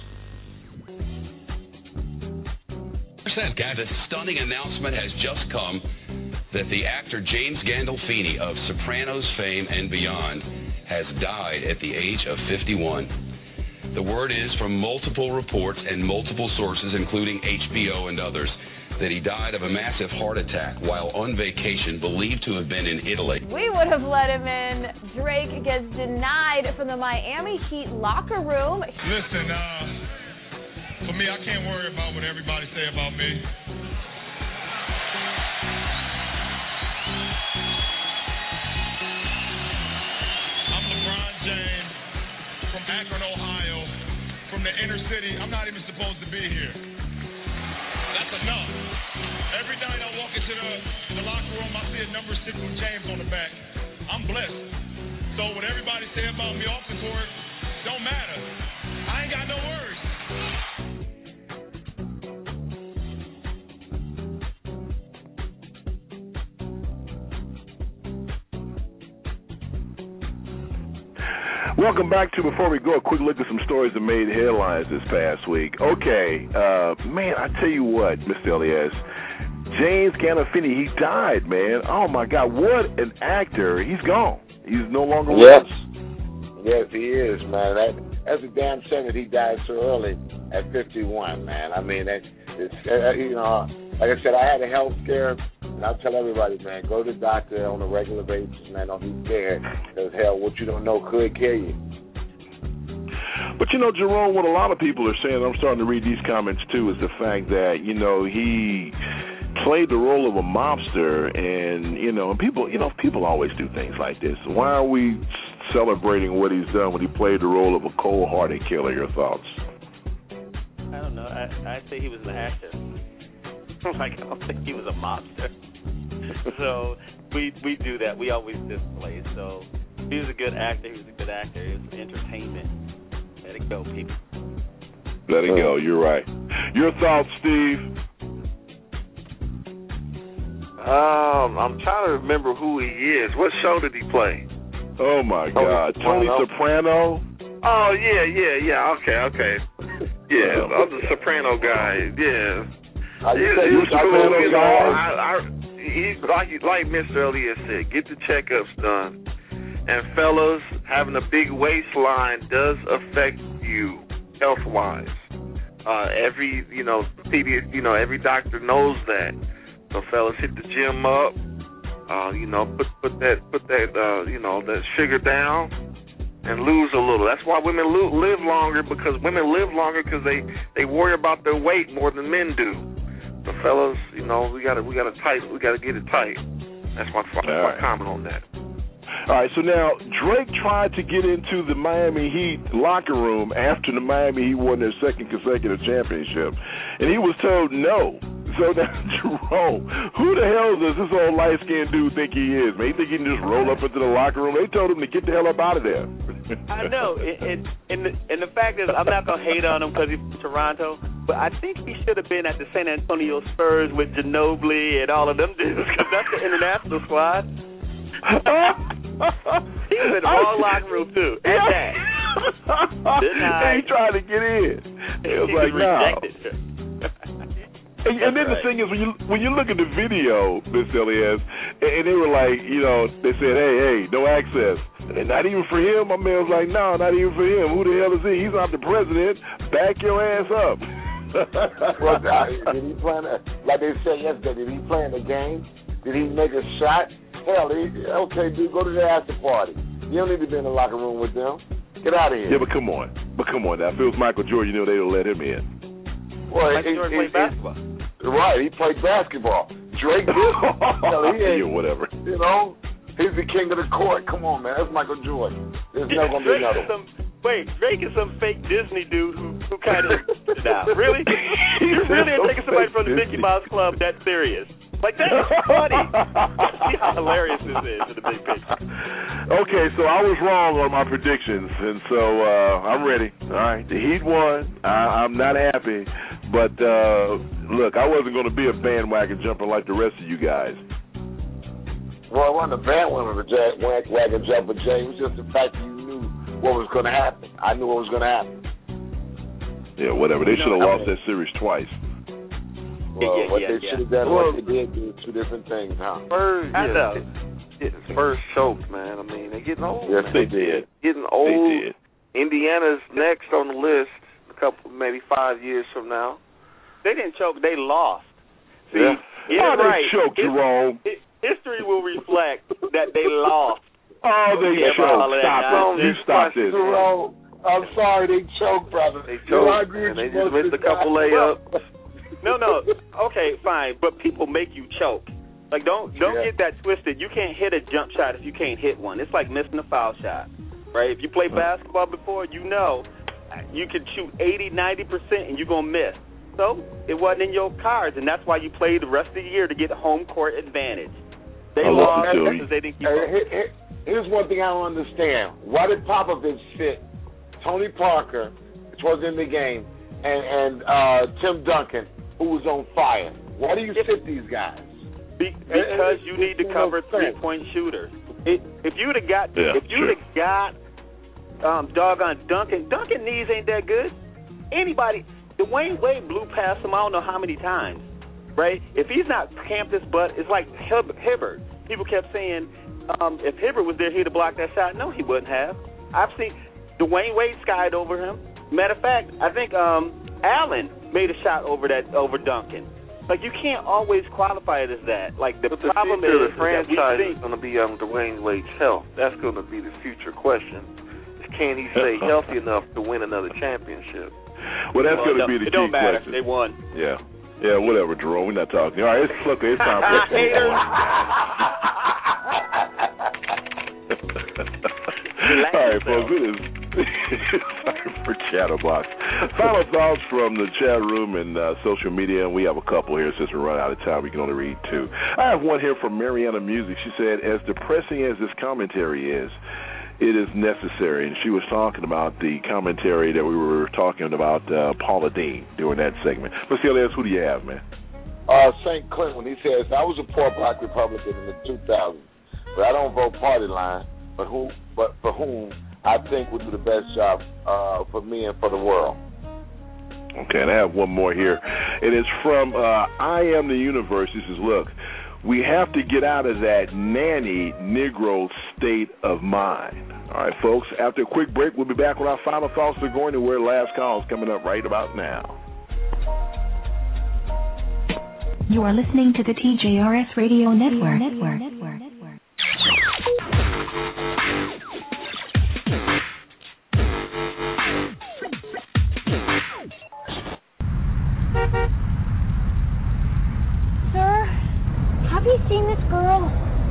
Guys, a stunning announcement has just come that the actor James Gandolfini of Sopranos fame and beyond has died at the age of fifty-one. The word is from multiple reports and multiple sources, including H B O and others, that he died of a massive heart attack while on vacation, believed to have been in Italy. We would have let him in. Drake gets denied from the Miami Heat locker room. Listen, uh, for me, I can't worry about what everybody say about me. I'm LeBron James from Akron, Ohio, from the inner city. I'm not even supposed to be here. That's enough. Every night I walk into the, the locker room, I see a number six with James on the back. I'm blessed. So what everybody say about me off the court don't matter. I ain't got no worries. Welcome back to Before We Go, a quick look at some stories that made headlines this past week. Okay, uh, man, I tell you what, Mister Elias, James Gandolfini, he died, man. Oh, my God, what an actor. He's gone. He's no longer with Yes. us. Yes, he is, man. That, that's a damn shame that he died so early at fifty-one, man. I mean, that, it's, uh, you know, like I said, I had a health scare. And I tell everybody, man, go to the doctor on a regular basis, man. Don't be scared. Because, hell, what you don't know could kill you. But, you know, Jerome, what a lot of people are saying, I'm starting to read these comments, too, is the fact that, you know, he played the role of a mobster. And, you know, people, you know, people always do things like this. Why are we celebrating what he's done when he played the role of a cold-hearted killer? Your thoughts? I don't know. I, I'd say he was an actor. Like, I don't think he was a mobster. So we we do that. We always display. So he was a good actor. He was a good actor. It was entertainment. Let it go, people. Let it go. You're right. Your thoughts, Steve? Um, I'm trying to remember who he is. What show did he play? Oh my God, Tony Soprano. Oh yeah, yeah, yeah. Okay, okay. Yeah, I'm the Soprano guy. Yeah. Are you Yeah, saying he you was cool, Soprano you know. guy? I, I, he, like like Mister Elliott said, get the checkups done. And fellas, having a big waistline does affect you health wise. Uh, every you know, you know, every doctor knows that. So fellas, hit the gym up. Uh, you know, put put that put that uh, you know that sugar down and lose a little. That's why women lo- live longer because women live longer because they they worry about their weight more than men do. So fellas, you know, we gotta we gotta tight we gotta get it tight. That's my, that's my right. comment on that. All right, so now Drake tried to get into the Miami Heat locker room after the Miami Heat won their second consecutive championship, and he was told no. So now, Jerome, who the hell does this old light-skinned dude think he is? Man, he think he can just roll up into the locker room? They told him to get the hell up out of there. I know, and, and, and, the, and the fact is, I'm not going to hate on him because he's from Toronto, but I think he should have been at the San Antonio Spurs with Ginobili and all of them dudes because that's the international squad. He was in the wrong locker room, too, at that. He tried to get in. It was he like, was no. rejected. And, and then right. the thing is, when you when you look at the video, Mister Elias, and, and they were like, you know, they said, hey, hey, no access. And not even for him. My man was like, no, not even for him. Who the hell is he? He's not the president. Back your ass up. Well, did he play, like they said yesterday, did he play in the game? Did he make a shot? Hell, he, okay, dude, go to the after party. You don't need to be in the locker room with them. Get out of here. Yeah, but come on. But come on now. If it was Michael Jordan, you know, they would let him in. Well, Michael he, Jordan he, played he, basketball. Right, he played basketball. Drake did. Hell, he ain't, yeah, whatever. You know, he's the king of the court. Come on, man. That's Michael Jordan. There's never going to be Drake another is some, Wait, Drake is some fake Disney dude who, who kind of... Nah, really? You really are taking somebody from the Mickey Mouse Club that serious? Like, that's funny. See how hilarious this is in the big picture. Okay, so I was wrong on my predictions, and so uh, I'm ready. All right, the Heat won. I, I'm not happy, but uh, look, I wasn't going to be a bandwagon jumper like the rest of you guys. Well, it wasn't a bandwagon of a wagon jumper, Jay. It was just the fact that you knew what was going to happen. I knew what was going to happen. Yeah, whatever. They should have lost that series twice. Well, yeah, what yeah, they yeah. should have done, Well, what they did, do two different things, huh? Spurs, I yeah, know. getting Spurs choked, man. I mean, they're getting old. Yes, man. they did. Getting old. They did. Indiana's next on the list. A couple, maybe five years from now. They didn't choke. They lost. See, Yeah. get Oh, it they right. choked, His- Jerome. hi- History will reflect that they lost. Oh, they Yeah, choked. all that Stop nonsense. it. You stop this. Jerome, I'm sorry, they choked, brother. They You know, I choked, agree and with they you just most missed of a the couple time. layups. No, no. Okay, fine. But people make you choke. Like, don't don't Yeah. get that twisted. You can't hit a jump shot if you can't hit one. It's like missing a foul shot, right? If you play basketball before, you know you can shoot eighty, ninety percent and you're going to miss. So it wasn't in your cards, and that's why you played the rest of the year to get home court advantage. They I love lost you, Joey. because they didn't keep Hey, up. here- here- Here's one thing I don't understand. Why did Popovich sit Tony Parker, which was in the game, and, and uh, Tim Duncan, who was on fire? Why do you sit these guys? Be, because you need to cover three-point shooters. It, if you'd have got, Yeah, if you'd have got, um, doggone Duncan, Duncan knees ain't that good. Anybody, Dwayne Wade blew past him. I don't know how many times, right? If he's not camped his butt, it's like Hib- Hibbert. People kept saying, um, if Hibbert was there, he'd have blocked that shot. No, he wouldn't have. I've seen Dwayne Wade skied over him. Matter of fact, I think um, Allen made a shot over that over Duncan. Like, you can't always qualify it as that. Like, the But the problem future is, of the is that we franchise think is going to be on Dwayne Wade's health. That's going to be the future question. Can he stay healthy enough to win another championship? Well, that's Well, going to no, be the it key don't matter. question. They won. Yeah. Yeah, whatever, Jerome. We're not talking. All right, it's, look, it's time for us to move on. All right, folks, it is time for Chatterbox. Final thoughts from the chat room and uh, social media, and we have a couple here since we run out of time. We can only read two. I have one here from Mariana Music. She said, as depressing as this commentary is, it is necessary. And she was talking about the commentary that we were talking about uh, Paula Deen during that segment. Let's see, who do you have, man? Uh, Saint Clinton, he says, I was a poor black Republican in the two thousands, but I don't vote party line, but who, but for whom I think would do the best job uh, for me and for the world. Okay, and I have one more here. It is from uh, I Am the Universe. He says, look, we have to get out of that nanny Negro state of mind. All right, folks, after a quick break, we'll be back with our final thoughts. They're going to where last call is coming up right about now. You are listening to the T J R S Radio Network. Network. Network. Sir, have you seen this girl?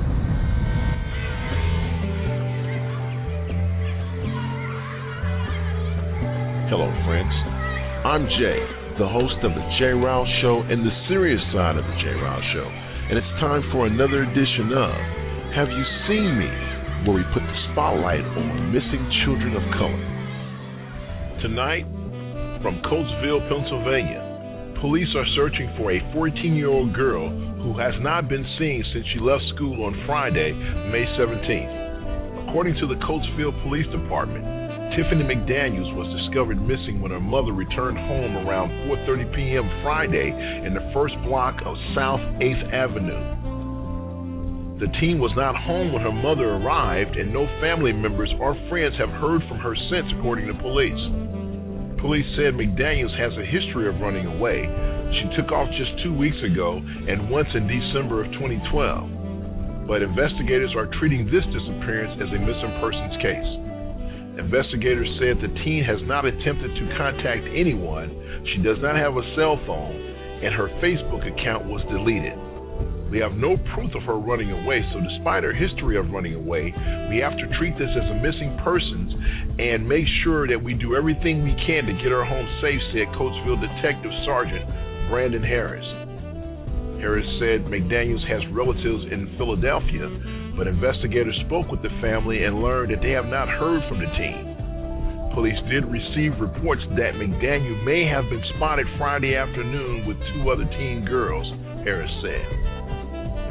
Hello, friends. I'm Jay, the host of the Jay Rouse Show and the serious side of the Jay Rouse Show. And it's time for another edition of Have You Seen Me?, where we put the spotlight on missing children of color. Tonight, from Coatesville, Pennsylvania, police are searching for a fourteen-year-old girl who has not been seen since she left school on Friday, May seventeenth. According to the Coatesville Police Department, Tiffany McDaniels was discovered missing when her mother returned home around four thirty p.m. Friday in the first block of South eighth Avenue. The teen was not home when her mother arrived, and no family members or friends have heard from her since, according to police. Police said McDaniels has a history of running away. She took off just two weeks ago and once in December of twenty twelve. But investigators are treating this disappearance as a missing persons case. Investigators said the teen has not attempted to contact anyone, she does not have a cell phone, and her Facebook account was deleted. We have no proof of her running away, so despite her history of running away, we have to treat this as a missing persons and make sure that we do everything we can to get her home safe, said Coatesville Detective Sergeant Brandon Harris. Harris said McDaniels has relatives in Philadelphia, but investigators spoke with the family and learned that they have not heard from the teen. Police did receive reports that McDaniel may have been spotted Friday afternoon with two other teen girls, Harris said.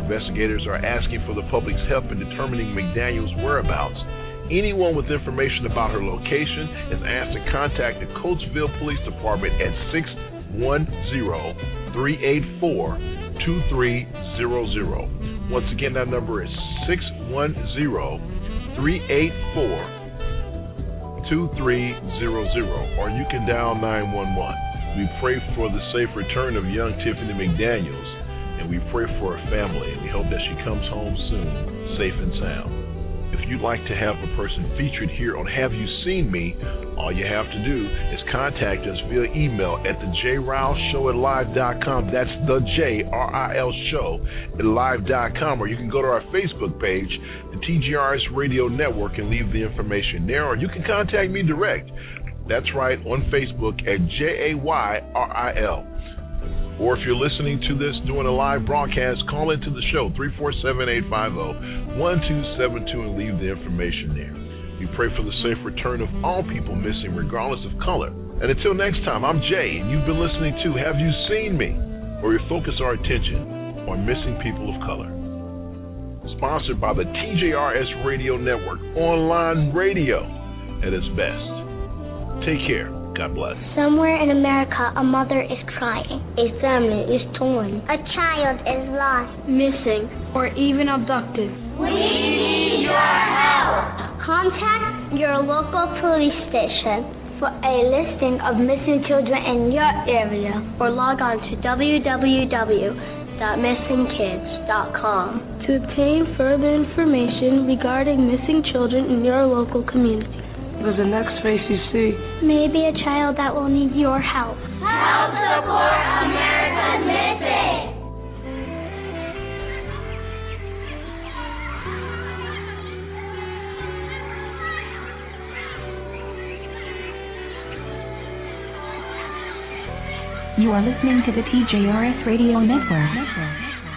Investigators are asking for the public's help in determining McDaniel's whereabouts. Anyone with information about her location is asked to contact the Coatesville Police Department at six one zero, three eight four, two three zero zero. Once again, that number is six one zero, three eight four, two three zero zero, or you can dial nine one one. We pray for the safe return of young Tiffany McDaniels, and we pray for her family, and we hope that she comes home soon, safe and sound. If you'd like to have a person featured here on Have You Seen Me, all you have to do is contact us via email at the j riles show at live dot com. That's the J R I L show at live dot com. Or you can go to our Facebook page, the T J R S Radio Network, and leave the information there. Or you can contact me direct. That's right, on Facebook at J A Y R I L. Or if you're listening to this during a live broadcast, call into the show, three four seven, eight five zero, one two seven two, and leave the information there. We pray for the safe return of all people missing, regardless of color. And until next time, I'm Jay, and you've been listening to Have You Seen Me?, where we focus our attention on missing people of color. Sponsored by the T J R S Radio Network, online radio at its best. Take care. God bless. Somewhere in America, a mother is crying. A family is torn. A child is lost, missing, or even abducted. We need your help. Contact your local police station for a listing of missing children in your area, or log on to w w w dot missing kids dot com to obtain further information regarding missing children in your local community. Because the next face you see may be a child that will need your help. Help support America's Missing. You are listening to the T J R S Radio Network. Network.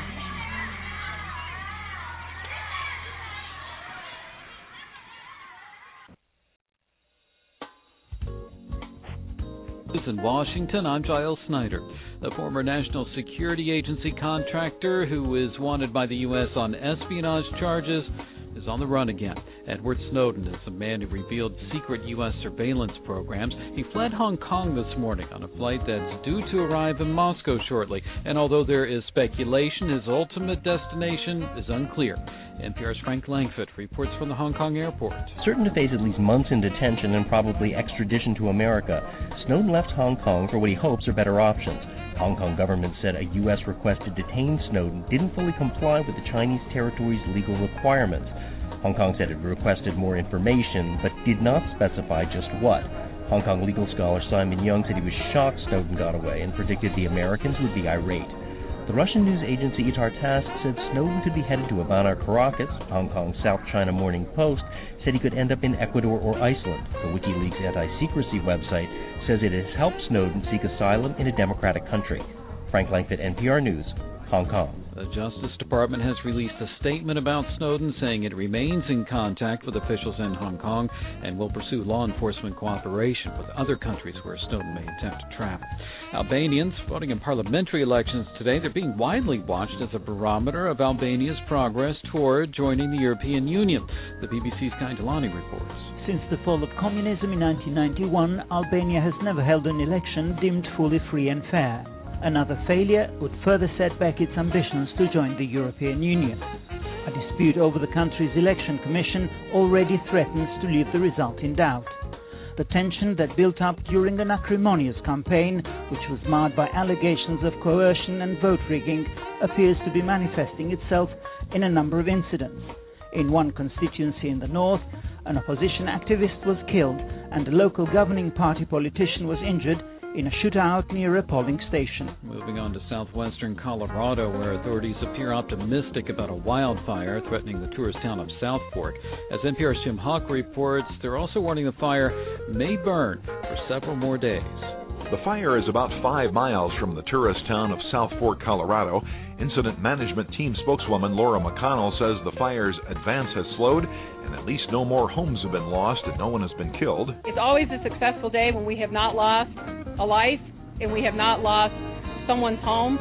In Washington, I'm Giles Snyder. The former National Security Agency contractor who is wanted by the U S on espionage charges is on the run again. Edward Snowden is a man who revealed secret U S surveillance programs. He fled Hong Kong this morning on a flight that's due to arrive in Moscow shortly. And although there is speculation, his ultimate destination is unclear. N P R's Frank Langford reports from the Hong Kong airport. Certain to face at least months in detention and probably extradition to America, Snowden left Hong Kong for what he hopes are better options. Hong Kong government said a U S request to detain Snowden didn't fully comply with the Chinese territory's legal requirements. Hong Kong said it requested more information, but did not specify just what. Hong Kong legal scholar Simon Young said he was shocked Snowden got away and predicted the Americans would be irate. The Russian news agency Itar Tass said Snowden could be headed to Havana, Caracas. Hong Kong's South China Morning Post said he could end up in Ecuador or Iceland. The WikiLeaks anti-secrecy website says it has helped Snowden seek asylum in a democratic country. Frank Langford, N P R News, Hong Kong. The Justice Department has released a statement about Snowden saying it remains in contact with officials in Hong Kong and will pursue law enforcement cooperation with other countries where Snowden may attempt to travel. Albanians voting in parliamentary elections today, they're being widely watched as a barometer of Albania's progress toward joining the European Union. The B B C's Guy Delani reports. Since the fall of communism in nineteen ninety-one, Albania has never held an election deemed fully free and fair. Another failure would further set back its ambitions to join the European Union. A dispute over the country's election commission already threatens to leave the result in doubt. The tension that built up during an acrimonious campaign, which was marred by allegations of coercion and vote rigging, appears to be manifesting itself in a number of incidents. In one constituency in the north, an opposition activist was killed and a local governing party politician was injured in a shootout near a polling station. Moving on to southwestern Colorado, where authorities appear optimistic about a wildfire threatening the tourist town of Southport. As N P R's Jim Hawk reports, they're also warning the fire may burn for several more days. The fire is about five miles from the tourist town of Southport, Colorado. Incident Management Team spokeswoman Laura McConnell says the fire's advance has slowed and at least no more homes have been lost and no one has been killed. It's always a successful day when we have not lost a life and we have not lost someone's home.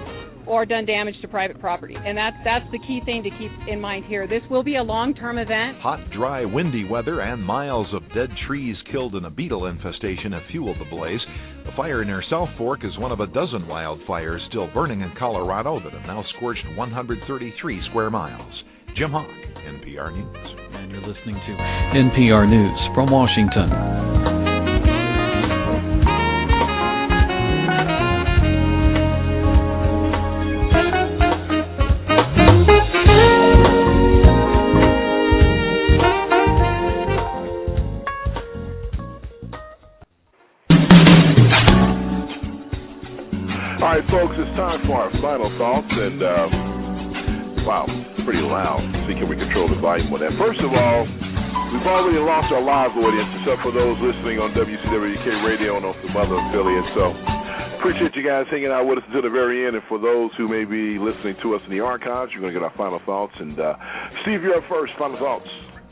or done damage to private property. And that's, that's the key thing to keep in mind here. This will be a long-term event. Hot, dry, windy weather and miles of dead trees killed in a beetle infestation have fueled the blaze. The fire near South Fork is one of a dozen wildfires still burning in Colorado that have now scorched one hundred thirty-three square miles. Jim Hawk, N P R News. And you're listening to N P R News from Washington. All right, folks, it's time for our final thoughts, and uh, wow, it's pretty loud. See, can we control the volume with that? First of all, we've already lost our live audience, except for those listening on W C W K Radio and on some other affiliates. So, appreciate you guys hanging out with us until the very end. And for those who may be listening to us in the archives, you're going to get our final thoughts. And uh, Steve, you're up first. Final thoughts.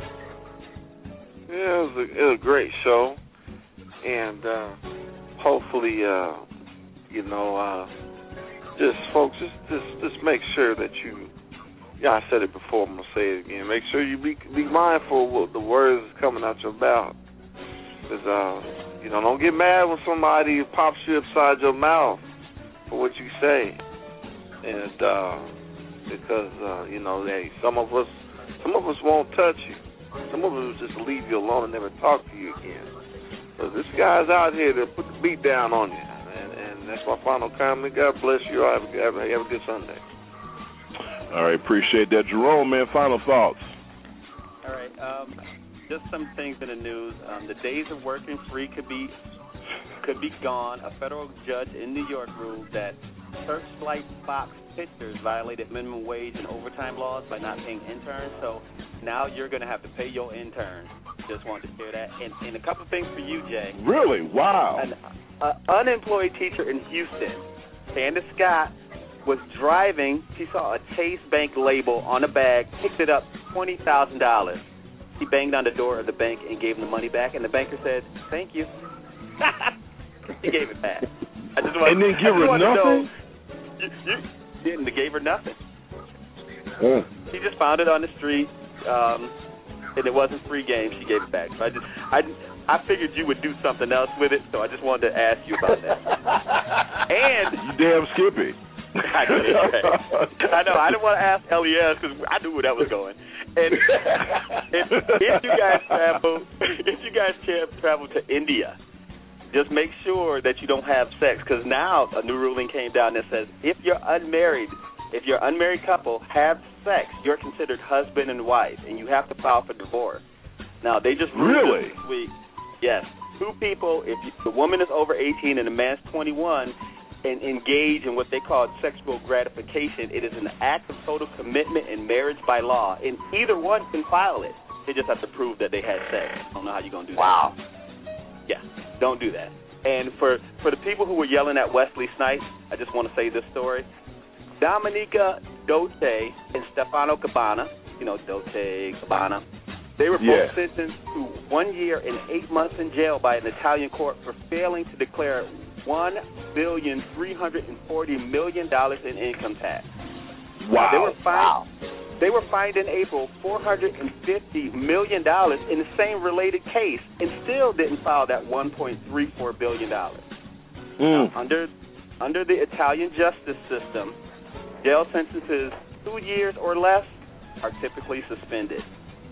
Yeah, it was a, it was a great show, and uh, hopefully. Uh, You know, uh, just folks, just, just just make sure that you. Yeah, I said it before. I'm gonna say it again. Make sure you be be mindful of what the words is coming out your mouth. Cause uh, you know, don't get mad when somebody pops you upside your mouth for what you say, and uh, because uh, you know, they some of us some of us won't touch you. Some of us will just leave you alone and never talk to you again. So this guy's out here to put the beat down on you. That's my final comment. God bless you. Have a, have a, have a good Sunday. All right, appreciate that. Jerome, man, final thoughts. All right, um, just some things in the news. Um, the days of working free could be could be gone. A federal judge in New York ruled that Searchlight Fox pitchers violated minimum wage and overtime laws by not paying interns. So now you're going to have to pay your interns. Just wanted to share that. And, and a couple things for you, Jay. Really? Wow. An uh, unemployed teacher in Houston, Candace Scott, was driving. She saw a Chase Bank label on the bag, picked it up, twenty thousand dollars. She banged on the door of the bank and gave him the money back, and the banker said, thank you. He gave it back. I just wanted, and then give her nothing? You, you didn't. They gave her nothing. Mm. She just found it on the street, um, and it wasn't free game. She gave it back. So I just, I, I figured you would do something else with it, so I just wanted to ask you about that. And you damn Skippy. I know, right. I know. I didn't want to ask L E S because I knew where that was going. And if, if you guys travel, if you guys travel to India, just make sure that you don't have sex, because now a new ruling came down that says if you're unmarried, if you're an unmarried couple have sex, you're considered husband and wife, and you have to file for divorce. Now they just really this week, yes, two people. If you, the woman is over eighteen and the man's twenty-one, and engage in what they call sexual gratification, it is an act of total commitment and marriage by law, and either one can file it. They just have to prove that they had sex. I don't know how you're going to do wow. that. Wow. Yeah, don't do that. And for, for the people who were yelling at Wesley Snipes, I just want to say this story. Dominica Dote and Stefano Cabana, you know, Dote, Cabana, they were both yeah. sentenced to one year and eight months in jail by an Italian court for failing to declare one billion three hundred forty million dollars in income tax. Wow! Now, they were fined. Wow. They were fined in April four hundred fifty million dollars in the same related case, and still didn't file that one point three four billion dollars. Mm. Now, under under the Italian justice system, jail sentences two years or less are typically suspended.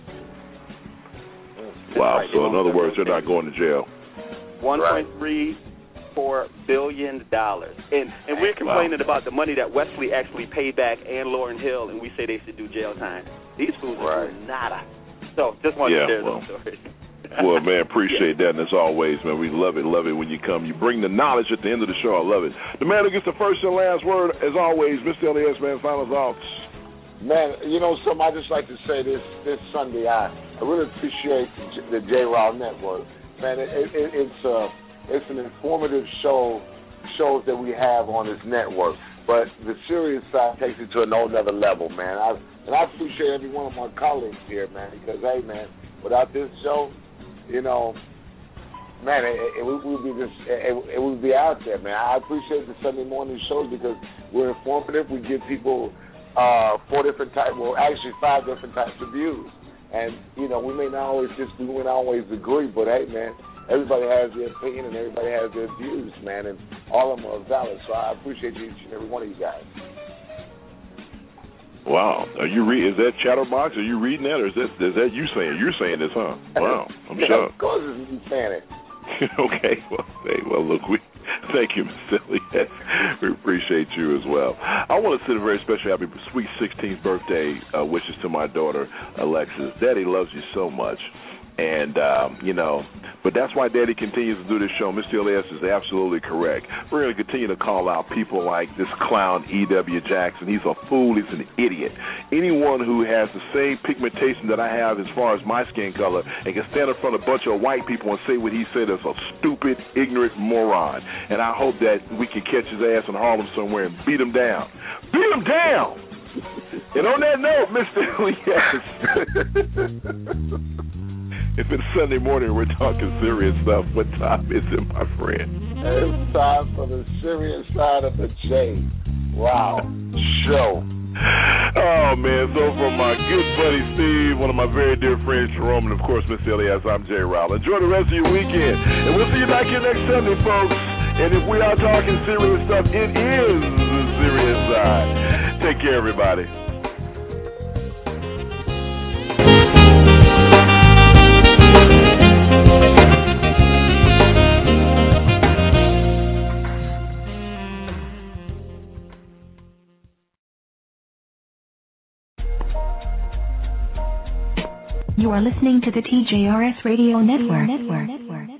Wow! Right. So in other words, they're not going to jail. One point three. Four billion dollars, and and we're complaining wow. about the money that Wesley actually paid back and Lauryn Hill, and we say they should do jail time. These fools are doing nada. So just wanted yeah, to share well, those stories. Well, man, appreciate yeah. that, and as always, man, we love it, love it when you come. You bring the knowledge at the end of the show. I love it. The man who gets the first and last word, as always, Mister Elias, man. Final thoughts. Man, you know something. I just like to say this this Sunday. I, I really appreciate the J. Ryle Network, man. It, it, it, it's uh. It's an informative show, shows that we have on this network. But the serious side takes it to an whole other level, man. I, and I appreciate every one of my colleagues here, man, because, hey, man, without this show, you know, man, it, it, it would be just, it, it would be out there, man. I appreciate the Sunday morning shows because We're informative. We give people uh, four different types, well, actually five different types of views. And, you know, we may not always just, we may not always agree, but, hey, man, everybody has their opinion and everybody has their views, man, and all of them are valid. So I appreciate each and every one of you guys. Wow. Are you re- is that Chatterbox? Are you reading that, or is that, is that you saying? You're saying this, huh? Wow. I'm yeah, shocked. Of course it's me saying it. Okay. Well, hey, well, look, we thank you, Miz Elliott. We appreciate you as well. I want to send a very special happy sweet sixteenth birthday uh, wishes to my daughter, Alexis. Daddy loves you so much. And, um, you know, but that's why Daddy continues to do this show. Mister Elias is absolutely correct. We're going to continue to call out people like this clown E W Jackson. He's a fool. He's an idiot. Anyone who has the same pigmentation that I have as far as my skin color and can stand in front of a bunch of white people and say what he said is a stupid, ignorant moron. And I hope that we can catch his ass in Harlem somewhere and beat him down. Beat him down! And on that note, Mister Elias... If it's Sunday morning, we're talking serious stuff. What time is it, my friend? It's time for the serious side of the J. Wow. Show. Oh, man. So from my good buddy Steve, one of my very dear friends, Jerome, and, of course, Miss Elias, I'm Jay Rowell. Enjoy the rest of your weekend. And we'll see you back here next Sunday, folks. And if we are talking serious stuff, it is the serious side. Take care, everybody. You are listening to the T J R S Radio Network. Network. Network.